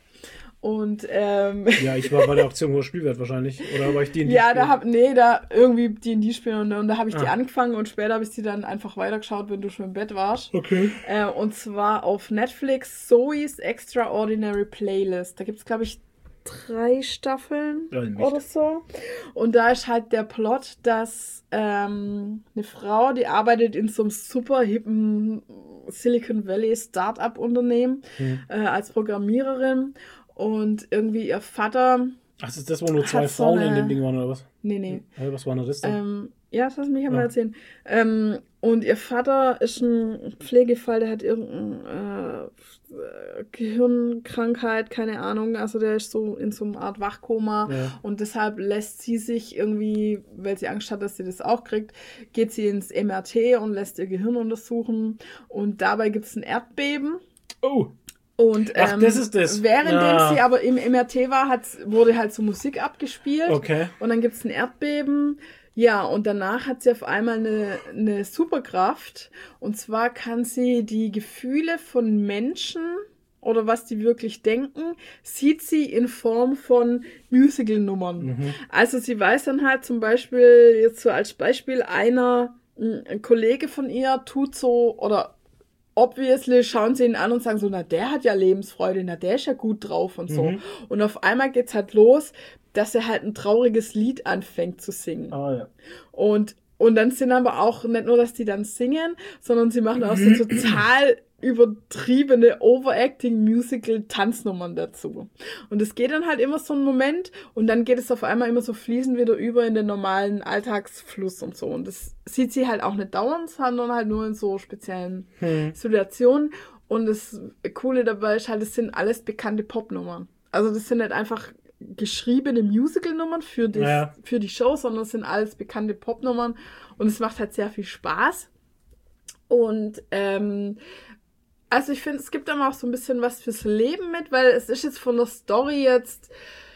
B: Und ähm,
A: ja, ich war bei der Aktion hoher Spielwert wahrscheinlich. Oder war ich die in die
B: ja,
A: spielen?
B: da hab nee, da irgendwie die in die spielen und, und da habe ich
A: Ah.
B: die angefangen und später habe ich die dann einfach weitergeschaut, wenn du schon im Bett warst.
A: Okay.
B: Äh, und zwar auf Netflix Zoe's Extraordinary Playlist. Da gibt's glaube ich drei Staffeln
A: Ja, nicht.
B: oder so. Und da ist halt der Plot, dass ähm, eine Frau, die arbeitet in so einem super hippen Silicon Valley Start-up-Unternehmen
A: Hm.
B: äh, als Programmiererin und irgendwie ihr Vater...
A: Ach, das ist das, wo nur
B: Hat
A: zwei
B: so
A: Frauen
B: eine-
A: in dem Ding waren, oder was?
B: Nee, nee.
A: Hey, was war denn das denn?
B: Ähm, ja, das hast du mich ja mal
A: Ja.
B: erzählen. Ähm, und ihr Vater ist ein Pflegefall, der hat irgendeine äh, Gehirnkrankheit, keine Ahnung. Also der ist so in so einer Art Wachkoma.
A: Ja.
B: Und deshalb lässt sie sich irgendwie, weil sie Angst hat, dass sie das auch kriegt, geht sie ins M R T und lässt ihr Gehirn untersuchen. Und dabei gibt es ein Erdbeben.
A: Oh,
B: Und
A: Ach,
B: ähm,
A: das ist das.
B: währenddem
A: Ja.
B: sie aber im M R T war, hat, wurde halt so Musik abgespielt.
A: okay.
B: Und dann gibt es ein Erdbeben. Ja, und danach hat sie auf einmal eine, eine Superkraft. Und zwar kann sie die Gefühle von Menschen oder was die wirklich denken, sieht sie in Form von Musical-Nummern.
A: Mhm.
B: Also sie weiß dann halt zum Beispiel, jetzt so als Beispiel, einer, ein Kollege von ihr tut so, oder obviously schauen sie ihn an und sagen so, na, der hat ja Lebensfreude, na, der ist ja gut drauf und so.
A: Mhm.
B: Und auf einmal geht's halt los, dass er halt ein trauriges Lied anfängt zu singen.
A: Ah, ja.
B: Und, und dann sind aber auch nicht nur, dass die dann singen, sondern sie machen auch so total übertriebene Overacting-Musical-Tanznummern dazu. Und es geht dann halt immer so einen Moment und dann geht es auf einmal immer so fließend wieder über in den normalen Alltagsfluss und so. Und das sieht sie halt auch nicht dauernd, sondern halt nur in so speziellen
A: Hm.
B: Situationen. Und das Coole dabei ist halt, es sind alles bekannte Popnummern. Also das sind nicht einfach geschriebene Musical-Nummern für die,
A: Ja.
B: für die Show, sondern es sind alles bekannte Popnummern. Und es macht halt sehr viel Spaß. Und ähm, also ich finde, es gibt aber auch so ein bisschen was fürs Leben mit, weil es ist jetzt von der Story jetzt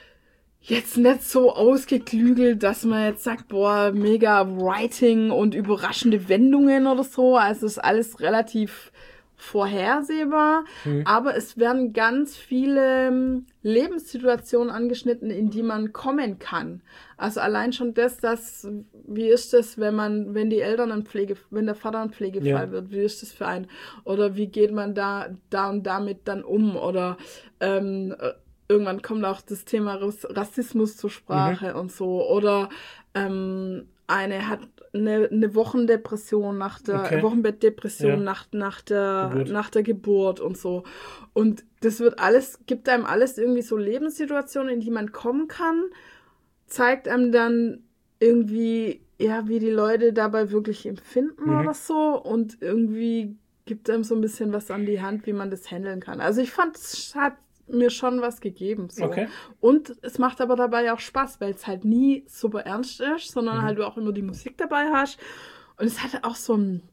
B: jetzt nicht so ausgeklügelt, dass man jetzt sagt, boah, mega Writing und überraschende Wendungen oder so. Also es ist alles relativ vorhersehbar,
A: Hm.
B: aber es werden ganz viele ähm, Lebenssituationen angeschnitten, in die man kommen kann. Also allein schon das, dass, wie ist das, wenn man, wenn die Eltern ein Pflege, wenn der Vater ein Pflegefall
A: Ja.
B: wird, wie ist das für einen? Oder wie geht man da, da und damit dann um? Oder ähm, äh, irgendwann kommt auch das Thema Rass- Rassismus zur Sprache und so. Oder ähm, eine hat eine, eine Wochendepression nach der
A: Okay.
B: Wochenbettdepression
A: Ja.
B: nach, nach der
A: Geburt.
B: nach der Geburt und so. Und das wird alles, gibt einem alles irgendwie so Lebenssituationen, in die man kommen kann, zeigt einem dann irgendwie, ja, wie die Leute dabei wirklich empfinden
A: Mhm.
B: oder so und irgendwie gibt einem so ein bisschen was an die Hand, wie man das handeln kann. Also ich fand, es hat mir schon was gegeben. So.
A: Okay.
B: Und es macht aber dabei auch Spaß, weil es halt nie super ernst ist, sondern
A: Mhm.
B: halt du auch immer die Musik dabei hast. Und es hatte auch so einen,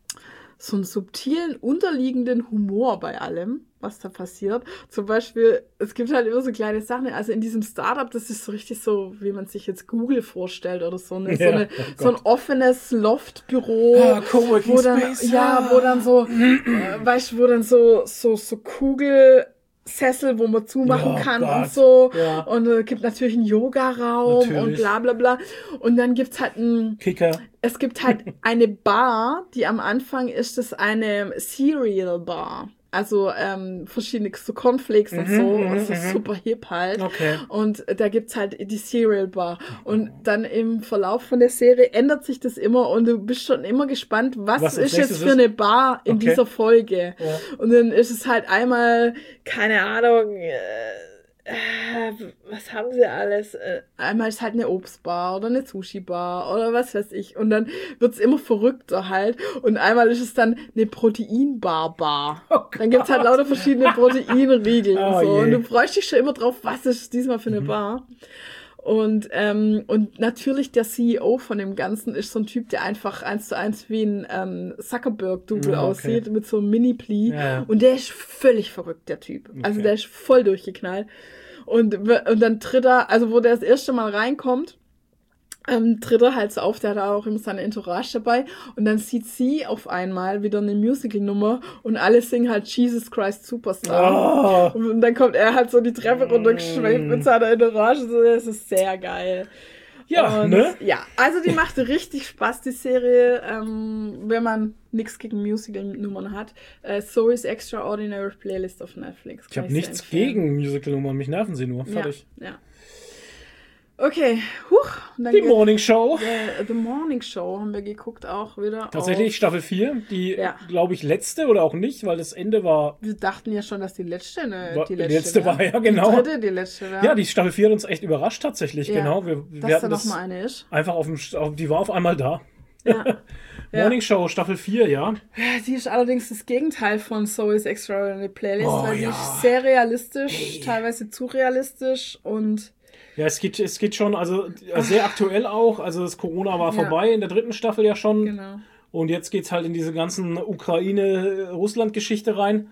B: so einen subtilen, unterliegenden Humor bei allem, was da passiert. Zum Beispiel, es gibt halt immer so kleine Sachen. Also in diesem Startup, das ist so richtig so, wie man sich jetzt Google vorstellt oder so. Ne? So,
A: Ja,
B: eine,
A: oh
B: so ein
A: Gott.
B: offenes Loftbüro.
A: Ah, Coworking
B: wo dann,
A: Space.
B: ja, wo dann so, äh, weißt du, wo dann so, so, so Kugelsessel, wo man zumachen
A: Oh
B: kann
A: Gott.
B: und so.
A: Ja.
B: Und es gibt natürlich einen Yoga-Raum und
A: Natürlich.
B: bla bla bla. Und dann gibt's halt ein,
A: Kicker.
B: es gibt halt eine Bar, die am Anfang ist es eine Cereal Bar. Also ähm, verschiedene so Cornflakes und
A: Mhm,
B: so,
A: mhm,
B: also
A: mhm.
B: super hip halt.
A: Okay.
B: Und da gibt's halt die Cereal Bar. Und dann im Verlauf von der Serie ändert sich das immer und du bist schon immer gespannt, was,
A: Was als
B: ist jetzt
A: nächstes
B: für
A: ist?
B: eine Bar in
A: Okay.
B: dieser Folge.
A: Ja.
B: Und dann ist es halt einmal, keine Ahnung, äh, äh, was haben sie alles? Äh, einmal ist halt eine Obstbar oder eine Sushi-Bar oder was weiß ich. Und dann wird's immer verrückter halt. Und einmal ist es dann eine Proteinbar-Bar.
A: Oh
B: Dann gibt's halt lauter verschiedene Proteinriegel
A: Oh
B: und so.
A: je.
B: Und du freust dich schon immer drauf, was ist diesmal für eine
A: Mhm.
B: Bar. Und, ähm, und natürlich der C E O von dem Ganzen ist so ein Typ, der einfach eins zu eins wie ein ähm, Zuckerberg-Double
A: Ah, okay.
B: aussieht, mit so einem Mini-Pli.
A: Ja, ja.
B: Und der ist völlig verrückt, der Typ. Also
A: Okay.
B: der ist voll durchgeknallt. Und, w- und dann tritt er, also wo der das erste Mal reinkommt, ähm, tritt er halt so auf, der hat auch immer seine Entourage dabei und dann sieht sie auf einmal wieder eine Musical-Nummer und alle singen halt Jesus Christ Superstar. Oh. Und dann kommt er halt so die Treppe runtergeschwebt mit seiner Entourage, so, das ist sehr geil.
A: Ja,
B: und,
A: ne?
B: Ja, also die macht richtig Spaß, die Serie, ähm, wenn man nichts gegen Musical-Nummern hat. Äh, Zoe's Extraordinary Playlist auf Netflix.
A: Ich habe nichts gegen Musical-Nummern, mich nerven sie nur, fertig.
B: Ja, ja. Okay, huch. Und dann
A: die Morning Show.
B: The, the Morning Show haben wir geguckt auch wieder.
A: Tatsächlich
B: auf,
A: Staffel vier, die,
B: ja.
A: glaube ich, letzte oder auch nicht, weil das Ende war...
B: Wir dachten ja schon, dass die letzte ne,
A: war,
B: die letzte,
A: die letzte war. Ja, genau.
B: Die dritte, die letzte war.
A: Ja, die Staffel vier hat uns echt überrascht tatsächlich,
B: ja,
A: genau. Wir,
B: dass
A: wir
B: da noch mal eine ist.
A: Einfach auf dem... Auf, die war auf einmal da.
B: Ja.
A: Morning
B: ja.
A: Show, Staffel vier, ja.
B: Ja, die ist allerdings das Gegenteil von Zoe's Extraordinary Playlist,
A: oh,
B: weil
A: ja.
B: die ist sehr realistisch,
A: hey.
B: teilweise zu realistisch und...
A: Ja, es geht, es geht schon, also sehr aktuell auch. Also das Corona war ja. vorbei in der dritten Staffel ja schon.
B: Genau.
A: Und jetzt geht's halt in diese ganzen Ukraine-Russland-Geschichte rein,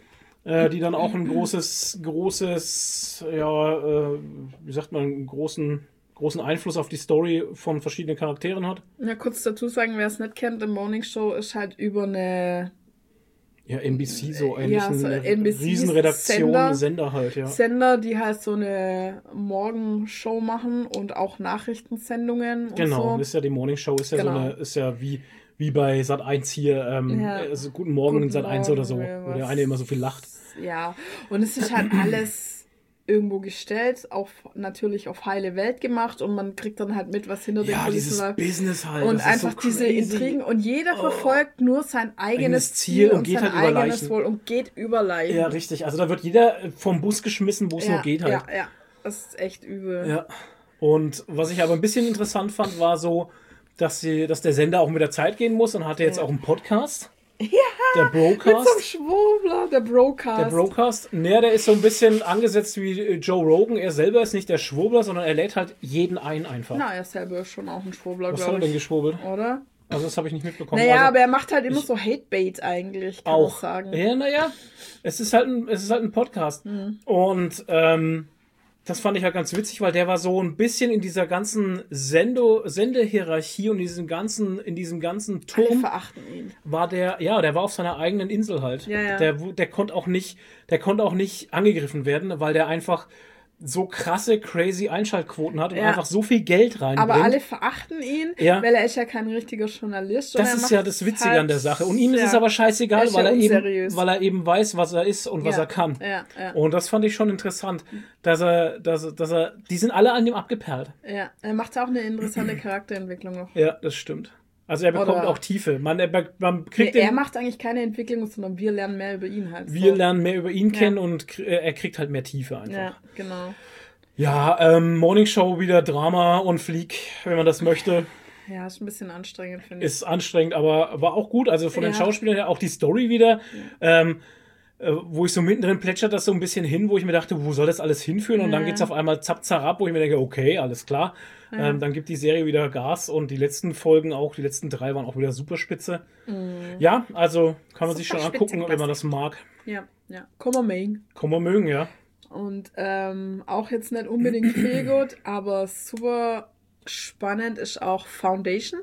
A: äh, die dann auch ein großes, großes, ja, äh, wie sagt man, einen großen, großen Einfluss auf die Story von verschiedenen Charakteren hat.
B: Ja, kurz dazu sagen, wer es nicht kennt, The Morning Show ist halt über eine...
A: Ja, N B C so ähnlich,
B: ja, so
A: eine
B: N B C
A: Riesenredaktion,
B: Sender,
A: Sender halt, ja.
B: Sender, die halt so eine Morgenshow machen und auch Nachrichtensendungen und
A: genau,
B: so.
A: Das ist ja die Morning Show, ist ja
B: genau.
A: so eine, ist ja wie, wie bei Sat eins hier, ähm,
B: ja.
A: also Guten Morgen
B: Guten
A: in Sat eins oder so,
B: Morgen,
A: wo der eine immer so viel lacht.
B: Ja, und es ist halt alles irgendwo gestellt, auf, natürlich auf heile Welt gemacht und man kriegt dann halt mit, was hinter
A: ja,
B: den Kulissen
A: läuft. Business halt.
B: Und einfach so diese Intrigen und jeder oh. verfolgt nur sein eigenes Ziel und, und geht sein halt eigenes Wohl und geht über Leichen.
A: Ja, richtig. Also da wird jeder vom Bus geschmissen, wo es
B: ja,
A: nur geht halt.
B: Ja, ja, das ist echt übel.
A: Ja. Und was ich aber ein bisschen interessant fand, war so, dass, sie, dass der Sender auch mit der Zeit gehen muss und hatte jetzt ja. auch einen Podcast.
B: Ja,
A: der Brocast.
B: Mit so einem Schwurbler, der Brocast.
A: Der Brocast. Naja, der ist so ein bisschen angesetzt wie Joe Rogan. Er selber ist nicht der Schwurbler, sondern er lädt halt jeden ein einfach.
B: Na, er selber ist schon auch ein Schwurbler, glaube ich.
A: Was hat er denn geschwurbelt?
B: Oder?
A: Also das habe ich nicht mitbekommen.
B: Naja,
A: also,
B: aber er macht halt immer so Hate-Bait eigentlich, kann
A: auch.
B: man sagen.
A: Ja, naja, es ist halt ein, es ist halt ein Podcast.
B: Mhm.
A: Und ähm, das fand ich halt ganz witzig, weil der war so ein bisschen in dieser ganzen Sendo, Sendehierarchie und in diesem ganzen, in diesem ganzen Turm.
B: Alle verachten ihn.
A: War der, ja, der war auf seiner eigenen Insel halt.
B: Ja, ja.
A: Der, der konnte auch nicht, der konnte auch nicht angegriffen werden, weil der einfach so krasse, crazy Einschaltquoten hat und
B: ja.
A: einfach so viel Geld reinbringt.
B: Aber alle verachten ihn,
A: ja.
B: weil er ist ja kein richtiger Journalist.
A: Das ist ja das Witzige
B: halt,
A: an der Sache. Und ihm
B: ja.
A: ist es aber scheißegal,
B: er
A: weil,
B: ja
A: er eben, weil er eben weiß, was er ist und was
B: ja.
A: er kann.
B: Ja, ja.
A: Und das fand ich schon interessant, dass er, dass, er, dass er, die sind alle an dem abgeperlt.
B: Ja, er macht auch eine interessante Charakterentwicklung noch.
A: Ja, das stimmt. Also er bekommt
B: Oder
A: auch Tiefe. Man, er, man kriegt
B: nee,
A: den,
B: er macht eigentlich keine Entwicklung, sondern wir lernen mehr über ihn halt.
A: Wir
B: so.
A: lernen mehr über ihn
B: ja.
A: kennen und er kriegt halt mehr Tiefe einfach.
B: Ja, genau.
A: Ja, ähm, Morning Show wieder Drama und Flieg, wenn man das möchte.
B: Ja, ist ein bisschen anstrengend, finde ich.
A: Ist anstrengend, aber war auch gut. Also von
B: ja.
A: den Schauspielern her auch die Story wieder.
B: Ja.
A: Ähm, wo ich so mittendrin plätschert das so ein bisschen hin, wo ich mir dachte, wo soll das alles hinführen? Und
B: ja.
A: dann geht's auf einmal zapp, zarab, wo ich mir denke, okay, alles klar. Ja. Ähm, dann gibt die Serie wieder Gas und die letzten Folgen auch, die letzten drei waren auch wieder super spitze. Mhm. Ja, also kann man super sich schon angucken, wenn man das mag.
B: Ja, ja. Kann man mögen.
A: Kann man mögen, ja.
B: Und ähm, auch jetzt nicht unbedingt viel gut, aber super spannend ist auch Foundation.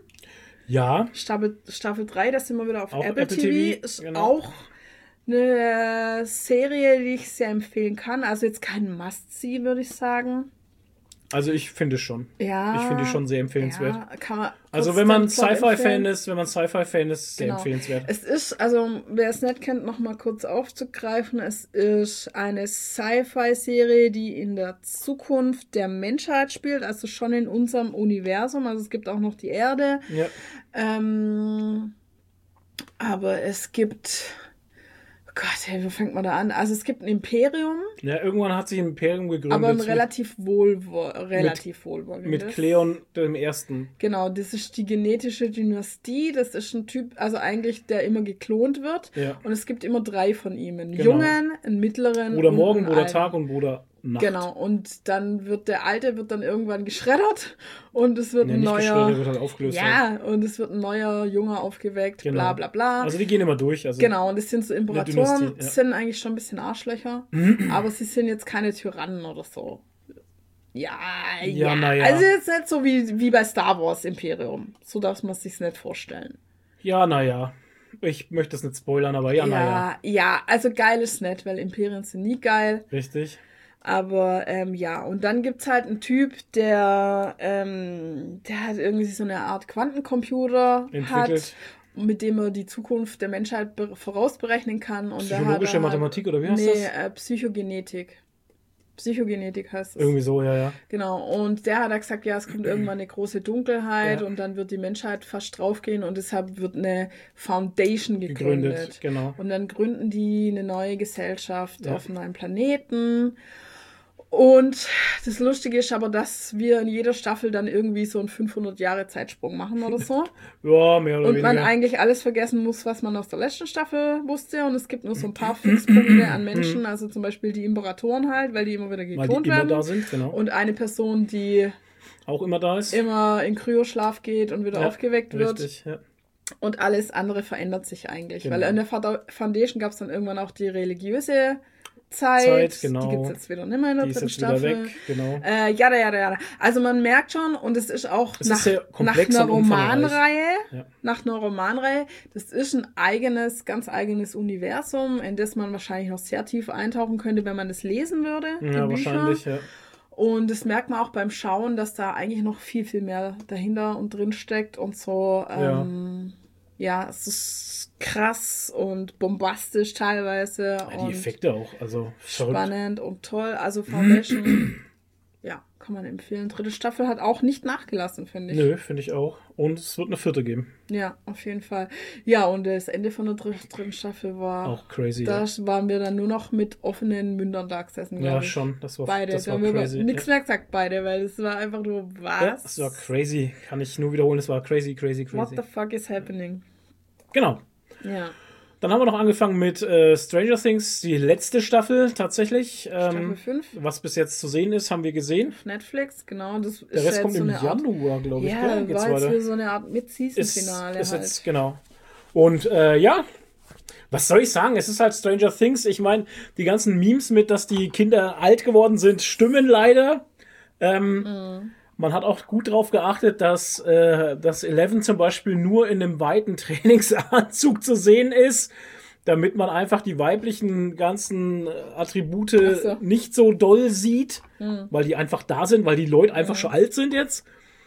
A: Ja.
B: Staffel, Staffel drei, das sind wir wieder auf
A: auch
B: Apple,
A: Apple
B: T V.
A: T V
B: Ist
A: genau.
B: auch eine Serie, die ich sehr empfehlen kann. Also jetzt kein Must-See, würde ich sagen.
A: Also ich finde es schon.
B: Ja.
A: Ich finde es schon sehr empfehlenswert.
B: Ja, kann man
A: also wenn man Sci-Fi-Fan ist, wenn man Sci-Fi-Fan ist, sehr genau. empfehlenswert.
B: Es ist, also wer es nicht kennt, nochmal kurz aufzugreifen, es ist eine Sci-Fi-Serie, die in der Zukunft der Menschheit spielt, also schon in unserem Universum. Also es gibt auch noch die Erde.
A: Ja.
B: Ähm, aber es gibt... Gott, ey, wo fängt man da an? Also es gibt ein Imperium.
A: Ja, irgendwann hat sich ein Imperium gegründet.
B: Aber ein relativ, wohlwo- relativ wohlwollendes.
A: Mit Cleon dem Ersten.
B: Genau, das ist die genetische Dynastie. Das ist ein Typ, also eigentlich, der immer geklont wird.
A: Ja.
B: Und es gibt immer drei von ihm. Einen
A: genau.
B: jungen, einen mittleren
A: Bruder
B: und
A: Morgen,
B: einen
A: Bruder
B: alten.
A: Tag und Bruder Nacht.
B: Genau, und dann wird der Alte wird dann irgendwann geschreddert und es wird
A: nee,
B: ein
A: nicht
B: neuer...
A: wird halt aufgelöst.
B: Ja, halt. Und es wird ein neuer Junge aufgeweckt,
A: genau.
B: bla bla bla.
A: Also die gehen immer durch. Also
B: genau, und das sind so Imperatoren,
A: ja.
B: sind eigentlich schon ein bisschen Arschlöcher, aber sie sind jetzt keine Tyrannen oder so. Ja,
A: Ja,
B: ja.
A: na ja.
B: Also jetzt nicht so wie, wie bei Star Wars Imperium. So darf man es sich nicht vorstellen.
A: Ja, naja. Ich möchte es nicht spoilern, aber ja, naja.
B: Ja, ja, also geil ist nicht, weil Imperien sind nie geil.
A: Richtig.
B: Aber ähm, ja, und dann gibt's halt einen Typ, der, ähm, der hat irgendwie so eine Art Quantencomputer
A: Entwickelt.
B: hat, mit dem er die Zukunft der Menschheit be- vorausberechnen kann. Und der
A: Psychologische
B: hat er
A: Mathematik, oder wie heißt
B: nee,
A: das?
B: Äh, Psychogenetik. Psychogenetik heißt es.
A: Irgendwie so, ja, ja.
B: Genau, und der hat da gesagt, ja, es kommt irgendwann eine große Dunkelheit
A: Ja.
B: und dann wird die Menschheit fast draufgehen und deshalb wird eine Foundation gegründet.
A: Gegründet, genau.
B: Und dann gründen die eine neue Gesellschaft
A: Ja.
B: auf einem neuen Planeten. Und das Lustige ist aber, dass wir in jeder Staffel dann irgendwie so einen fünfhundert Jahre Zeitsprung machen oder so.
A: Ja, mehr oder
B: Und man
A: weniger.
B: eigentlich alles vergessen muss, was man aus der letzten Staffel wusste. Und es gibt nur so ein paar Fixpunkte an Menschen, also zum Beispiel die Imperatoren halt, weil die immer wieder
A: Weil
B: geklont
A: die immer
B: werden.
A: da sind, genau.
B: Und eine Person, die
A: Auch immer da ist.
B: immer in Kryoschlaf geht und wieder
A: Ja,
B: aufgeweckt wird.
A: Richtig, ja.
B: Und alles andere verändert sich eigentlich.
A: Genau.
B: Weil in der Fada- Foundation gab es dann irgendwann auch die religiöse Zeit.
A: Zeit, genau.
B: Die gibt es jetzt wieder nicht mehr in der
A: Die ist
B: dritten
A: jetzt wieder
B: Staffel.
A: weg, genau.
B: Äh, jada, jada, jada. Also man merkt schon, und es ist auch
A: Es
B: nach,
A: ist sehr
B: nach
A: komplex
B: einer
A: und umfangreich.
B: Romanreihe,
A: Ja.
B: nach einer Romanreihe, das ist ein eigenes, ganz eigenes Universum, in das man wahrscheinlich noch sehr tief eintauchen könnte, wenn man das lesen würde.
A: Ja,
B: die Bücher.
A: wahrscheinlich, ja.
B: Und das merkt man auch beim Schauen, dass da eigentlich noch viel, viel mehr dahinter und drin steckt und so. Ähm, ja. ja, es ist krass und bombastisch teilweise.
A: Ja,
B: und
A: die Effekte auch, also verrückt.
B: spannend und toll. Also Foundation, ja, kann man empfehlen. Dritte Staffel hat auch nicht nachgelassen, finde ich.
A: Nö, finde ich auch. Und es wird eine vierte geben.
B: Ja, auf jeden Fall. Ja, und das Ende von der dr- dritten Staffel war,
A: Auch crazy.
B: da
A: Ja,
B: waren wir dann nur noch mit offenen Mündern da gesessen,
A: ja
B: glaube ich.
A: schon. Das war,
B: Beide,
A: das
B: da
A: war
B: haben wir
A: crazy.
B: nichts
A: Ja.
B: mehr gesagt, beide, weil es war einfach nur, was?
A: Ja, es war crazy. Kann ich nur wiederholen, es war crazy, crazy,
B: What
A: crazy.
B: the fuck is happening?
A: Genau.
B: Ja,
A: Dann haben wir noch angefangen mit äh, Stranger Things, die letzte Staffel tatsächlich.
B: Staffel
A: Ähm,
B: fünf,
A: was bis jetzt zu sehen ist, haben wir gesehen.
B: Netflix, genau. Das ist
A: Der Rest
B: ja
A: kommt
B: jetzt
A: im
B: so eine Art,
A: Januar, glaube ich.
B: ja,
A: gell? Geht's
B: war jetzt
A: weiter.
B: wieder so eine Art
A: Ist,
B: Mid-Season-Finale
A: ist
B: halt.
A: jetzt, genau. Und äh, ja, was soll ich sagen? Es ist halt Stranger Things. Ich meine, die ganzen Memes mit, dass die Kinder alt geworden sind, stimmen leider. Ähm,
B: Mhm.
A: Man hat auch gut darauf geachtet, dass, äh, dass Eleven zum Beispiel nur in einem weiten Trainingsanzug zu sehen ist, damit man einfach die weiblichen ganzen äh, Attribute
B: Ach so.
A: nicht so doll sieht,
B: Mhm.
A: weil die einfach da sind, weil die Leute einfach schon alt sind jetzt.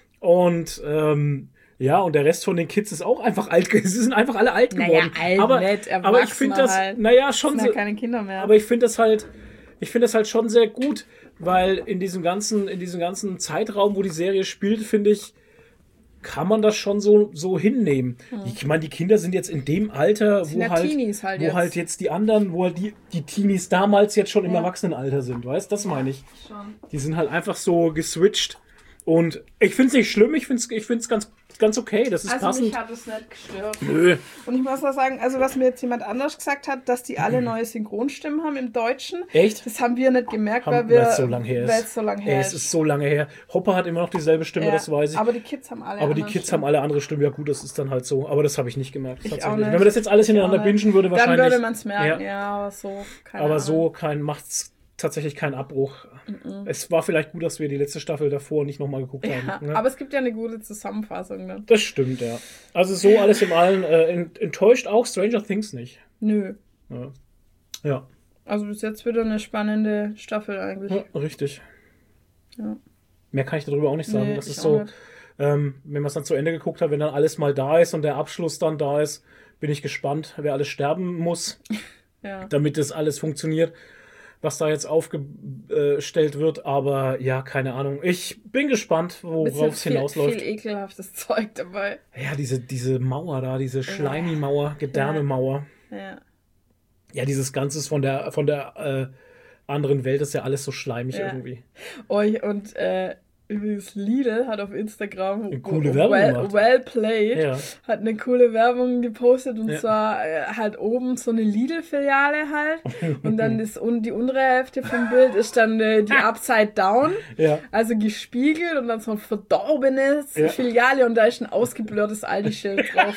A: Und ähm, ja, und der Rest von den Kids ist auch einfach alt. ge- Sie sind einfach alle alt
B: Naja,
A: geworden.
B: alt
A: aber,
B: nicht,
A: aber ich finde
B: Erwachsener
A: das,
B: halt.
A: naja, schon
B: sind
A: so,
B: ja keine Kinder mehr.
A: aber ich finde das halt, ich finde das halt schon sehr gut, weil in diesem ganzen, in diesem ganzen Zeitraum, wo die Serie spielt, finde ich, kann man das schon so, so hinnehmen. Ich meine, die Kinder sind jetzt in dem Alter,
B: Sind
A: wo
B: ja
A: halt,
B: Teenies halt
A: wo
B: jetzt.
A: halt jetzt die anderen, wo halt die, die Teenies damals jetzt schon im
B: Ja.
A: Erwachsenenalter sind, weißt? Das meine ich.
B: Schon.
A: Die sind halt einfach so geswitcht. Und ich finde es nicht schlimm, ich finde es ich find's ganz, ganz okay. Das ist
B: Also
A: passend.
B: mich hat es nicht gestört.
A: Nö.
B: Und ich muss auch sagen, also was mir jetzt jemand anders gesagt hat, dass die alle neue Synchronstimmen haben im Deutschen.
A: Echt?
B: Das haben wir nicht gemerkt,
A: Haben-
B: weil wir,
A: weil es so lang her ist.
B: weil es so lang
A: Ey,
B: her
A: es ist so lange her. Hopper hat immer noch dieselbe Stimme,
B: Ja,
A: das weiß ich.
B: aber die Kids haben alle
A: Aber die
B: andere
A: Kids
B: Stimmen.
A: haben alle andere Stimmen. Ja gut, das ist dann halt so. Aber das habe ich nicht gemerkt.
B: Ich
A: tatsächlich.
B: auch nicht.
A: Wenn man das jetzt alles hintereinander
B: Ich auch nicht.
A: bingen würde,
B: Dann
A: wahrscheinlich.
B: würde man es merken,
A: Ja.
B: ja, aber so, keine
A: Aber
B: Ahnung.
A: so kein, macht's tatsächlich keinen Abbruch. Es war vielleicht gut, dass wir die letzte Staffel davor nicht nochmal geguckt
B: Ja,
A: haben. Ne?
B: aber es gibt ja eine gute Zusammenfassung dann.
A: Das stimmt, ja. Also so alles im Allen äh, ent- enttäuscht auch Stranger Things nicht.
B: Nö.
A: Ja. Ja,
B: Also bis jetzt wieder eine spannende Staffel eigentlich.
A: ja richtig.
B: Ja.
A: Mehr kann ich darüber auch nicht sagen.
B: Nee,
A: das
B: ich
A: ist
B: auch
A: so,
B: nicht.
A: ähm, wenn man es dann zu Ende geguckt hat, wenn dann alles mal da ist und der Abschluss dann da ist, bin ich gespannt, wer alles sterben muss,
B: Ja.
A: damit das alles funktioniert, was da jetzt aufgestellt wird. Aber ja, keine Ahnung. Ich bin gespannt,
B: Bisschen
A: worauf es
B: viel,
A: hinausläuft.
B: viel ekelhaftes Zeug dabei.
A: Ja, diese, diese Mauer da, diese Schleimi-Mauer, Gedärme-Mauer.
B: Ja.
A: Ja, dieses Ganze von der, von der äh, anderen Welt ist ja alles so schleimig
B: Ja.
A: irgendwie.
B: Euch und äh, übrigens Lidl hat auf Instagram
A: Eine coole Werbung
B: well,
A: gemacht.
B: well played,
A: Ja.
B: hat eine coole Werbung gepostet und
A: Ja.
B: zwar äh, halt oben so eine Lidl-Filiale halt und dann ist un die untere Hälfte vom Bild ist dann äh, die Upside Down,
A: Ja.
B: also gespiegelt und dann so ein verdorbenes
A: Ja.
B: Filiale und da ist ein ausgeblurrtes Aldi-Schild drauf.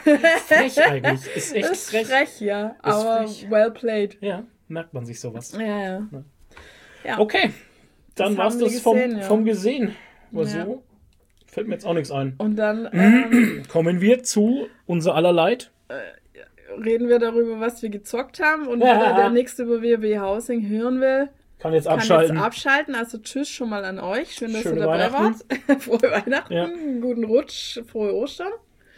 A: Frech eigentlich. Ist echt
B: Das ist
A: frech.
B: frech, ja, aber
A: frech.
B: well played.
A: Ja, merkt man sich sowas.
B: Ja, ja. Ja.
A: Okay, dann war es das vom gesehen, ja. vom Gesehen. Aber ja. so fällt mir jetzt auch nichts ein.
B: Und dann ähm,
A: kommen wir zu unser aller Leid.
B: Äh, reden wir darüber, was wir gezockt haben. Und ja. wer der nächste über W O W Housing hören will,
A: kann jetzt abschalten.
B: Kann jetzt abschalten. Also tschüss schon mal an euch. Schön, dass
A: Schöne
B: ihr dabei wart. Frohe Weihnachten, ja. guten Rutsch, frohe Ostern.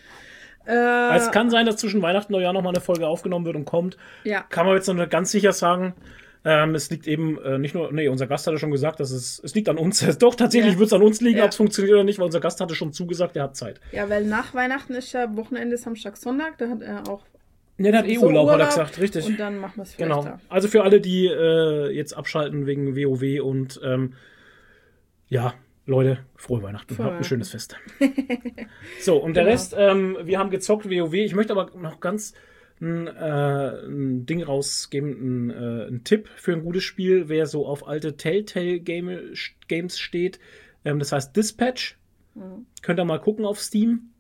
A: Äh, es kann sein, dass zwischen Weihnachten und Neujahr nochmal eine Folge aufgenommen wird und kommt.
B: Ja.
A: Kann man jetzt noch nicht ganz sicher sagen. Ähm, es liegt eben äh, nicht nur, nee, unser Gast hatte schon gesagt, dass es, es liegt an uns. Doch, tatsächlich ja. wird es an uns liegen, ja. ob es funktioniert oder nicht, weil unser Gast hatte schon zugesagt, er hat Zeit.
B: Ja, weil nach Weihnachten ist ja Wochenende Samstag, Sonntag, da hat er auch.
A: Ja, der hat eh Urlaub, Urlaub, hat er gesagt, richtig.
B: Und dann machen wir es vielleicht. Genau. Da.
A: Also für alle, die äh, jetzt abschalten wegen WoW und ähm, ja, Leute, frohe Weihnachten. Frohe Habt ein schönes Fest. So, und der genau. Rest, ähm, wir haben gezockt WoW. Ich möchte aber noch ganz ein, äh, ein Ding rausgeben, ein, äh, ein Tipp für ein gutes Spiel, wer so auf alte Telltale-Game, Games steht. Ähm, das heißt Dispatch. Mhm. Könnt ihr mal gucken auf Steam.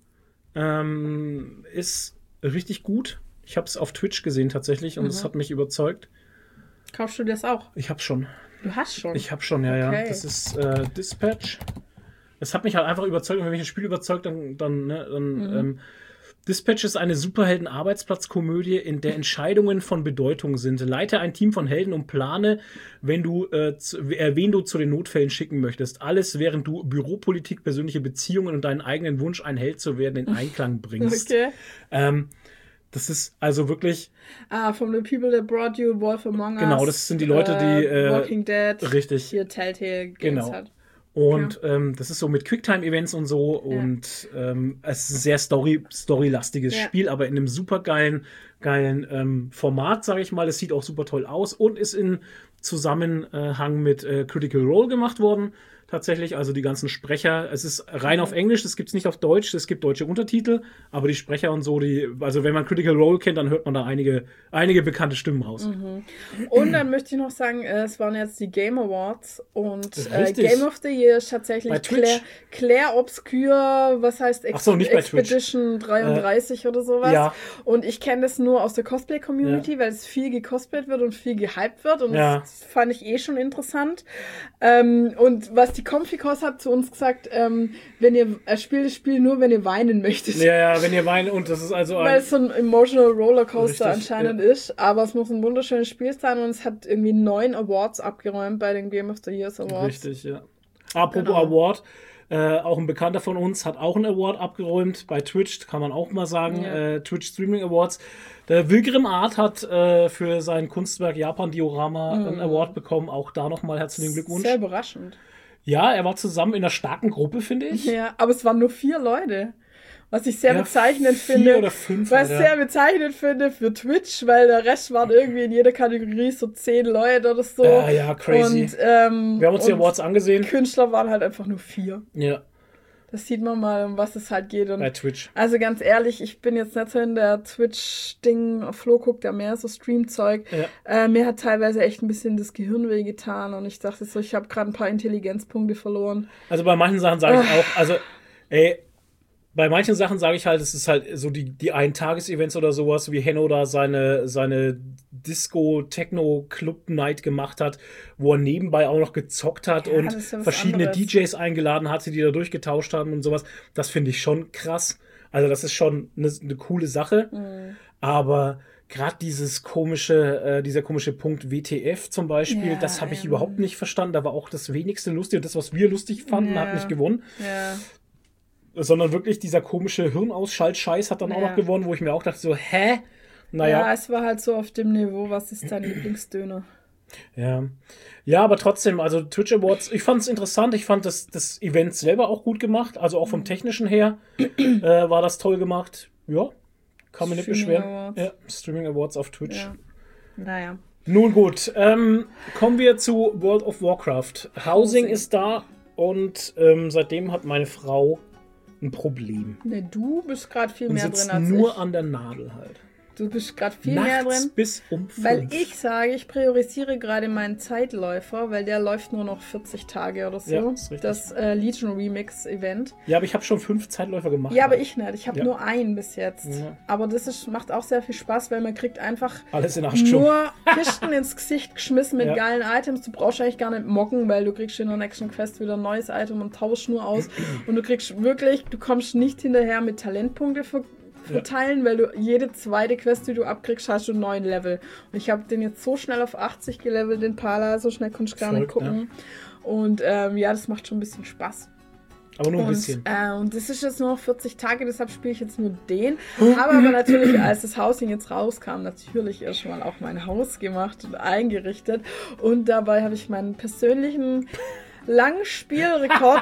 A: Ähm, ist richtig gut. Ich habe es auf Twitch gesehen tatsächlich und es mhm. hat mich überzeugt.
B: Kaufst du das auch?
A: Ich hab's schon.
B: Du hast schon?
A: Ich hab schon, ja, okay. ja. Das ist äh, Dispatch. Es hat mich halt einfach überzeugt und wenn mich ein Spiel überzeugt, dann, dann, ne, dann mhm. ähm, Dispatch ist eine Superhelden-Arbeitsplatzkomödie, in der Entscheidungen von Bedeutung sind. Leite ein Team von Helden und plane, wenn du, äh, zu, äh, wen du zu den Notfällen schicken möchtest. Alles, während du Büropolitik, persönliche Beziehungen und deinen eigenen Wunsch, ein Held zu werden, in Einklang bringst.
B: Okay.
A: Ähm, das ist also wirklich...
B: Ah, from the people that brought you Wolf Among Us.
A: Genau, das sind die Leute, die... Äh,
B: Walking Dead.
A: Richtig.
B: Hier Telltale Games
A: genau.
B: hat.
A: Und ja. ähm, das ist so mit Quicktime-Events und so. Ja. Und ähm, es ist ein sehr Story, storylastiges ja. Spiel, aber in einem super geilen, geilen ähm, Format, sage ich mal. Es sieht auch super toll aus und ist in Zusammenhang mit äh, Critical Role gemacht worden. Tatsächlich, also die ganzen Sprecher. Es ist rein auf Englisch, das gibt es nicht auf Deutsch, es gibt deutsche Untertitel, aber die Sprecher und so, die, also wenn man Critical Role kennt, dann hört man da einige, einige bekannte Stimmen raus.
B: Mhm. Und dann möchte ich noch sagen, es waren jetzt die Game Awards und äh, Game of the Year ist tatsächlich Claire, Claire Obscure, was heißt Ex
A: so, nicht
B: Expedition dreiunddreißig äh, oder sowas.
A: Ja.
B: Und ich kenne das nur aus der Cosplay-Community, ja. weil es viel gecosplayt wird und viel gehypt wird und ja. das fand ich eh schon interessant. Ähm, und was die Die Comficos hat zu uns gesagt, ähm, wenn ihr er spielt das Spiel nur, wenn ihr weinen möchtet.
A: Ja, ja, wenn ihr weinen und das ist also ein...
B: Weil es so ein emotional Rollercoaster
A: Richtig,
B: anscheinend
A: ja.
B: ist, aber es muss ein wunderschönes Spiel sein und es hat irgendwie neun Awards abgeräumt bei den Game of the Years Awards.
A: Richtig, ja. Apropos
B: Genau.
A: Award, äh, auch ein Bekannter von uns hat auch einen Award abgeräumt bei Twitch, kann man auch mal sagen,
B: Ja.
A: äh, Twitch Streaming Awards. Der Wilgrim Art hat äh, für sein Kunstwerk Japan Diorama
B: Mhm.
A: einen Award bekommen, auch da nochmal herzlichen Glückwunsch.
B: Sehr überraschend.
A: Ja, er war zusammen in einer starken Gruppe, finde ich.
B: Ja, aber es waren nur vier Leute. Was ich sehr
A: Ja,
B: bezeichnend
A: vier
B: finde.
A: oder fünf,
B: was ich
A: Alter.
B: sehr bezeichnend finde für Twitch, weil der Rest waren irgendwie in jeder Kategorie so zehn Leute oder so.
A: Ja, ja, crazy.
B: Und, ähm,
A: Wir haben uns die
B: und
A: Awards angesehen.
B: Künstler waren halt einfach nur vier.
A: Ja,
B: Das sieht man mal, um was es halt geht. Und
A: bei Twitch.
B: also ganz ehrlich, ich bin jetzt nicht so in der Twitch-Ding. Flo guckt ja mehr so Stream-Zeug.
A: Ja.
B: Äh, mir hat teilweise echt ein bisschen das Gehirn wehgetan und ich dachte so, ich habe gerade ein paar Intelligenzpunkte verloren.
A: Also bei manchen Sachen sage ich auch, also, ey, bei manchen Sachen sage ich halt, es ist halt so die, die Ein-Tages-Events oder sowas, wie Henno da seine, seine Disco-Techno-Club-Night gemacht hat, wo er nebenbei auch noch gezockt hat
B: Ja,
A: und
B: das ist ja was
A: verschiedene
B: anderes.
A: D Js eingeladen hatte, die da durchgetauscht haben und sowas. Das finde ich schon krass. Also das ist schon eine, eine coole Sache.
B: Mhm.
A: Aber gerade dieses komische, äh, dieser komische Punkt W T F zum Beispiel,
B: Ja,
A: das habe ich
B: ähm.
A: überhaupt nicht verstanden. Da war auch das wenigste lustig und das, was wir lustig fanden,
B: Ja.
A: hat nicht gewonnen.
B: Ja.
A: Sondern wirklich dieser komische Hirnausschalt-Scheiß hat dann auch
B: Ja.
A: noch gewonnen, wo ich mir auch dachte so, hä? Naja.
B: Ja, es war halt so auf dem Niveau, was ist dein Lieblingsdöner?
A: Ja. Ja, aber trotzdem, also Twitch Awards, ich fand es interessant, ich fand das, das Event selber auch gut gemacht, also auch vom Technischen her äh, war das toll gemacht. Ja, kann man nicht
B: Streaming
A: beschweren.
B: Awards.
A: Ja, Streaming Awards auf Twitch.
B: Ja. Naja.
A: Nun gut, ähm, kommen wir zu World of Warcraft. Housing,
B: Housing.
A: ist da und ähm, seitdem hat meine Frau ein Problem.
B: Ne, du bist gerade viel
A: Und
B: mehr
A: sitzt
B: drin als
A: nur
B: ich.
A: an der Nadel halt.
B: Du bist gerade viel
A: Nachts
B: mehr drin.
A: bis um fünf.
B: Weil ich sage, ich priorisiere gerade meinen Zeitläufer, weil der läuft nur noch vierzig Tage oder so.
A: Ja, ist richtig.
B: Das äh, Legion Remix Event.
A: Ja, aber ich habe schon fünf Zeitläufer gemacht.
B: Ja, aber ich nicht. Ich habe
A: Ja.
B: nur einen bis jetzt.
A: Ja.
B: Aber das ist, macht auch sehr viel Spaß, weil man kriegt einfach
A: Alles in acht Stunden.
B: nur Kisten ins Gesicht geschmissen mit
A: Ja.
B: geilen Items. Du brauchst eigentlich gar nicht mocken, weil du kriegst in der nächsten Quest wieder ein neues Item und tauschst nur aus. Und du kriegst wirklich, du kommst nicht hinterher mit Talentpunkte ver verteilen, weil du jede zweite Quest, die du abkriegst, hast du einen neuen Level. Und ich habe den jetzt so schnell auf achtzig gelevelt, den Pala, so schnell konnte ich gar nicht
A: Verrückt,
B: gucken. Und ähm, ja, das macht schon ein bisschen Spaß.
A: Aber nur ein
B: Und,
A: bisschen.
B: äh, und das ist jetzt nur noch vierzig Tage, deshalb spiele ich jetzt nur den. Habe aber natürlich, als das Housing jetzt rauskam, natürlich erstmal auch mein Haus gemacht und eingerichtet. Und dabei habe ich meinen persönlichen Langspielrekord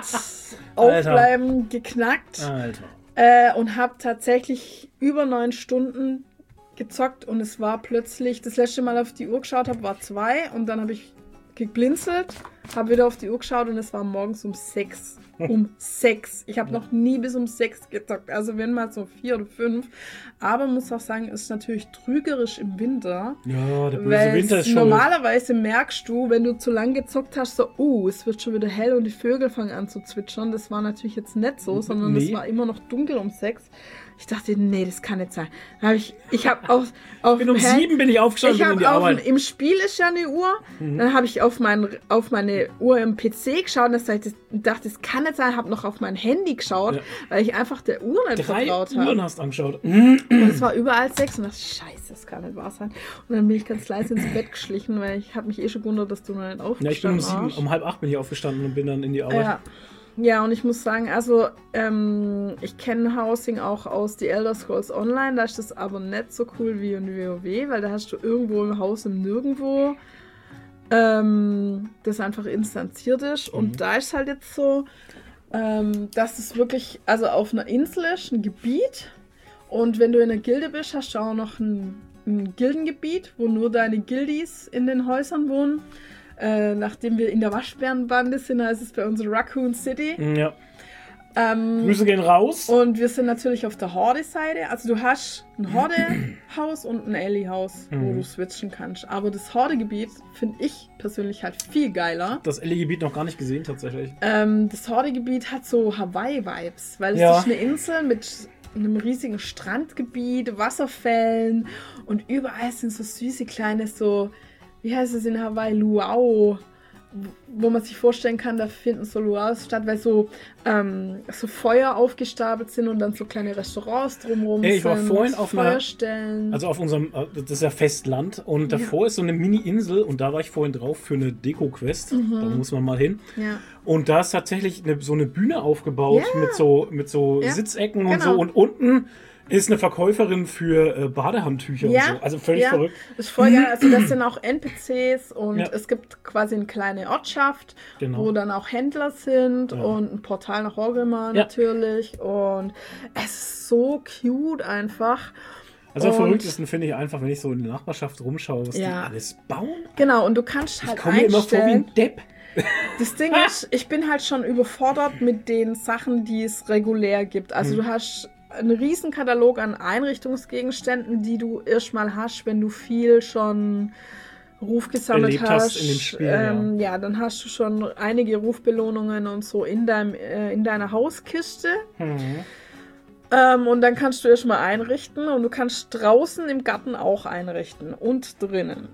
B: aufbleiben geknackt.
A: Alter.
B: Äh, und habe tatsächlich über neun Stunden gezockt. Und es war plötzlich, das letzte Mal auf die Uhr geschaut habe, war zwei. Und dann habe ich geblinzelt, habe wieder auf die Uhr geschaut und es war morgens um sechs. Um sechs. Ich habe noch nie bis um sechs gezockt. Also wenn mal so vier oder fünf. Aber muss auch sagen, ist natürlich trügerisch im Winter.
A: Ja, der böse
B: Weil
A: Winter ist schon.
B: normalerweise merkst du, wenn du zu lang gezockt hast, so, oh, es wird schon wieder hell und die Vögel fangen an zu zwitschern. Das war natürlich jetzt nicht so, sondern
A: Nee.
B: es war immer noch dunkel um sechs. Ich dachte, nee, das kann nicht sein. Dann hab ich ich habe auf, auf
A: bin um
B: hä?
A: sieben bin ich aufgestanden
B: Ich
A: und bin in die
B: habe
A: Arbeit.
B: im Spiel ist ja eine Uhr. Mhm. Dann habe ich auf, mein, auf meine Uhr im P C geschaut und das, das, dachte, das kann nicht sein. Habe noch auf mein Handy geschaut, ja. weil ich einfach der Uhr nicht
A: Drei
B: vertraut habe.
A: Uhren hast angeschaut.
B: Und es war überall sechs und dachte, scheiße, das kann nicht wahr sein. Und dann bin ich ganz leise ins Bett geschlichen, weil ich habe mich eh schon gewundert, dass du noch nicht aufgestanden
A: Ja, ich bin um sieben,
B: warst.
A: um halb acht bin ich aufgestanden und bin dann in die Arbeit.
B: Ja. Ja, und ich muss sagen, also ähm, ich kenne Housing auch aus The Elder Scrolls Online, da ist das aber nicht so cool wie in WoW, weil da hast du irgendwo im Haus im Nirgendwo, ähm, das einfach instanziert ist. Mhm. Und da ist halt jetzt so, ähm, dass es wirklich, also auf einer Insel ist, ein Gebiet, und wenn du in einer Gilde bist, hast du auch noch ein, ein Gildengebiet, wo nur deine Guildies in den Häusern wohnen. Äh, nachdem wir in der Waschbärenbande sind, heißt es bei uns Raccoon City.
A: Ja.
B: Ähm,
A: Grüße gehen raus.
B: Und wir sind natürlich auf der Horde-Seite. Also du hast ein Horde-Haus und ein Ellie-Haus, mhm. wo du switchen kannst. Aber das Horde-Gebiet finde ich persönlich halt viel geiler.
A: Das Ellie-Gebiet noch gar nicht gesehen tatsächlich.
B: Ähm, das Horde-Gebiet hat so Hawaii-Vibes, weil es
A: ja.
B: ist eine Insel mit einem riesigen Strandgebiet, Wasserfällen und überall sind so süße kleine so... Wie heißt es in Hawaii? Luau. Wo man sich vorstellen kann, da finden so Luaus statt, weil so, ähm, so Feuer aufgestapelt sind und dann so kleine Restaurants drumherum
A: Ey, ich war
B: sind.
A: vorhin auf
B: Feuerstellen.
A: Einer, also auf unserem, das ist ja Festland und davor ja. ist so eine Mini-Insel und da war ich vorhin drauf für eine Deko-Quest. Mhm. Da muss man mal hin.
B: Ja.
A: Und da ist tatsächlich eine, so eine Bühne aufgebaut ja. mit so, mit so ja. Sitzecken und genau. so und unten ist eine Verkäuferin für äh, Badehandtücher
B: ja,
A: und so. Also völlig
B: ja,
A: verrückt.
B: Das ist voll geil. Also das sind auch N P Cs und
A: ja.
B: es gibt quasi eine kleine Ortschaft,
A: genau.
B: wo dann auch Händler sind ja. und ein Portal nach Orgrimmar ja. natürlich. Und es ist so cute einfach.
A: Also am verrücktesten finde ich einfach, wenn ich so in der Nachbarschaft rumschaue, was ja. die alles bauen.
B: Genau, und du kannst halt
A: ich komme mir immer vor wie ein Depp.
B: Das Ding ist, ich bin halt schon überfordert mit den Sachen, die es regulär gibt. Also hm. du hast einen riesen Katalog an Einrichtungsgegenständen, die du erstmal hast, wenn du viel schon Ruf gesammelt
A: Erlebt
B: hast.
A: hast in dem Spiel,
B: ähm,
A: ja.
B: ja, dann hast du schon einige Rufbelohnungen und so in, deinem, äh, in deiner Hauskiste. Mhm. Ähm, und dann kannst du erstmal einrichten und du kannst draußen im Garten auch einrichten und drinnen.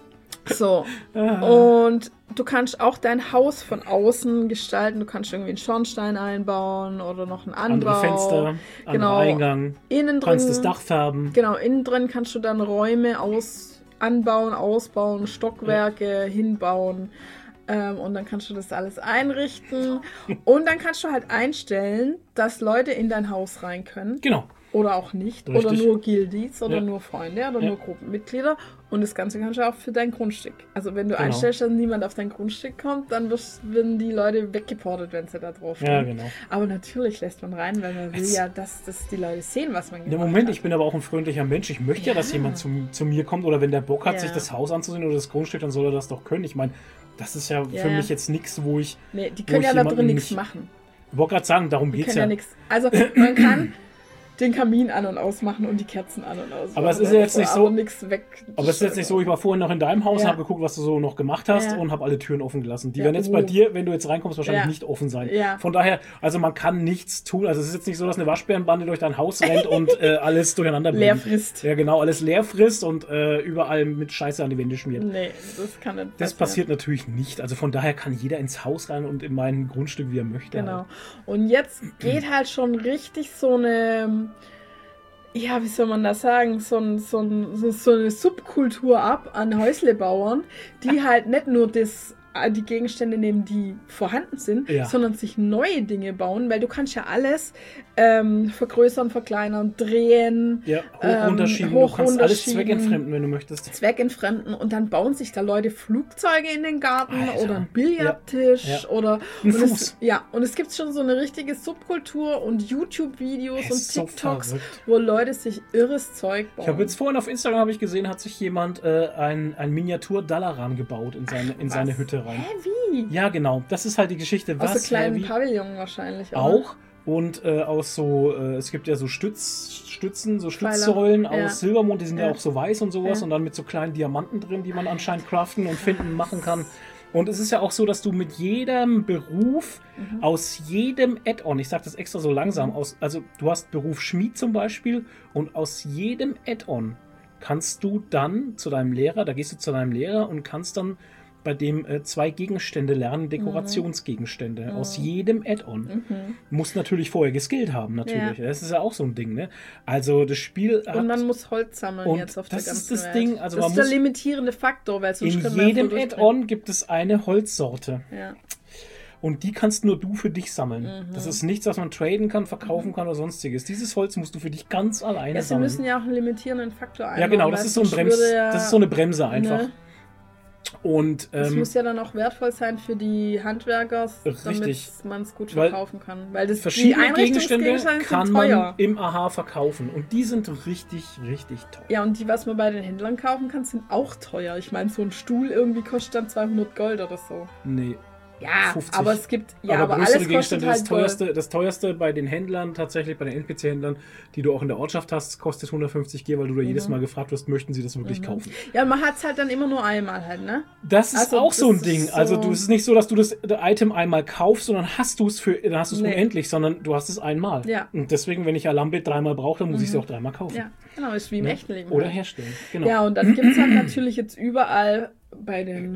B: So. Und du kannst auch dein Haus von außen gestalten. Du kannst irgendwie einen Schornstein einbauen oder noch einen Anbau.
A: Andere Fenster,
B: genau.
A: Eingang.
B: Innen
A: du kannst
B: drin,
A: das Dach färben.
B: Genau, innen drin kannst du dann Räume aus, anbauen, ausbauen, Stockwerke ja. hinbauen. Ähm, und dann kannst du das alles einrichten. Und dann kannst du halt einstellen, dass Leute in dein Haus rein können.
A: Genau.
B: Oder auch nicht.
A: Richtig.
B: Oder nur Guildies oder
A: ja.
B: nur Freunde oder
A: ja.
B: nur Gruppenmitglieder. Und das Ganze kannst du auch für dein Grundstück. Also wenn du
A: genau.
B: einstellst, dass niemand auf dein Grundstück kommt, dann werden die Leute weggeportet, wenn sie da drauf sind.
A: Ja, genau.
B: Aber natürlich lässt man rein, weil man will es ja, dass, dass die Leute sehen, was man gemacht
A: hat. Im Moment,
B: hat.
A: ich bin aber auch ein freundlicher Mensch. Ich möchte ja, ja dass jemand zu, zu mir kommt oder wenn der Bock hat, ja. sich das Haus anzusehen oder das Grundstück, dann soll er das doch können. Ich meine, das ist ja, ja. für mich jetzt nichts, wo ich...
B: Nee, die können ja da drin nichts machen.
A: Ich wollte gerade sagen, darum geht es ja.
B: ja nichts. Also man kann... den Kamin an- und ausmachen und die Kerzen an- und ausmachen.
A: Aber es ist ja jetzt nicht so.
B: Aber, nix weg,
A: aber es ist jetzt nicht so, ich war vorhin noch in deinem Haus,
B: ja.
A: habe geguckt, was du so noch gemacht hast
B: ja.
A: und habe alle Türen offen gelassen. Die
B: ja,
A: werden jetzt
B: oh.
A: bei dir, wenn du jetzt reinkommst, wahrscheinlich
B: ja.
A: nicht offen sein.
B: Ja.
A: Von daher, also man kann nichts tun. Also es ist jetzt nicht so, dass eine Waschbärenbande durch dein Haus rennt und äh, alles durcheinander bringt.
B: Leer frisst.
A: Ja, genau, alles leer frisst und äh, überall mit Scheiße an die Wände schmiert.
B: Nee, das kann nicht passieren.
A: Das passiert natürlich nicht. Also von daher kann jeder ins Haus rein und in mein Grundstück, wie er möchte.
B: Genau.
A: Halt.
B: Und jetzt geht halt schon richtig so eine, ja, wie soll man das sagen, so, ein, so, ein, so eine Subkultur ab an Häuslebauern, die halt nicht nur das, die Gegenstände nehmen, die vorhanden sind,
A: ja.
B: sondern sich neue Dinge bauen, weil du kannst ja alles ähm, vergrößern, verkleinern, drehen,
A: ja, hoch
B: ähm,
A: runterschieben,
B: hoch
A: du kannst alles
B: runterschieben,
A: zweckentfremden, wenn du möchtest.
B: Zweckentfremden und dann bauen sich da Leute Flugzeuge in den Garten
A: Alter.
B: oder einen Billardtisch
A: ja. Ja.
B: oder
A: ein
B: und
A: Fuß.
B: Es, ja, und es gibt schon so eine richtige Subkultur und YouTube-Videos und
A: so
B: TikToks,
A: verrückt.
B: wo Leute sich irres Zeug bauen.
A: Ich habe jetzt vorhin auf Instagram habe ich gesehen, hat sich jemand äh, ein, ein Miniatur-Dalaran gebaut in seine, in seine Hütte rein.
B: Hä, wie?
A: Ja, genau. Das ist halt die Geschichte.
B: Aus
A: Was,
B: so kleinen
A: hä, wie?
B: Pavillon wahrscheinlich. Oder?
A: Auch. Und äh, aus so, äh, es gibt ja so Stütz, Stützen, so
B: Pfeiler.
A: Stützsäulen
B: Ja.
A: aus Silbermond, die sind ja.
B: Ja.
A: auch so weiß und sowas
B: Ja.
A: und dann mit so kleinen Diamanten drin, die man anscheinend craften und finden, machen kann. Und es ist ja auch so, dass du mit jedem Beruf, mhm. aus jedem Add-on, ich sage das extra so langsam, aus, also du hast Beruf Schmied zum Beispiel und aus jedem Add-on kannst du dann zu deinem Lehrer, da gehst du zu deinem Lehrer und kannst dann bei dem äh, zwei Gegenstände lernen, Dekorationsgegenstände, mhm. aus jedem Add-on.
B: Mhm.
A: Musst natürlich vorher geskillt haben, natürlich. Ja. Das ist ja auch so ein Ding, ne? Also das Spiel hat...
B: Und man muss Holz sammeln
A: und
B: jetzt auf der
A: das
B: ganzen
A: ist das
B: Welt.
A: Ding, also
B: das
A: man
B: ist der
A: muss...
B: limitierende Faktor, weil sonst
A: In
B: können wir ja
A: jedem
B: voll
A: Add-on gibt es eine Holzsorte.
B: Ja.
A: Und die kannst nur du für dich sammeln.
B: Mhm.
A: Das ist nichts, was man traden kann, verkaufen kann oder sonstiges. Dieses Holz musst du für dich ganz alleine
B: Ja, sie
A: sammeln.
B: müssen ja auch einen limitierenden Faktor einbauen.
A: Ja, genau, das ist so ein Brems,
B: ja,
A: das ist so eine Bremse einfach.
B: Ne?
A: Und,
B: das
A: ähm,
B: muss ja dann auch wertvoll sein für die Handwerker, damit man es gut verkaufen kann. Weil das
A: verschiedene
B: die
A: Gegenstände
B: sind
A: kann
B: teuer.
A: man im A H verkaufen. Und die sind richtig, richtig teuer.
B: Ja, und die, was man bei den Händlern kaufen kann, sind auch teuer. Ich meine, so ein Stuhl irgendwie kostet dann zweihundert Gold oder so.
A: Nee.
B: Ja,
A: fünfzig.
B: aber es gibt, ja,
A: aber,
B: aber
A: größere
B: alles
A: Gegenstände,
B: kostet
A: das
B: halt
A: teuerste,
B: Gold.
A: das teuerste bei den Händlern, tatsächlich bei den N P C-Händlern, die du auch in der Ortschaft hast, kostet hundertfünfzig G, weil du da
B: Mhm.
A: jedes Mal gefragt wirst, möchten sie das wirklich
B: Mhm.
A: kaufen.
B: Ja, man hat es halt dann immer nur einmal halt, ne?
A: Das ist
B: Also,
A: auch so ein
B: das
A: Ding.
B: ist
A: Also
B: so-
A: du, es ist nicht so, dass du das Item einmal kaufst, sondern hast du es für, dann hast du es
B: Nee.
A: unendlich, sondern du hast es einmal.
B: Ja.
A: Und deswegen, wenn ich Alambit dreimal brauche, dann muss ich es auch dreimal kaufen.
B: Ja, genau, ist wie im
A: Ne?
B: echten Leben.
A: Oder
B: halt.
A: herstellen. Genau.
B: Ja, und dann gibt es halt natürlich jetzt überall bei den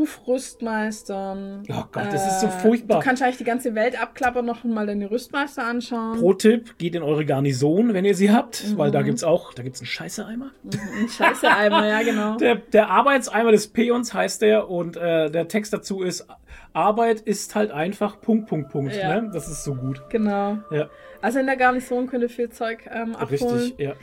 B: Rufrüstmeistern.
A: Oh Gott, das ist so furchtbar.
B: Du kannst eigentlich die ganze Welt abklappern, noch mal deine Rüstmeister anschauen.
A: Pro-Tipp, geht in eure Garnison, wenn ihr sie habt,
B: Mhm.
A: weil da gibt's auch, da gibt's einen Scheiße-Eimer.
B: Ein Scheiße-Eimer, ja, genau.
A: Der, der Arbeitseimer des Peons heißt der und äh, der Text dazu ist, Arbeit ist halt einfach Punkt, Punkt, Punkt.
B: Ja.
A: Ne? Das ist so gut.
B: Genau.
A: Ja,
B: Also in der Garnison könnt ihr viel Zeug ähm, abholen.
A: richtig, ja.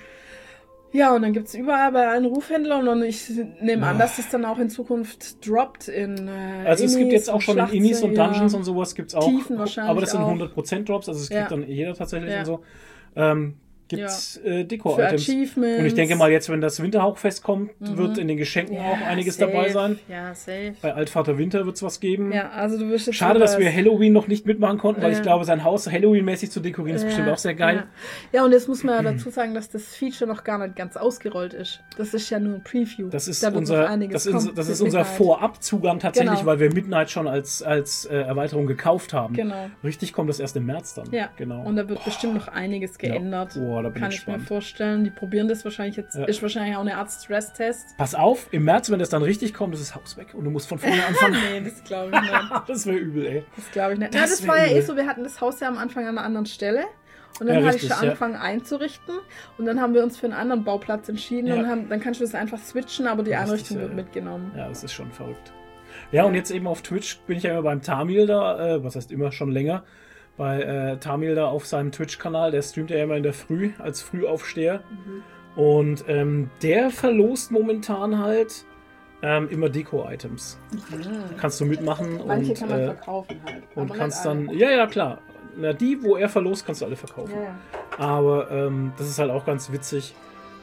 B: Ja, und dann gibt es überall bei allen Rufhändlern und ich nehme an, dass das dann auch in Zukunft droppt in äh,
A: Also es gibt
B: Innis
A: jetzt auch
B: und
A: schon in Innis und
B: Schlachtsäle,
A: Dungeons
B: ja.
A: und sowas gibt's auch.
B: Tiefen wahrscheinlich
A: aber das sind
B: auch.
A: hundert Prozent Drops, also es kriegt
B: Ja.
A: dann jeder tatsächlich
B: Ja.
A: und so. Ähm, gibt's äh, Deko-Items.
B: Achievements.
A: Und ich denke mal, jetzt, wenn das Winterhauchfest kommt, wird in den Geschenken
B: Ja,
A: auch einiges
B: safe.
A: dabei sein.
B: Ja, safe.
A: Bei Altvater Winter wird's was geben.
B: Ja, also du wirst jetzt
A: Schade,
B: über
A: dass wir Halloween noch nicht mitmachen konnten, weil
B: Ja.
A: ich glaube, sein Haus Halloween-mäßig zu dekorieren ist bestimmt auch sehr geil.
B: Ja. ja, und jetzt muss man ja dazu sagen, dass das Feature noch gar nicht ganz ausgerollt ist. Das ist ja nur ein Preview.
A: Das ist
B: Da wird noch
A: unser,
B: einiges
A: das ist,
B: kommen
A: das
B: mit
A: ist unser
B: Midnight.
A: Vorabzugang tatsächlich,
B: Genau.
A: weil wir Midnight schon als, als äh, Erweiterung gekauft haben.
B: Genau.
A: Richtig kommt das erst im März dann.
B: Ja,
A: Genau.
B: und da wird bestimmt noch einiges geändert.
A: Ja. Boah, da bin
B: Kann
A: ich
B: ich mir
A: gespannt.
B: vorstellen. Die probieren das wahrscheinlich jetzt.
A: Ja.
B: Ist wahrscheinlich auch eine Art Stresstest.
A: Pass auf, im März, wenn das dann richtig kommt, ist das Haus weg und du musst von vorne anfangen.
B: Nee, das glaube ich nicht.
A: Das wäre übel, ey.
B: Das glaube ich nicht.
A: Das
B: Ja, das
A: wär
B: war ja eh
A: übel.
B: so, wir hatten das Haus ja am Anfang an einer anderen Stelle. Und dann
A: Ja,
B: habe
A: richtig,
B: ich schon
A: ja.
B: angefangen einzurichten. Und dann haben wir uns für einen anderen Bauplatz entschieden.
A: Ja.
B: Und haben, dann kannst du das einfach switchen, aber die
A: Das ist,
B: Einrichtung
A: äh,
B: wird mitgenommen.
A: Ja, das ist schon verrückt. Ja, und jetzt eben auf Twitch bin ich ja immer beim Tamil da, äh, was heißt immer, schon länger, bei äh, Tamil da auf seinem Twitch-Kanal, der streamt ja immer in der Früh, als Frühaufsteher.
B: Mhm.
A: Und ähm, der verlost momentan halt ähm, immer Deko-Items. Kannst du mitmachen
B: Manche
A: und,
B: kann man
A: äh,
B: verkaufen halt.
A: und
B: aber
A: kannst
B: nicht alle.
A: dann, ja, ja, klar. Na, die, wo er verlost, kannst du alle verkaufen.
B: Ja, ja.
A: Aber ähm, das ist halt auch ganz witzig,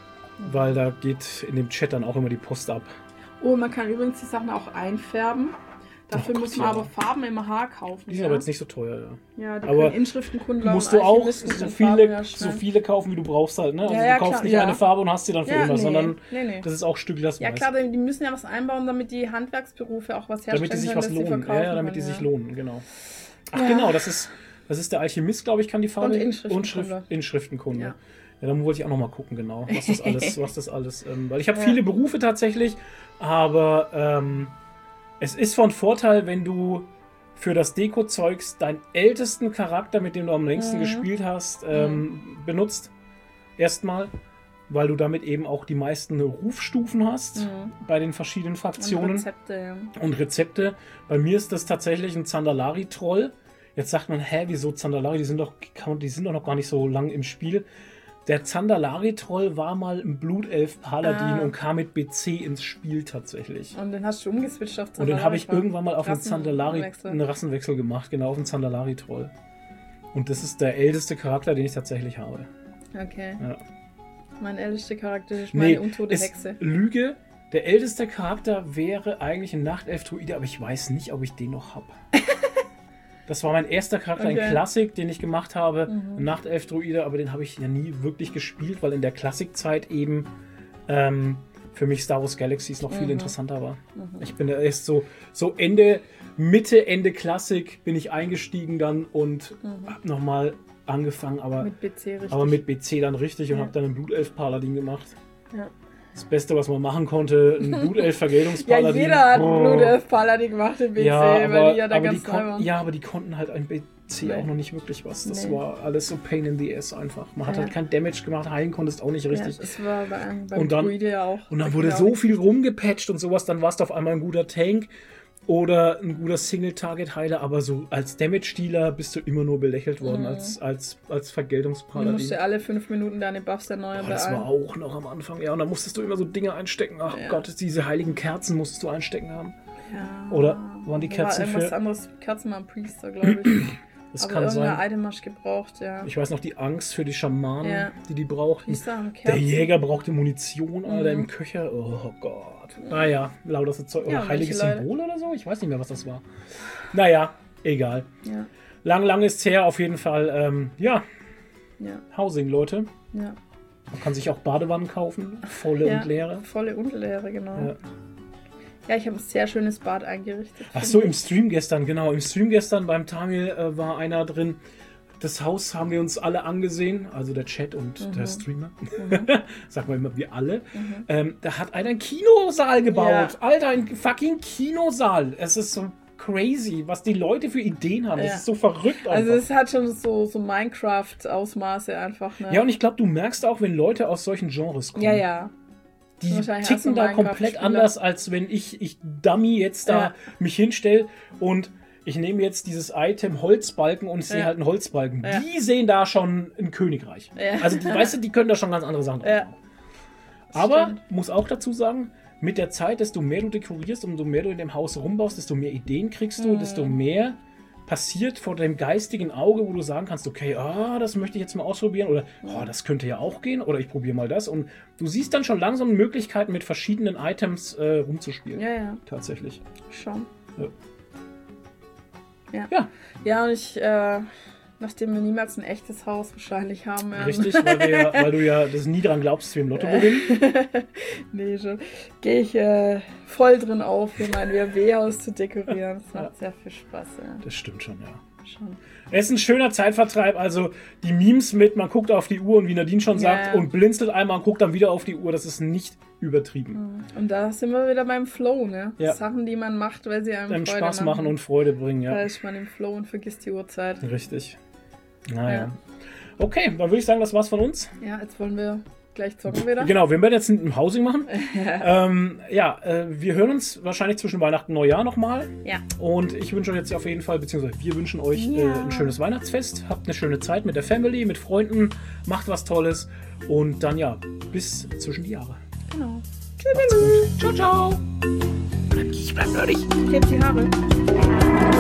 A: weil da geht in dem Chat dann auch immer die Post ab.
B: Oh, man kann übrigens die Sachen auch einfärben. Dafür
A: Oh
B: muss
A: Gott,
B: man
A: ja.
B: aber Farben im H kaufen.
A: Die sind
B: ja.
A: aber jetzt nicht so teuer, ja.
B: Ja, die
A: Aber
B: können Inschriftenkunden
A: musst du auch
B: Alchemisten
A: so
B: können
A: viele,
B: Farben herstellen.
A: so viele kaufen, wie du brauchst halt, ne? Also
B: Ja, ja,
A: du kaufst
B: klar,
A: nicht
B: ja.
A: eine Farbe und hast sie dann für
B: Ja,
A: immer,
B: nee,
A: sondern
B: nee, nee.
A: das ist auch stückweise.
B: Ja klar, die müssen ja was einbauen, damit die Handwerksberufe auch was herstellen
A: damit die sich
B: können,
A: was
B: dass sie
A: lohnen. Ja,
B: verkaufen
A: ja, damit die
B: können,
A: sich
B: ja.
A: lohnen, genau. Ach
B: Ja.
A: genau, das ist, das ist der Alchemist, glaube ich, kann die Farbe.
B: Und Inschriftenkunde.
A: Und Schrift, Inschriftenkunde.
B: Ja.
A: Ja, dann wollte ich auch noch mal gucken, genau, was das alles, was das alles, ähm, weil ich habe
B: Ja.
A: viele Berufe tatsächlich, aber ähm, es ist von Vorteil, wenn du für das Deko-Zeugs deinen ältesten Charakter, mit dem du am längsten
B: Mhm.
A: gespielt hast, ähm, benutzt. Erstmal, weil du damit eben auch die meisten Rufstufen hast
B: Mhm.
A: bei den verschiedenen
B: Und
A: Fraktionen
B: Rezepte, ja.
A: und Rezepte. Bei mir ist das tatsächlich ein Zandalari-Troll. Jetzt sagt man, hä, wieso Zandalari? Die sind doch, kann- die sind doch noch gar nicht so lang im Spiel. Der Zandalari-Troll war mal ein Blutelf-Paladin
B: Ah.
A: und kam mit B C ins Spiel tatsächlich.
B: Und den hast du umgeswitcht auf
A: Und den habe ich
B: Zandalari.
A: irgendwann mal auf einen Zandalari,
B: Rassenwechsel.
A: einen Rassenwechsel gemacht, genau auf einen Zandalari-Troll. Und das ist der älteste Charakter, den ich tatsächlich habe.
B: Okay.
A: Ja.
B: Mein ältester Charakter ist
A: Nee,
B: meine untote
A: ist
B: Hexe.
A: Lüge. Der älteste Charakter wäre eigentlich ein Nachtelf-Druide, aber ich weiß nicht, ob ich den noch habe. Das war mein erster Charakter
B: Okay.
A: in Klassik, den ich gemacht habe.
B: Mhm.
A: Ein Nachtelf-Druide, aber den habe ich ja nie wirklich gespielt, weil in der Klassikzeit eben ähm, für mich Star Wars Galaxies noch viel
B: Mhm.
A: interessanter war.
B: Mhm.
A: Ich bin da erst so, so Ende, Mitte, Ende Klassik bin ich eingestiegen dann und
B: Mhm.
A: habe nochmal angefangen, aber
B: Mit B C richtig.
A: aber mit B C dann richtig und
B: Ja.
A: habe dann einen Blutelf-Paladin gemacht.
B: Ja.
A: Das Beste, was man machen konnte, ein
B: Ja,
A: Blutelf-Vergeltungspaladin.
B: jeder hat
A: Oh.
B: Blutelf-Paladin gemacht im B C,
A: Ja,
B: weil
A: aber,
B: die ja da
A: aber die
B: ganz neu
A: konnten,
B: waren.
A: ja, aber die konnten halt ein B C
B: Nee.
A: auch noch nicht wirklich was. Das
B: Nee.
A: war alles so Pain in the Ass einfach. Man hat
B: Ja.
A: halt kein Damage gemacht, heilen konntest auch nicht richtig.
B: Ja, das war beim, beim
A: Und dann-
B: Druide ja auch.
A: Und dann
B: Da
A: wurde
B: ging auch
A: so
B: nichts
A: viel
B: richtig.
A: rumgepatcht und sowas, dann warst du auf einmal ein guter Tank oder ein guter Single-Target-Heiler, aber so als Damage-Dealer bist du immer nur belächelt worden
B: Mhm.
A: als, als, als
B: Du musst
A: Vergeltungspaladin.
B: ja alle fünf Minuten deine Buffs erneuern.
A: Oh,
B: bei
A: das
B: allen.
A: war auch noch am Anfang, ja. Und dann musstest du immer so Dinge einstecken. Ach
B: Ja.
A: Gott, diese heiligen Kerzen musstest du einstecken haben.
B: Ja.
A: Oder waren die
B: Da
A: Kerzen
B: war irgendwas
A: für-
B: anderes. Kerzen waren Priester, glaube ich.
A: Das
B: Aber
A: kann
B: irgendein
A: sein.
B: Item hast du gebraucht, ja.
A: Ich weiß noch die Angst für die Schamanen,
B: Ja.
A: die die brauchten.
B: Priester haben
A: Der
B: Kerzen.
A: Jäger brauchte Munition, Alter,
B: Mhm.
A: im Köcher. Oh Gott. Naja, lauter so Zeug. Oder
B: Ja,
A: heiliges
B: manche Leute-
A: Symbol oder so? Ich weiß nicht mehr, was das war. Naja, egal.
B: Ja,
A: Lang, lang ist her, auf jeden Fall. Ähm, ja,
B: ja,
A: Housing, Leute.
B: ja.
A: Man kann sich auch Badewannen kaufen, volle
B: ja.
A: und leere.
B: Volle und leere, genau.
A: Ja.
B: Ja, ja ich habe ein sehr schönes Bad eingerichtet.
A: Ach
B: finde
A: so,
B: ich.
A: im Stream gestern, genau. Im Stream gestern beim Tamil äh, war einer drin. Das Haus haben wir uns alle angesehen, also der Chat und
B: Mhm.
A: der Streamer.
B: Mhm.
A: Sagen wir immer, wir alle.
B: Mhm.
A: Ähm, da hat einer einen Kinosaal gebaut.
B: Ja.
A: Alter, ein fucking Kinosaal. Es ist so crazy, was die Leute für Ideen haben.
B: Ja.
A: Das ist so verrückt
B: Also
A: einfach.
B: es hat schon so, so Minecraft-Ausmaße einfach, ne?
A: Ja, und ich glaube, du merkst auch, wenn Leute aus solchen Genres kommen.
B: ja, ja.
A: Die
B: Wahrscheinlich
A: ticken
B: hast du
A: da
B: Minecraft
A: komplett
B: Spieler.
A: anders, als wenn ich, ich Dummy jetzt da
B: Ja.
A: mich hinstelle und ich nehme jetzt dieses Item Holzbalken und sehe
B: Ja.
A: halt einen Holzbalken.
B: Ja.
A: Die sehen da schon ein Königreich.
B: Ja.
A: Also die, weißt du, die können da schon ganz andere Sachen drauf
B: Ja.
A: machen. Aber,
B: Stimmt.
A: muss auch dazu sagen, mit der Zeit, desto mehr du dekorierst, umso mehr du in dem Haus rumbaust, desto mehr Ideen kriegst du,
B: Mhm.
A: desto mehr passiert vor deinem geistigen Auge, wo du sagen kannst, okay, ah, das möchte ich jetzt mal ausprobieren oder oh, das könnte ja auch gehen oder ich probiere mal das. Und du siehst dann schon langsam Möglichkeiten, mit verschiedenen Items äh, rumzuspielen.
B: Ja, ja,
A: Tatsächlich.
B: schon.
A: Ja.
B: Ja.
A: Ja.
B: Ja, und ich, äh, nachdem wir niemals ein echtes Haus wahrscheinlich haben werden.
A: Richtig, weil, wir ja, weil du ja das nie dran glaubst, wir im Lotto gewinnen.
B: Nee, schon. Gehe ich äh, voll drin auf, hier mein W W-Haus zu dekorieren. Das macht sehr viel Spaß, ja.
A: Das stimmt schon, ja.
B: Schon.
A: Es ist ein schöner Zeitvertreib, also die Memes mit, man guckt auf die Uhr und wie Nadine schon
B: Ja,
A: sagt,
B: ja.
A: und blinzelt einmal und guckt dann wieder auf die Uhr, das ist nicht übertrieben.
B: Und da sind wir wieder beim Flow, ne?
A: Ja.
B: Sachen, die man macht, weil sie einem
A: Einem
B: Freude
A: Spaß machen und Freude bringen,
B: Da
A: ja.
B: ist man im Flow und vergisst die Uhrzeit.
A: Richtig. Naja.
B: Ja.
A: Okay, dann würde ich sagen, das war's von uns.
B: Ja, jetzt wollen wir gleich zocken wieder.
A: Genau, wir werden jetzt ein Housing machen. ähm, ja, äh, wir hören uns wahrscheinlich zwischen Weihnachten und Neujahr nochmal.
B: Ja.
A: Und ich wünsche euch jetzt auf jeden Fall, beziehungsweise wir wünschen euch äh,
B: Ja.
A: ein schönes Weihnachtsfest. Habt eine schöne Zeit mit der Family, mit Freunden. Macht was Tolles. Und dann ja, bis zwischen die Jahre.
B: Genau.
A: Macht's gut. Ciao, ciao. Bleib, ich bleib nerdig.
B: Hebt die Haare.